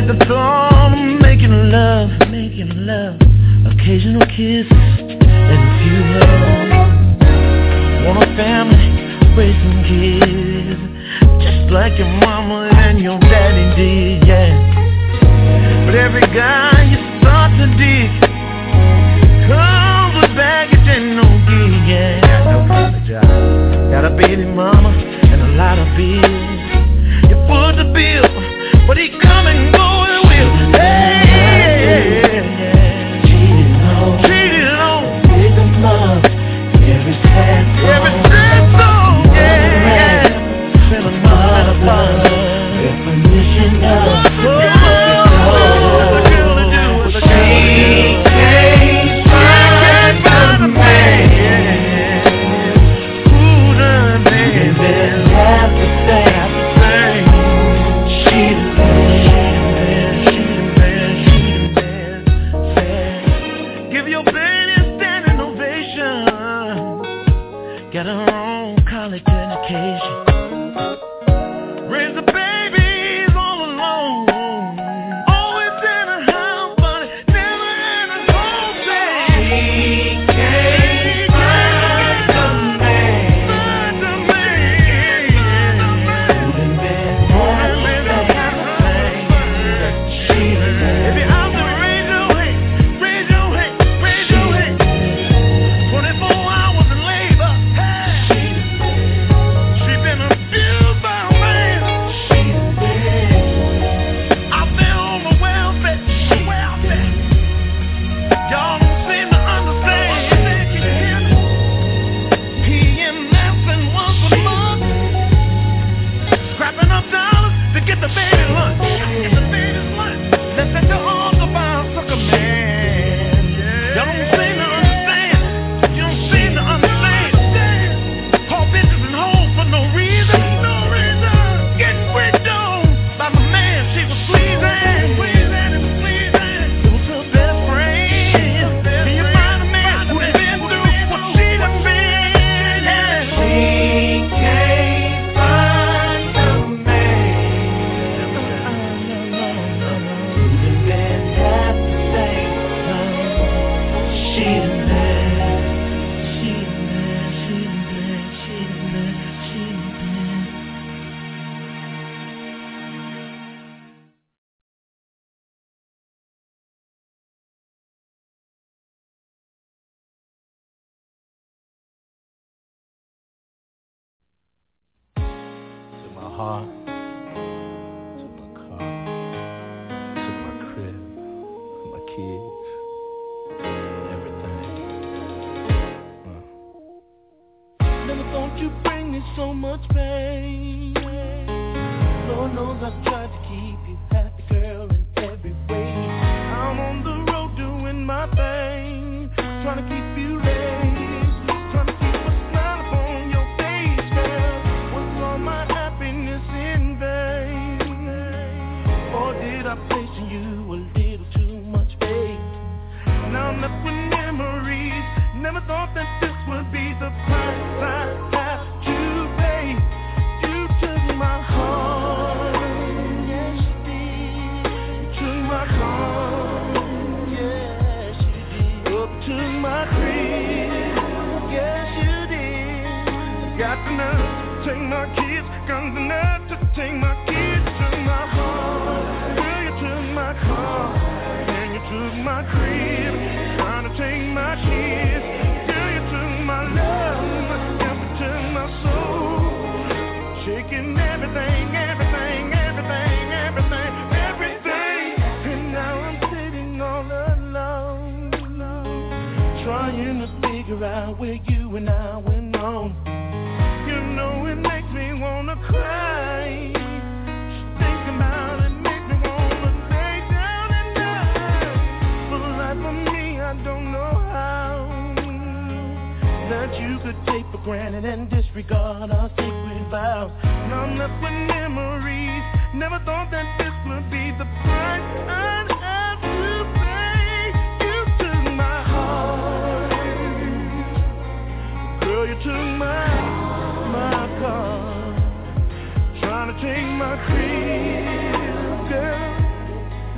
the thought of making love, making love, occasional kisses and a few hugs. Want a family, raise some kids, just like your mama and your daddy did, yeah. But every guy you start to dig comes with baggage and no gig, yeah. No kind of job. Got a baby mama and a lot of bills. You foot the bill, but he come and go at will. Hey, yeah, yeah. Cheated on, cheated on, giving love every sad song, every sad song, yeah, yeah. Feeling my love, definition of what a girl to do, what a girl to do. She can't find a man who done been have to say. Got her own college education. Raised the babies all alone. Always in a house, but never in a home. She can't find a man. Find a man. Wouldn't be happy. She if you're out there, raise your hand, raise your hand, raise your hand. twenty-four hours in labor. Heart, took my car, took my crib, my kids, everything. Uh. Never thought you'd bring me so much pain. Lord knows I've tried to keep you happy, girl, in every way. I'm on the road doing my thing, trying to keep you raised, trying to keep a smile upon your face, girl. What's all my happiness in vain? Or did I place in you a little too much faith? Now I'm left with memories. Never thought that this would be the price I have to pay. You took my heart, yes you did. You took my heart, yes you did. Up to my crib, yes you did. Got the nerve to take my kids, got the nerve to take my kids. Took my heart, girl, you took my car, and you took my crib, trying to take my kids. Girl, you took my love, you took my soul, shaking everything, everything, everything, everything, everything. And now I'm sitting all alone, trying to figure out where you and I went wrong. You know it makes me wanna cry. Just thinking about it makes me wanna lay down and die. For the life of me, I don't know how that you could take for granted and disregard our sacred vows. Now I'm left with memories. Never thought that this would be the price I'd have to pay. You took my heart, girl, you took my my car, trying to take my crib, girl.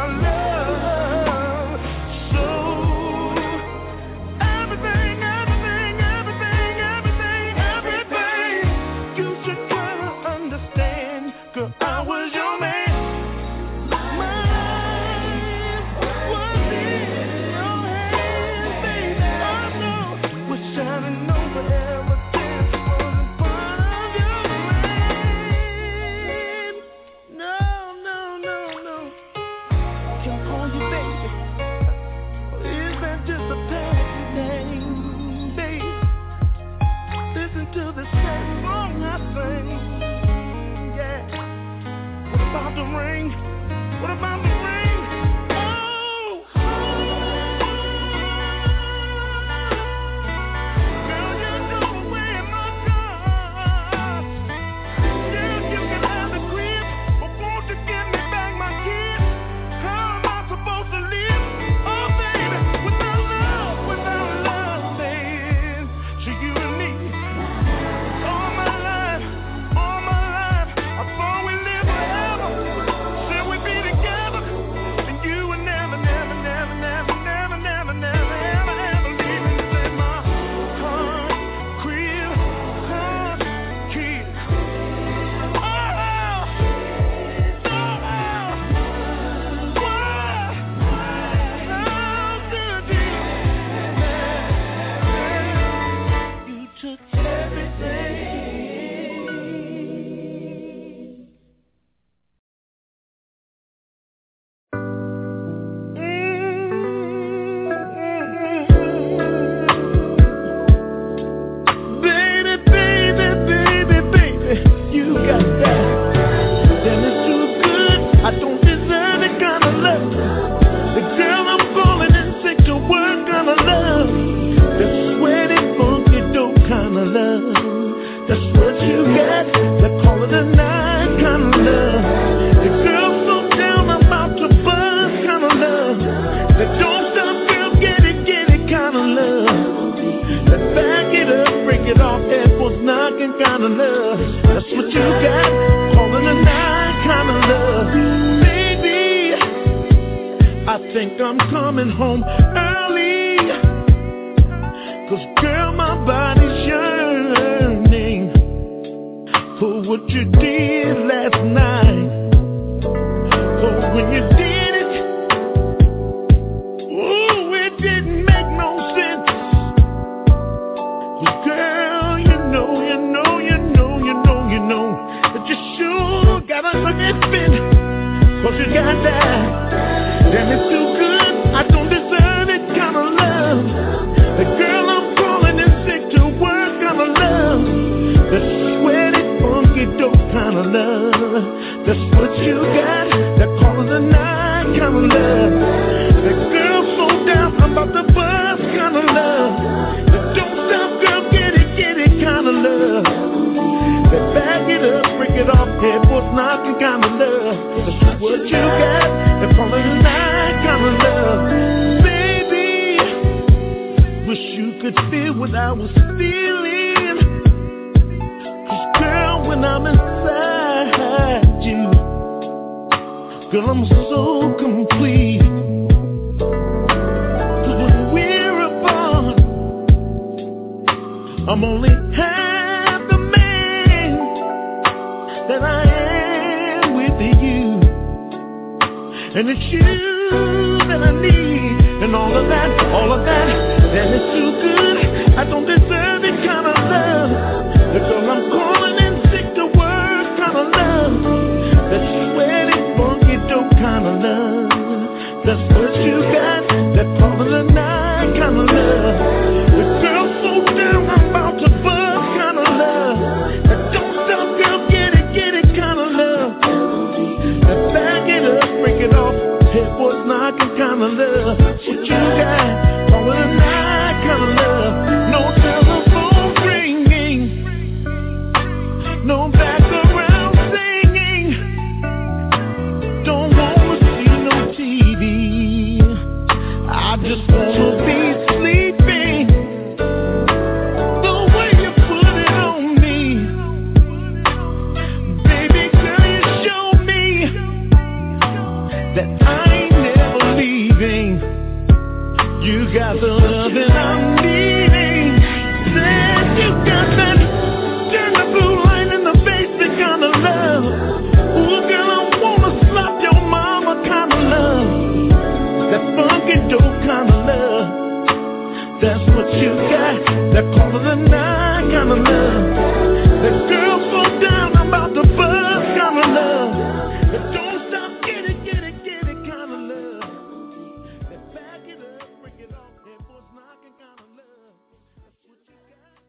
That I ain't believing you got the love that I'm needing. Said you got that turn the blue light in the face, that kind of love. Ooh, girl, I wanna slap your mama kind of love. That funky dope kind of love. That's what you got. That call of the night kind of love. That girl so down about the buzz kind of love. That don't stop, get it, get it, get it kind of love. That back it up, bring it off, that was knocking kind of love. That's what you got.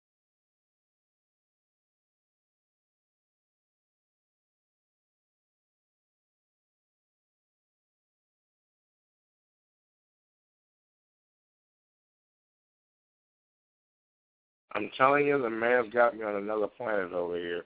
I'm telling you, the man's got me on another planet over here.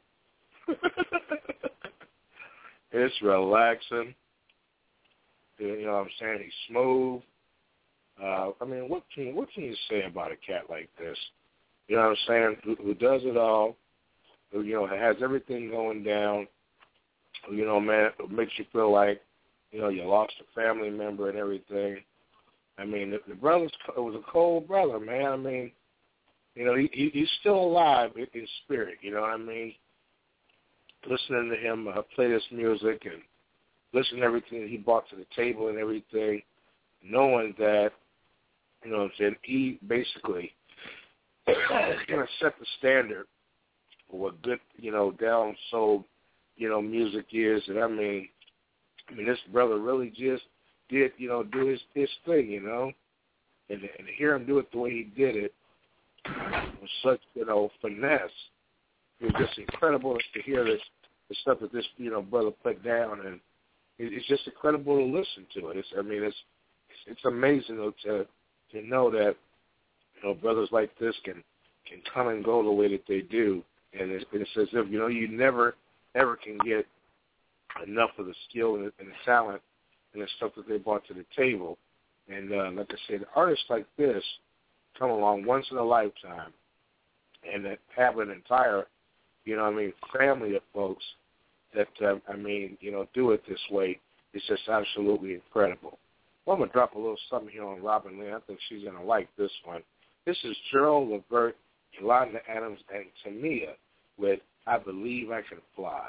It's relaxing. You know what I'm saying? He's smooth. Uh, I mean, what can what can you say about a cat like this? You know what I'm saying? Who, who does it all? Who, you know, has everything going down. Who, you know, man, it makes you feel like, you know, you lost a family member and everything. I mean, the, the brother's it was a cold brother, man. I mean, you know, he, he he's still alive in, in spirit. You know what I mean? Listening to him uh, play this music and listening to everything that he brought to the table and everything, knowing that, you know what I'm saying, he basically is going to set the standard for what good, you know, down soul, you know, music is. And I mean, I mean, this brother really just did, you know, do his, his thing, you know, and, and to hear him do it the way he did it was such, you know, finesse. It was just incredible to hear this, the stuff that this, you know, brother put down, and it, it's just incredible to listen to it. It's, I mean, it's it's amazing to to know that, you know, brothers like this can can come and go the way that they do, and it's, it's as if, you know, you never ever can get enough of the skill and the, and the talent and the stuff that they brought to the table. And uh, like I said, artists like this come along once in a lifetime, and that have an entire, you know what I mean, family of folks that, uh, I mean, you know, do it this way. It's just absolutely incredible. Well, I'm going to drop a little something here on Robin Lynn. I think she's going to like this one. This is Gerald Levert, Yolanda Adams, and Tamia with I Believe I Can Fly.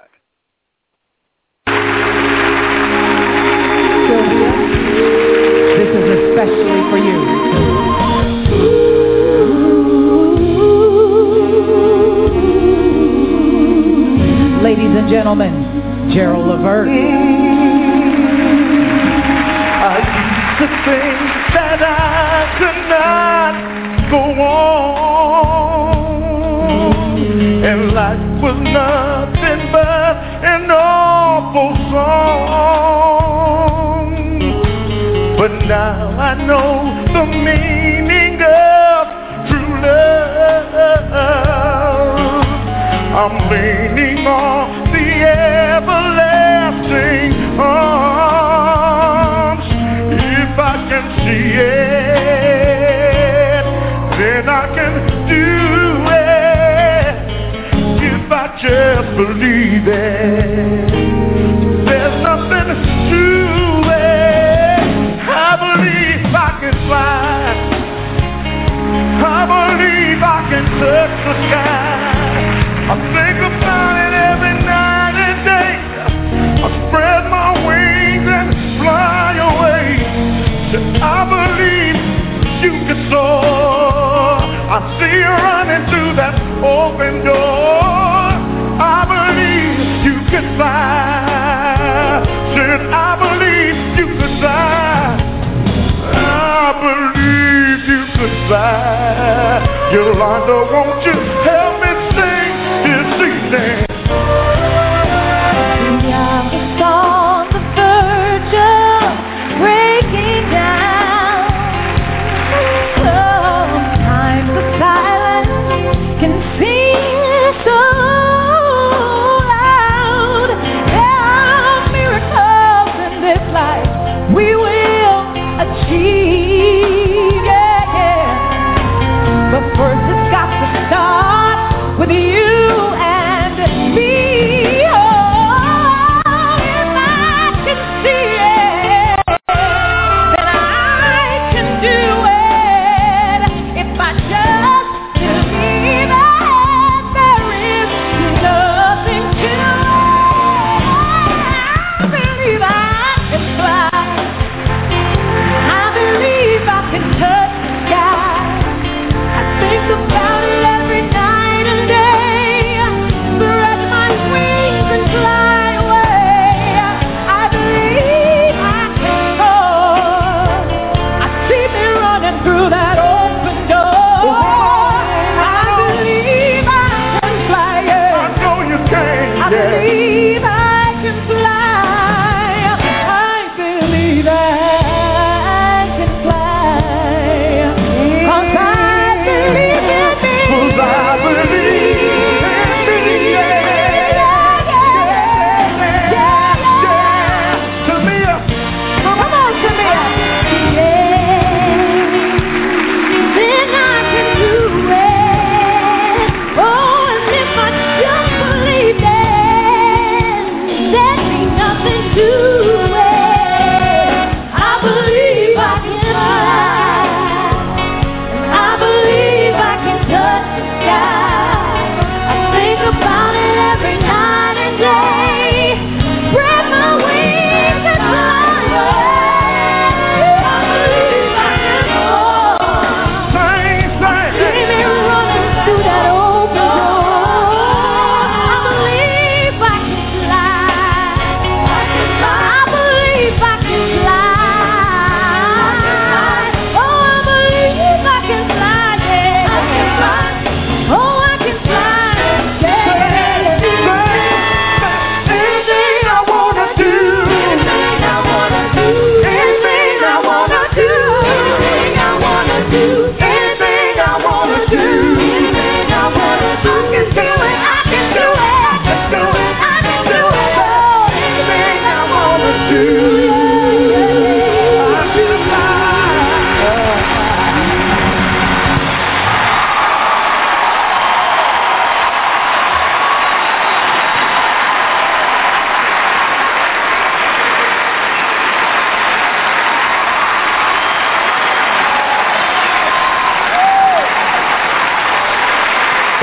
Sylvia, this is especially for you. Ladies and gentlemen, Gerald Levert. I used to think that I could not go on, and life was nothing but an awful song. But now I know the meaning of true love. I'm leaning on the everlasting arms. If I can see it, then I can do it. If I just believe it, there's nothing to it. I believe I can fly. I believe I can touch the sky. I think about it every night and day. I spread my wings and fly away. I believe you can soar. I see you running through that open door. I believe you can fly. Said I believe you can fly. I believe you can fly. Yolanda, won't you help me sing this evening? We are on the verge of breaking down. Sometimes the silence can seem so loud. There are miracles in this life we will achieve, yeah, yeah. But first it's got to start.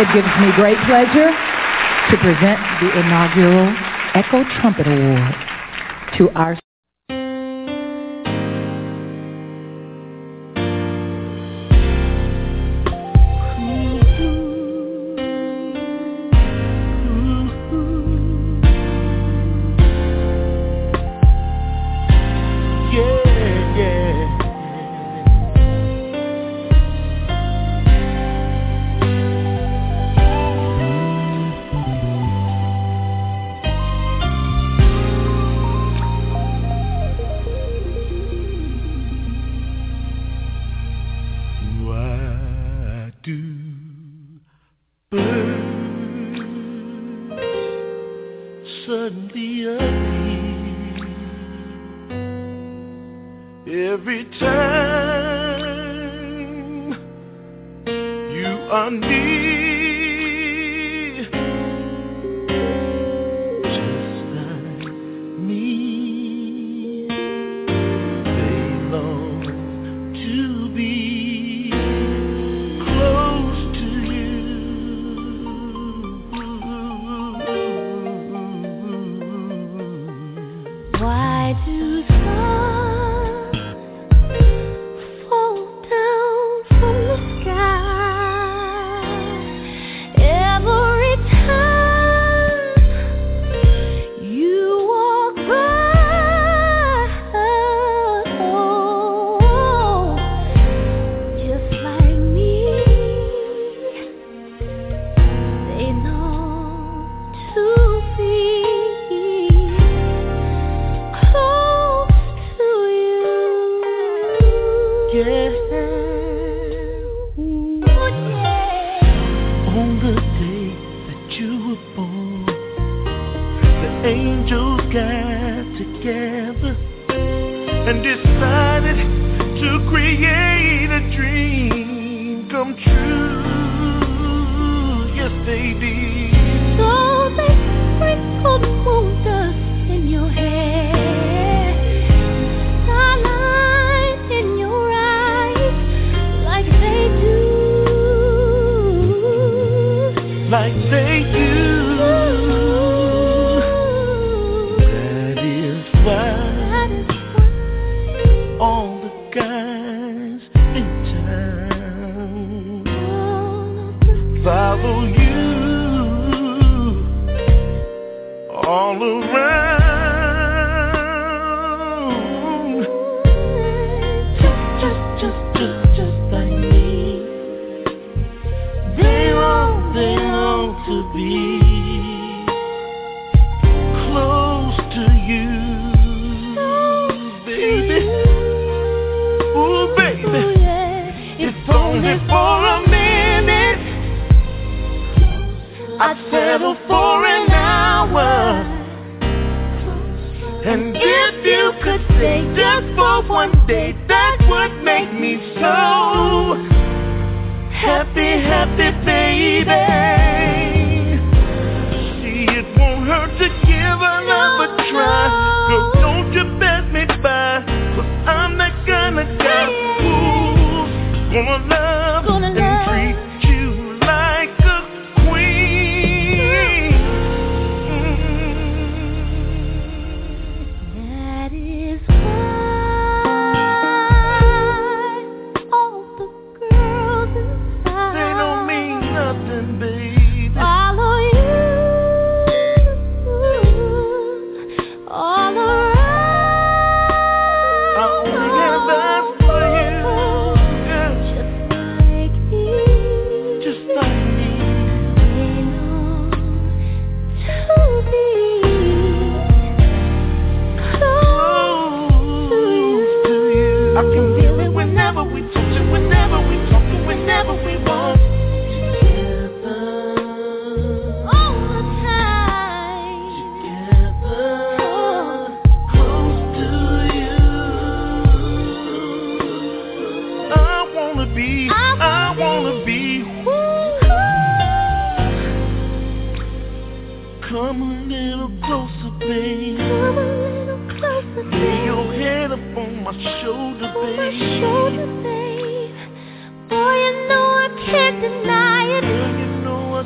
It gives me great pleasure to present the inaugural Echo Trumpet Award to our suddenly appear every time you are near, just like me. They long to be close to you. Why do stars fall down from the sky every time you walk by? Oh, just like me, they long to be close to you. Yeah. Oh, yeah. On the day that you were born, the angels got together and decided to create a dream come true. Yes, they did. So they sprinkled moon dust in your hair, starlight in your eyes, like they do, like they do. That is why That is all the guys in town follow you all around. Just, just, just, just, just like me. They long, they long to be close to you, baby. Ooh, baby. If only for a minute, I'd settle for an hour. And if you could stay just for one day, that would make me so happy, happy, baby. See, it won't hurt to give another try. Girl, don't you pass me by, 'cause I'm that kind of guy who's gonna love Gonna and love. treat you like a queen. That is why all the girls inside They don't mean nothing, baby. follow you all around. I only have eyes for you, girl, Just like me, just like me. they long to be close to you. I can feel it whenever we touch it, whenever we talk it, whenever we walk together. All the time. Together, close to you. I wanna be, I wanna be. Come a little closer, baby. Come a little closer, Lay your babe. head up on my shoulder, On my baby. shoulder, babe. Boy, you know I can't deny it. Girl, you know I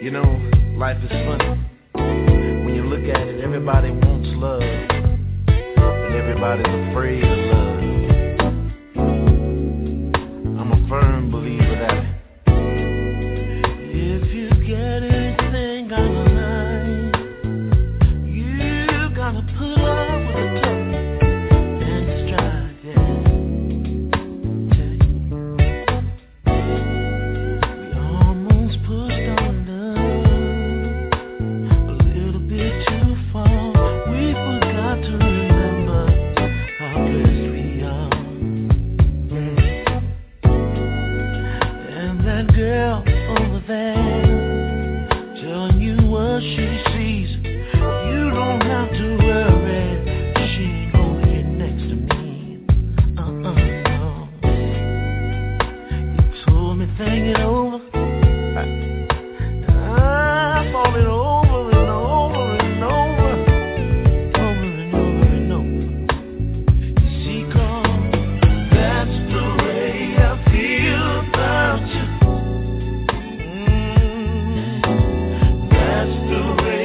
You know, life is funny. When you look at it, everybody wants love, and everybody's afraid of love. I'm a firm believer that if you get anything out of life, you gotta put up with the tough and strive, yeah. We almost pushed under a little bit too far. We forgot to remember how blessed we are. Yeah. And that girl over there telling you what she sees, you don't have to worry, she ain't gonna get next to me. Uh-uh, no. You told me think it over, I thought it over and over and over, over and over and over. You see, 'cause that's the way I feel about you. Mm, that's the way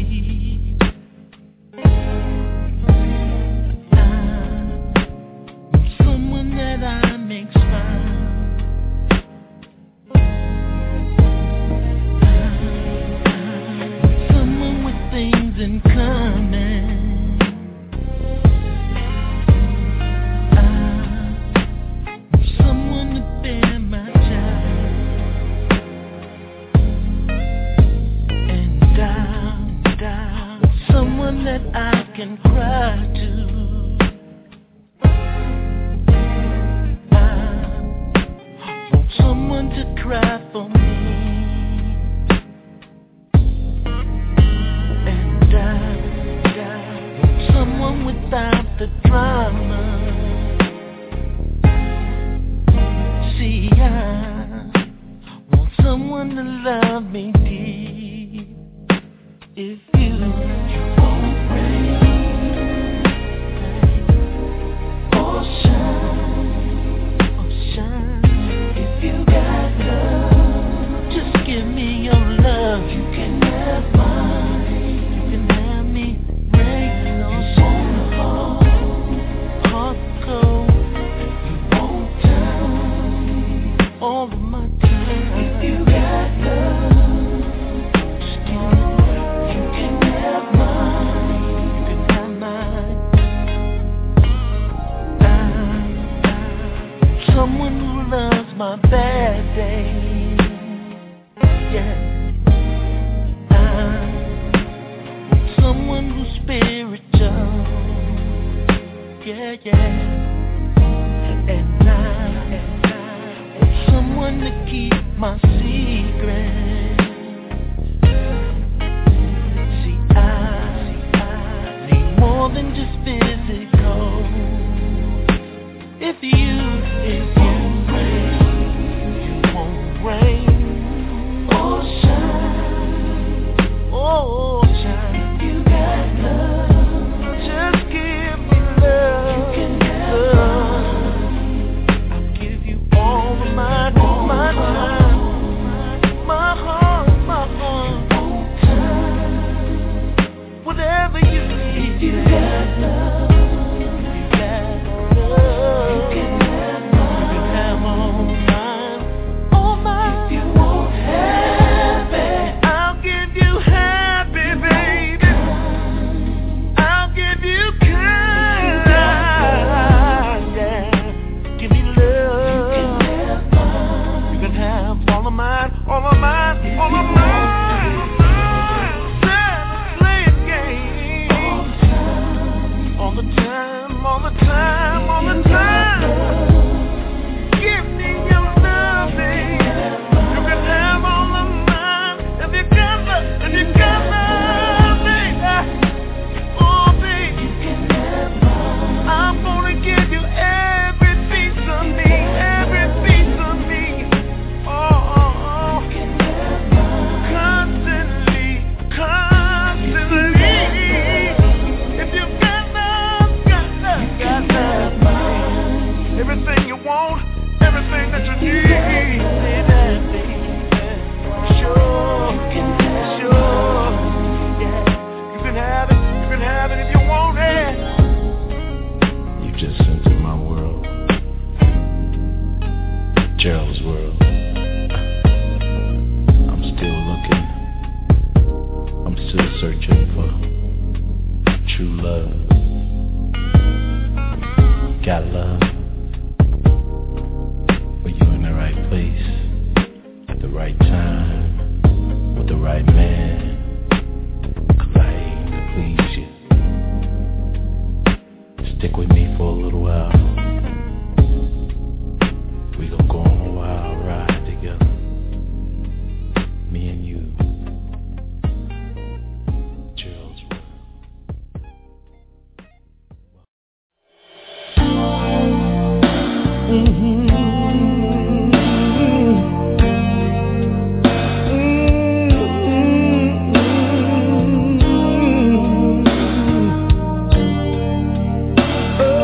Oh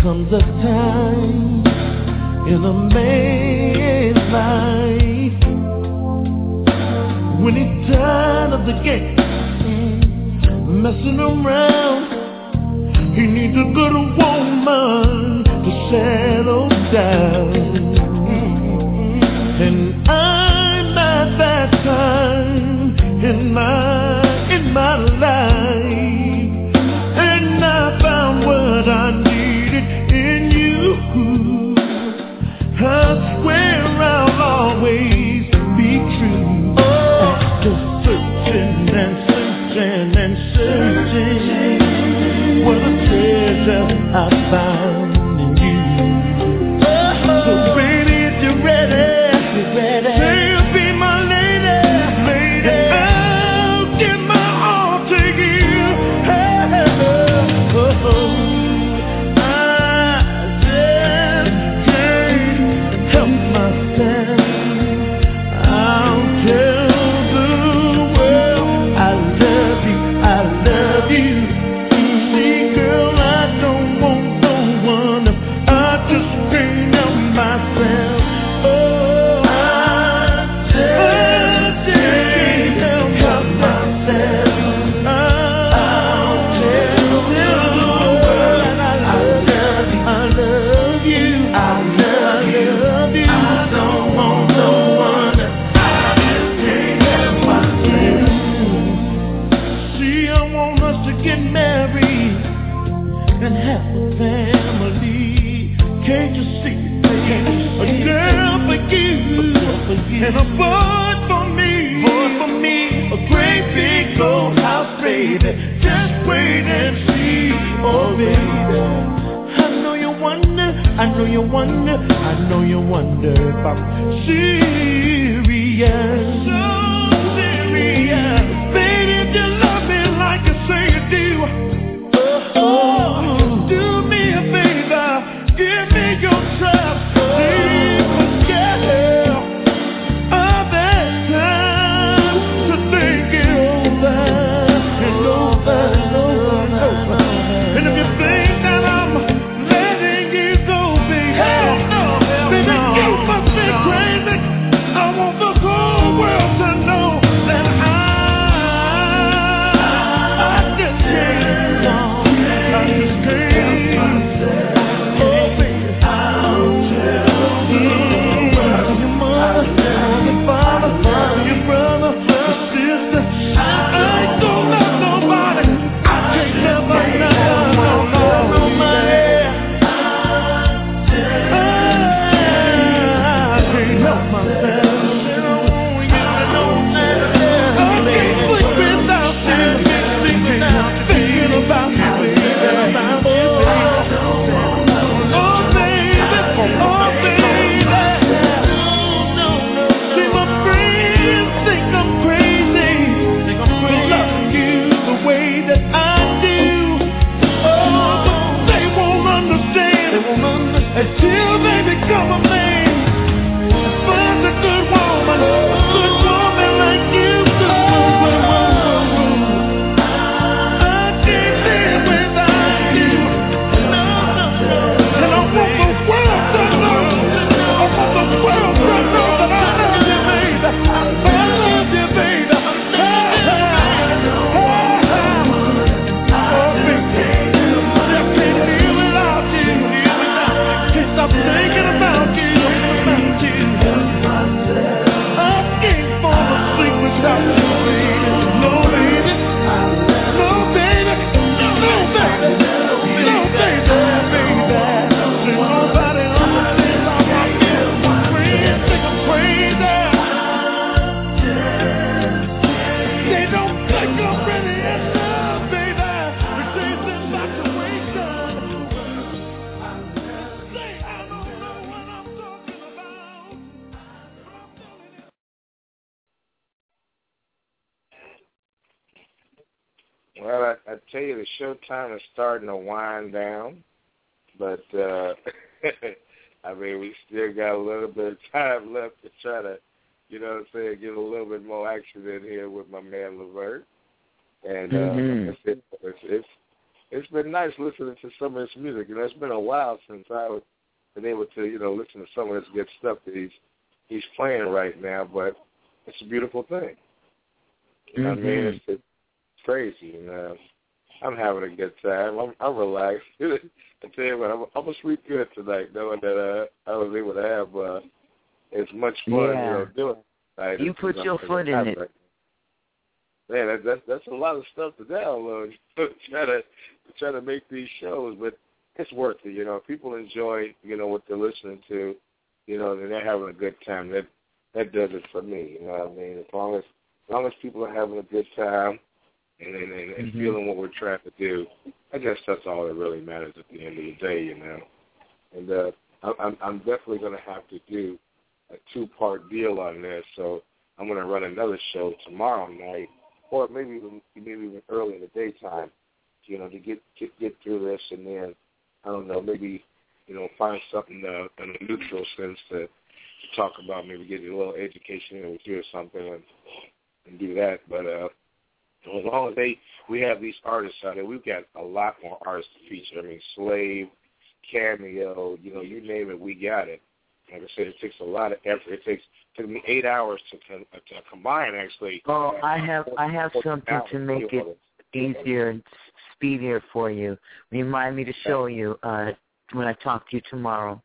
comes a time in a man's life when he's tired of the game, messing around. He needs a good woman to settle down. And I'm at that time in my in my life, and I found what I needed in you. I swear I'll always be true. After searching and searching and searching, what a treasure I found in you. So baby, if you're ready, you're ready. Say you'll be my lady, lady. I'll give my all to you. Hey, oh, oh, oh. I just can't help myself. I'll tell the world I love you, I love you. See, girl, I don't want no one. I just can't help myself. Oh, I just can't help myself. I'll tell the world I love you, I love you, I love you. I don't want no one. I just can't help myself. See, I want us to get married and have a family. Can't you see? A girl for you, and a boy for me. Boy for me, a great big old house, baby. Just wait and see, oh baby. I know you wonder, I know you wonder, I know you wonder if I'm serious. So serious, baby. If you love me like you say you do, oh, do me a favor, give me your trust. Leave us, girl. I've had time to think it over and over and over and over. And if you think that I'm letting you go, baby, hell no, baby, you must be crazy. I want the whole world to know that I, I just can't, I just can't. Oh, baby, I'll tell you, your mother, your father, your brother, your sister. I ain't gonna love nobody. I can't never, never, never love nobody. I can't help myself. I can't sleep without you. Thinking about you, baby. Oh, baby, oh, baby. See, my friends think I'm crazy for loving you the way that I do. Oh, but they won't understand until they become a man. Find a good woman, a good woman like you do. I can't live without you. No, no, no. And I want the world to know. I want the world to know that I love you, baby. I love you, baby. Oh, baby. I can't live without you. Can't stop thinking about you. About you. I can't fall asleep without you, baby. No, baby. No, baby. No, baby. No, baby. Baby. Ain't nobody understands how I feel. My friends think I'm crazy. They don't think I'm ready enough, baby. They say it's a situation. Say I don't know what I'm talking about. Well, I, I tell you, the show time is starting to wind down, but uh, I mean, we still got a little bit of time left to try to, you know what I'm saying, get a little bit more action in here with my man Levert. And uh, Mhm. it's, it's, it's it's been nice listening to some of his music. You know, it's been a while since I've been able to, you know, listen to some of this good stuff that he's he's playing right now. But it's a beautiful thing. You know mm-hmm. what I mean? It's, it's crazy. And, uh, I'm having a good time. I'm, I'm relaxed. I tell you what, I'm, I'm gonna sleep good tonight, knowing that uh, I was able to have uh, as much fun, yeah. you know, doing it. You put your foot in it. Right. Man, that, that's that's a lot of stuff to download. try to try to make these shows, but it's worth it. You know, people enjoy, you know, what they're listening to. You know, and they're having a good time. That that does it for me. You know what I mean? As long as as long as people are having a good time and and, and, and mm-hmm. feeling what we're trying to do, I guess that's all that really matters at the end of the day. You know, and uh, I, I'm I'm definitely going to have to do a two-part deal on this. So I'm going to run another show tomorrow night. Or maybe even maybe even early in the daytime, you know, to get get, get through this, and then I don't know, maybe you know, find something uh, in a neutral sense to, to talk about. Maybe get a little education in with you or something, and, and do that. But uh, as long as they we have these artists out there, we've got a lot more artists to feature. I mean, Slave, Cameo, you know, you name it, we got it. Like I said, it takes a lot of effort. It takes it took me eight hours to to combine, actually. Oh, I have I have something to make it easier and speedier for you. Remind me to show you uh, when I talk to you tomorrow.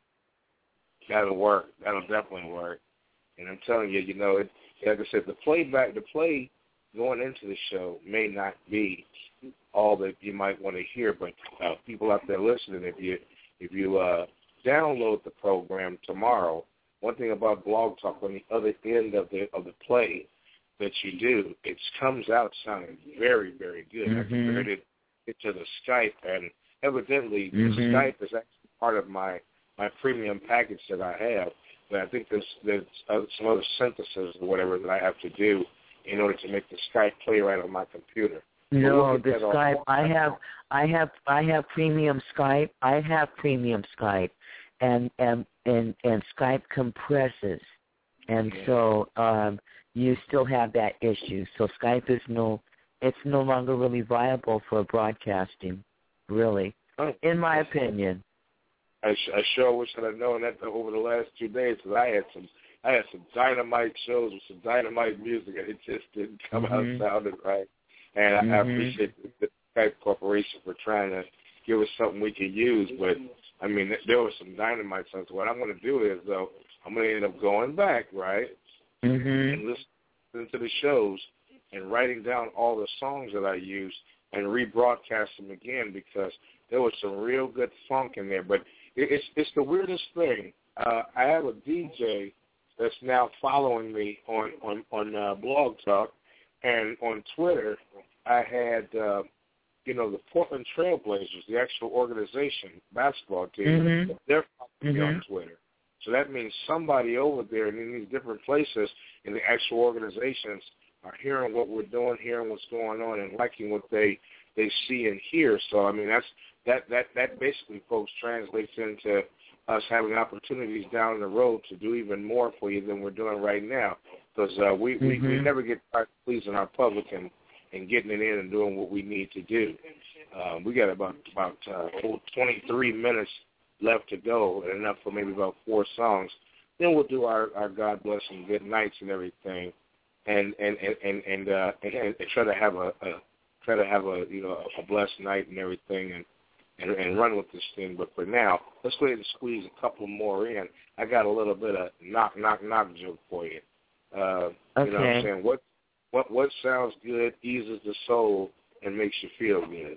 That'll work. That'll definitely work. And I'm telling you, you know, it, like I said, the playback, the play going into the show may not be all that you might want to hear, but uh, people out there listening, if you if you uh, download the program tomorrow, one thing about Blog Talk, on the other end of the of the play that you do, it comes out sounding very, very good. Mm-hmm. I compared it, it to the Skype, and evidently mm-hmm. the Skype is actually part of my, my premium package that I have, but I think there's, there's uh, some other synthesis or whatever that I have to do in order to make the Skype play right on my computer. No, the Skype, I have, I have, I have premium Skype. I have premium Skype. And, and and and Skype compresses, and yeah. so um, you still have that issue. So Skype is no, it's no longer really viable for broadcasting, really, oh. in my opinion. I, sh- I sure wish I'd have known that over the last two days, because I had some, I had some dynamite shows with some dynamite music, and it just didn't come mm-hmm. out sounding right. And mm-hmm. I, I appreciate the, the Skype Corporation for trying to give us something we could use, but. I mean, there was some dynamite songs. What I'm going to do is, though, I'm going to end up going back, right, mm-hmm. and listening to the shows and writing down all the songs that I used and rebroadcast them again, because there was some real good funk in there. But it, it's it's the weirdest thing. Uh, I have a D J that's now following me on, on, on uh, Blog Talk, and on Twitter I had... Uh, you know, the Portland Trailblazers, the actual organization, basketball team, mm-hmm. they're following me mm-hmm. on Twitter. So that means somebody over there and in these different places in the actual organizations are hearing what we're doing, hearing what's going on, and liking what they, they see and hear. So, I mean, that's that, that, that basically, folks, translates into us having opportunities down the road to do even more for you than we're doing right now. Because uh, we, mm-hmm. we, we never get tired of pleasing our public and and getting it in and doing what we need to do. Um, we got about about uh, twenty-three minutes left to go, and enough for maybe about four songs. Then we'll do our, our God bless and good nights and everything, and and and and, and, uh, and, and try to have a, a try to have a you know a blessed night and everything, and, and and run with this thing. But for now, let's go ahead and squeeze a couple more in. I got a little bit of knock knock knock joke for you. Uh, okay. You know what I'm saying? What What what sounds good, eases the soul, and makes you feel good?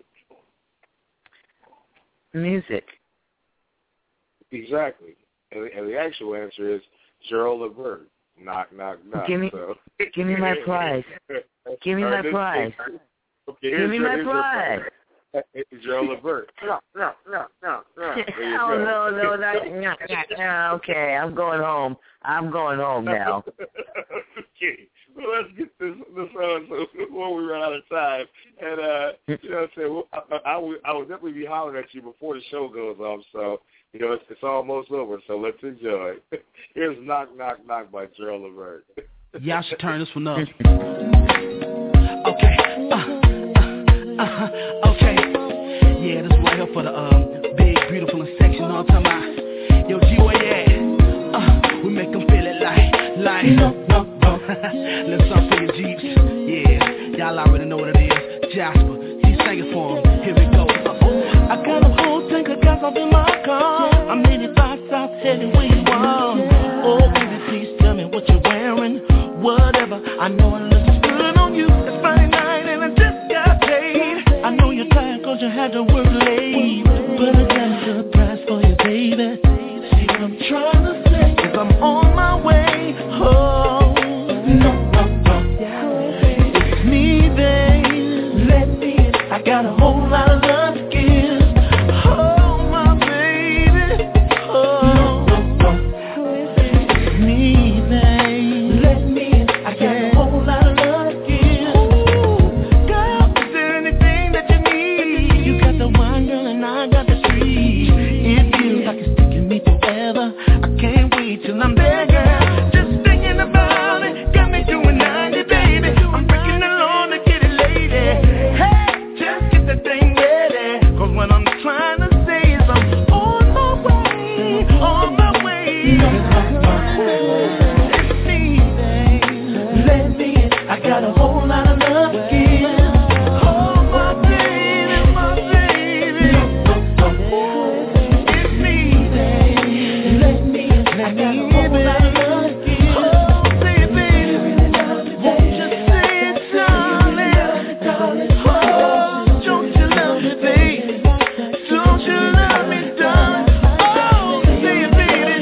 Music. Exactly. And, and the actual answer is Gerald Levert. Knock, knock, knock. Give me, so. give me my prize. Give me my prize. Okay, give me my prize. Gerald Levert. No, no, no, no, no. Oh, no, no, not, no, no. Okay, I'm going home. I'm going home now. Okay. Well, let's get this, this on so before we run out of time. And, uh, you know what I'm saying, well, I, I, will, I will definitely be hollering at you before the show goes off. So, you know, it's, it's almost over, so let's enjoy. Here's Knock, Knock, Knock by Gerald Levert. Y'all should turn this one up. Okay. Uh, uh, uh, okay. this right here for the um, big, beautiful, and sexy, you know what I'm talking about? Yo, G, where you at? Uh, we make them feel it like, like, no, no, no. Let's start for your Jeeps. Yeah, y'all already know what it is. Jasper, he's singing for him. Here we go. Uh-oh. I got a whole tank of gas up in my car. I'm eighty-five south, heading where you want. Oh, baby, please tell me what you're wearing. Whatever, I know it looks good on you. It's Friday night and I just got paid. I know you're tired cause you had to work late, but I got a surprise for you, baby. See what I'm trying to say? Cause I'm on my way home. No, no, no. It's me, babe. Let me in. I got a whole lot of love to give. Oh, my baby. Oh, no, no, no. It's me, babe. Let me in. I got a whole lot of love to give. Ooh, girl, is there anything that you need? You got the wine, girl, and I got the trees. It feels like it's taking me forever. I can't wait till I'm there, girl. Just thinking about it got me doing ninety, baby. I'm breaking the law to get it, lady. Hey, just get the thing ready. Cause what I'm trying to say is I'm on my way, on my way. It's me, babe. Let me in. I got a whole lot of love to give. Oh, my baby, my baby. It's me, babe. Let me in. I got a whole lot of love to give. Oh, baby, won't you say it, darling? Oh, don't you love me, baby? Don't you love me, darling? Oh, say it, baby.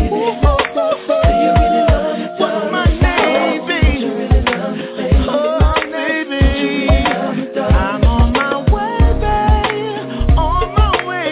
What's my name, baby? Oh, baby, I'm on my way, baby. On my way.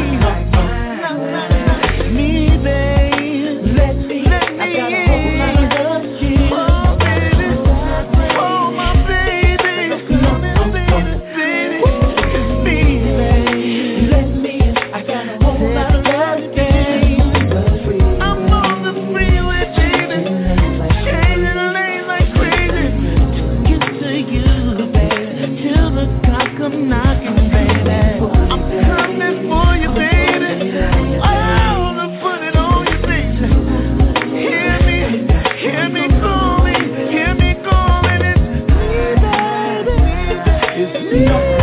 Me, babe. Let me in. I got a whole lot of love to give. Oh, baby. Oh, my baby. Come here, baby, baby. It's me, babe. Let me in. I got a whole lot of love to give. I'm on the freeway, baby. Changing lanes like crazy. To get to you, baby. Till the cops come knocking, baby. I'm coming for you, baby. Oh, to put it on you, baby. Hear me, hear me calling, hear me calling. It's me, baby. It's me.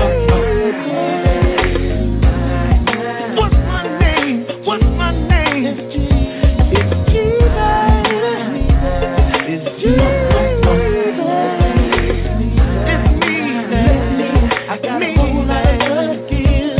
What's my name? What's my name? It's G, baby. It's G, baby. It's me, baby. I got a whole lot of love to give.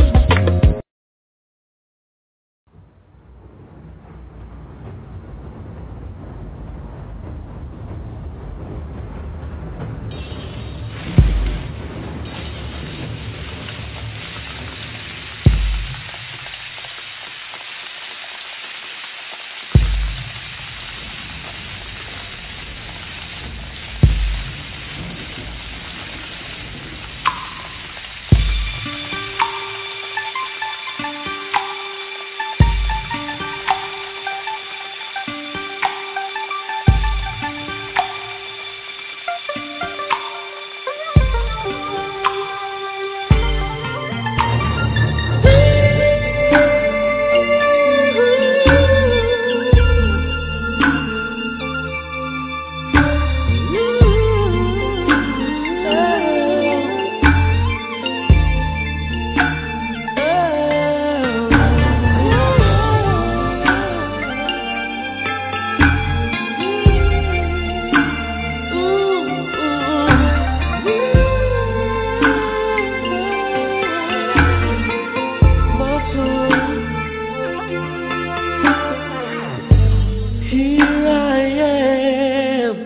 Here I am,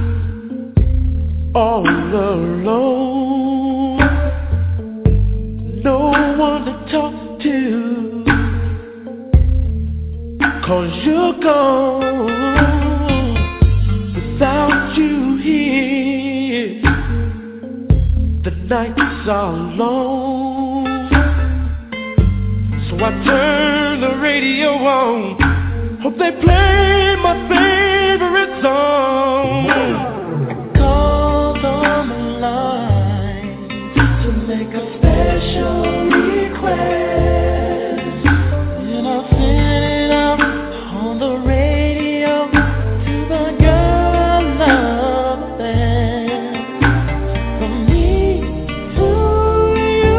all alone, no one to talk to, 'cause you're gone. Without you here, the nights are long, so I turn the radio on. Hope they play my favorite song. I called on the line to make a special request. And I'll send it out on the radio to the girl I love best. From me to you.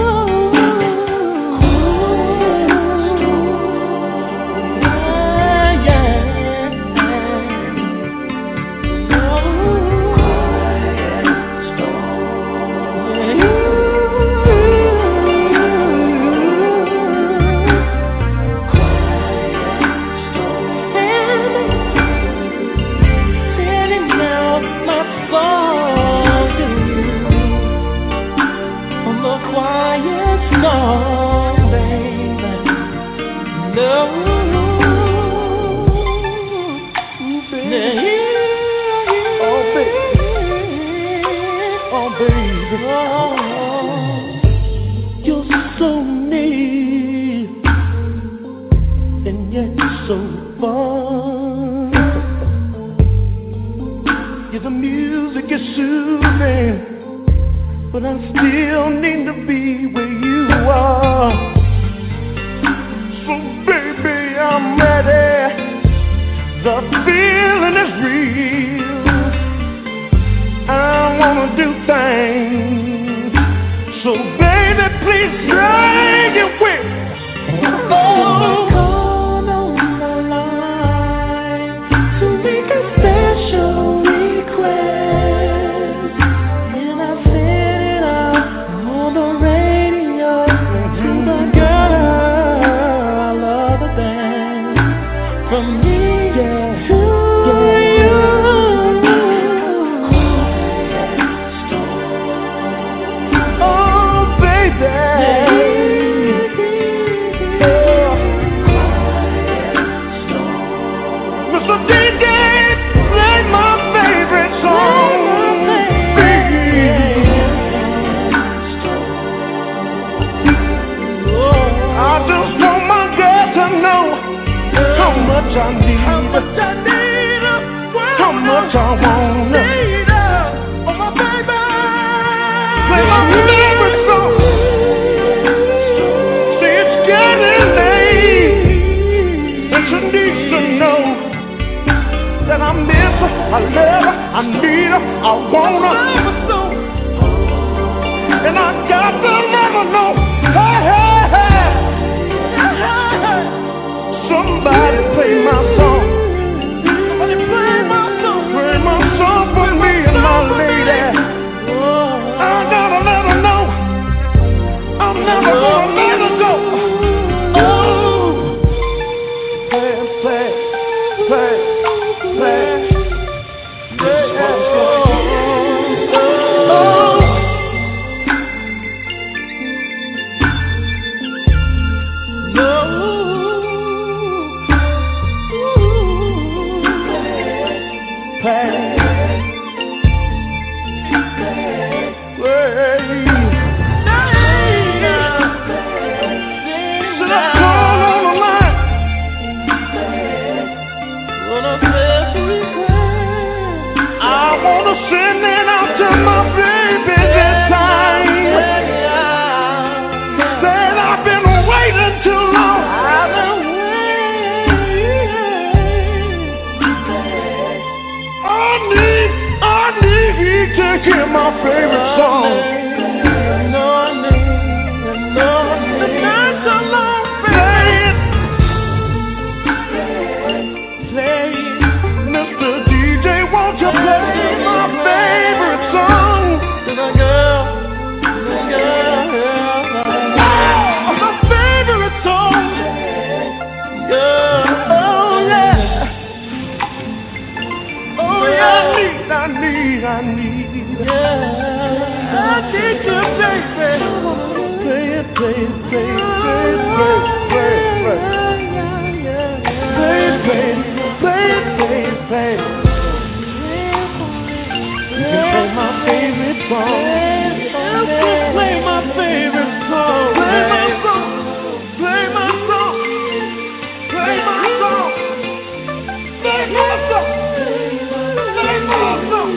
Yeah, yeah. But I still need to be where you are. So baby, I'm ready. The feeling is real. I wanna do things. So baby, please drag it with. Oh, call on the line to make a special request. And I send it out on the radio to the girl I love the best. From me to you. Oh, baby. Mister D J, play my favorite song. I just want my girl to know how much I need, how much I need, how much I want her. Oh, my baby, play my favorite song. See, it's getting late, and she needs to know that I miss her, I love her, I need her, I want her. And I got to let her know, hey, hey, hey, somebody play my song. Somebody play my song. Play my song for me and my lady. I gotta let her know I'm never gonna let her go. Oh, play, play, play, play, play. Hear my favorite song. No, no, no, the nights are long. Play it, play it, Mister D J, won't you play my favorite song? To the girl, the girl, oh, my favorite song. Yeah, oh yeah, oh yeah, I need, I need, I need. Yeah, I need you, baby. Play it, play it, play it, play it, play it, play it, play it, play it, play it, play it. You can play my favorite song. Play my favorite song. Play my song. Play my song. Play my song. Play my song. Play my song.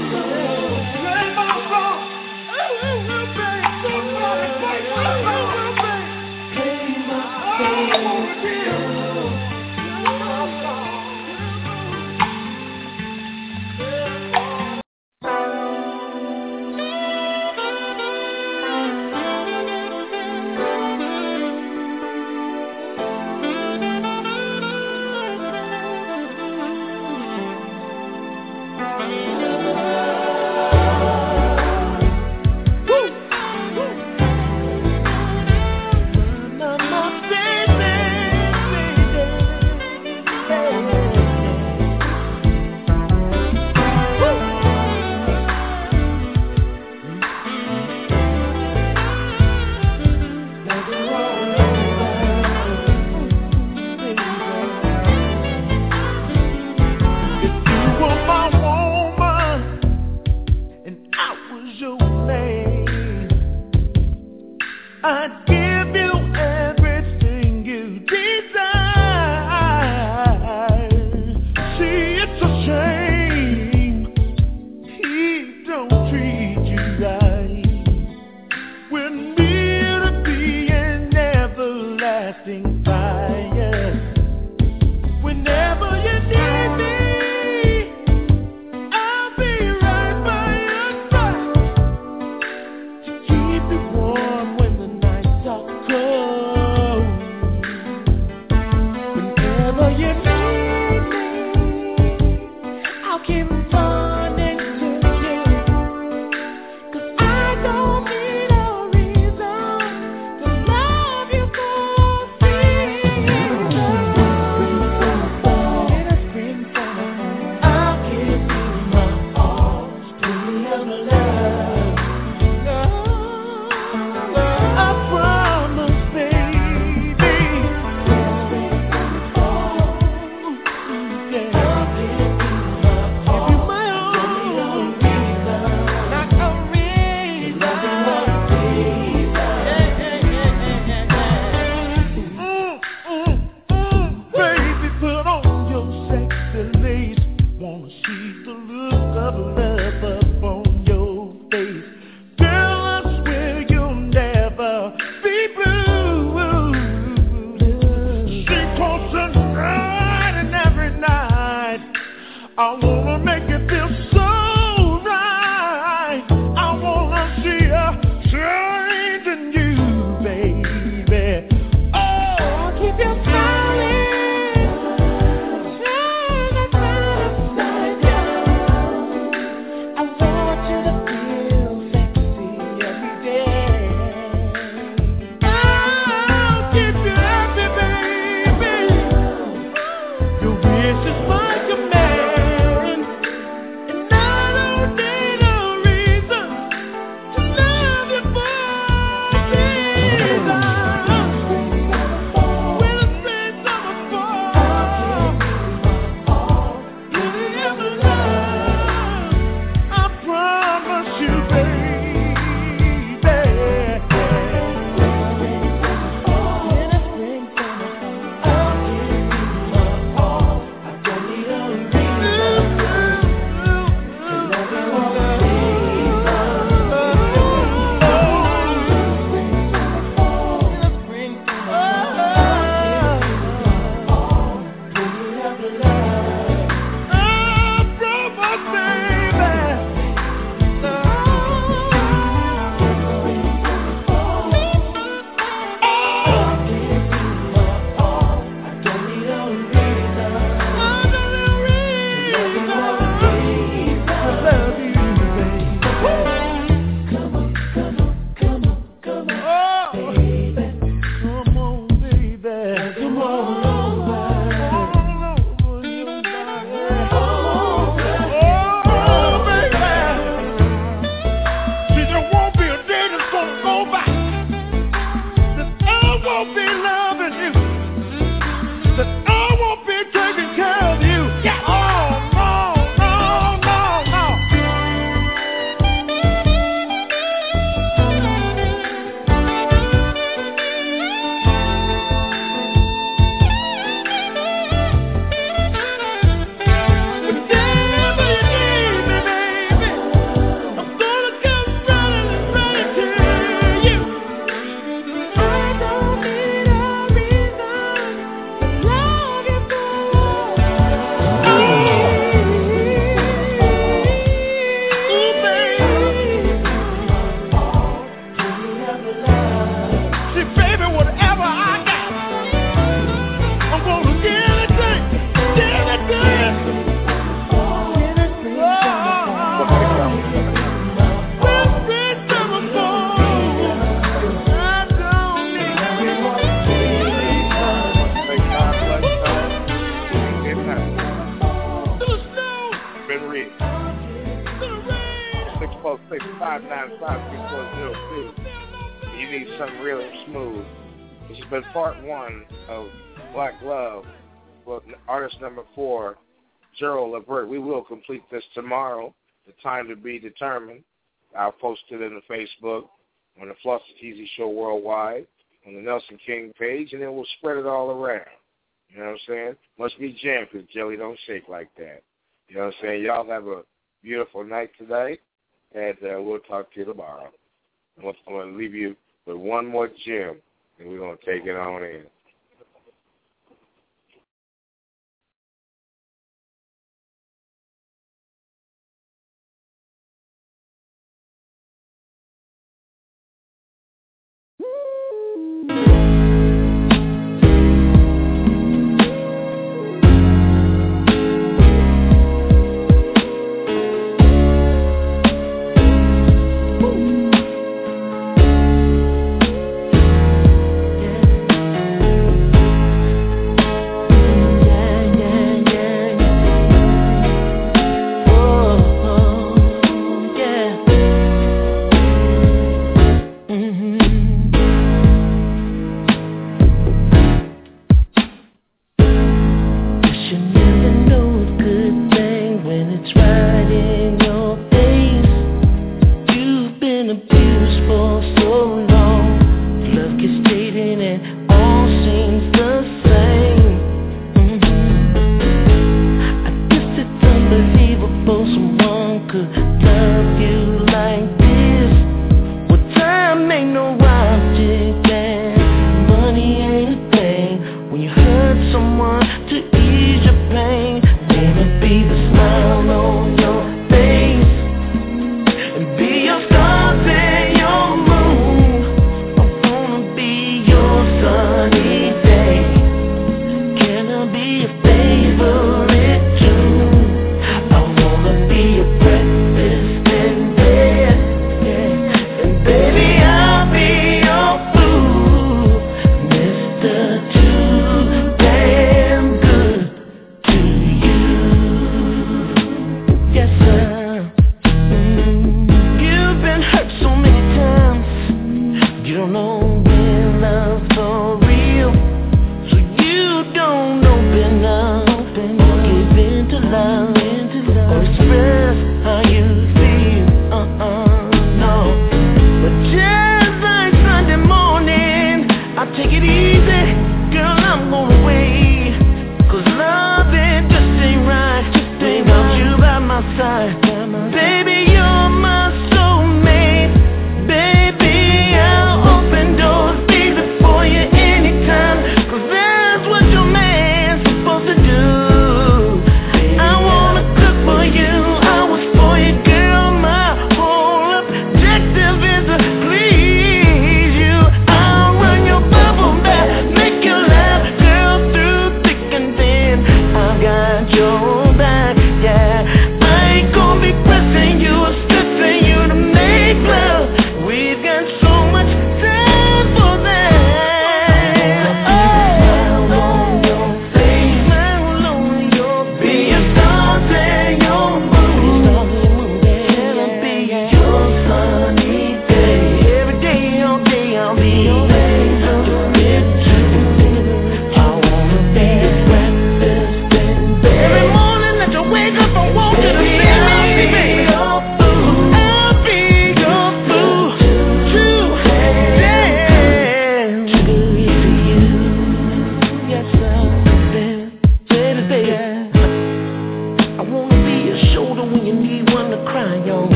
nine five three four zero two. You need something really smooth. This has been part one of Black Love with artist number four, Gerald Levert. We will complete this tomorrow. The time to be determined. I'll post it in the Facebook, on the Floss and Teasy Show Worldwide, on the Nelson King page, and then we'll spread it all around. You know what I'm saying? Must be jammed because jelly don't shake like that. You know what I'm saying? Y'all have a beautiful night today, and uh, we'll talk to you tomorrow. I'm going to leave you with one more gem, and we're going to take it on in.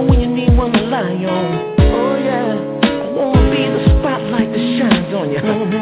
on you.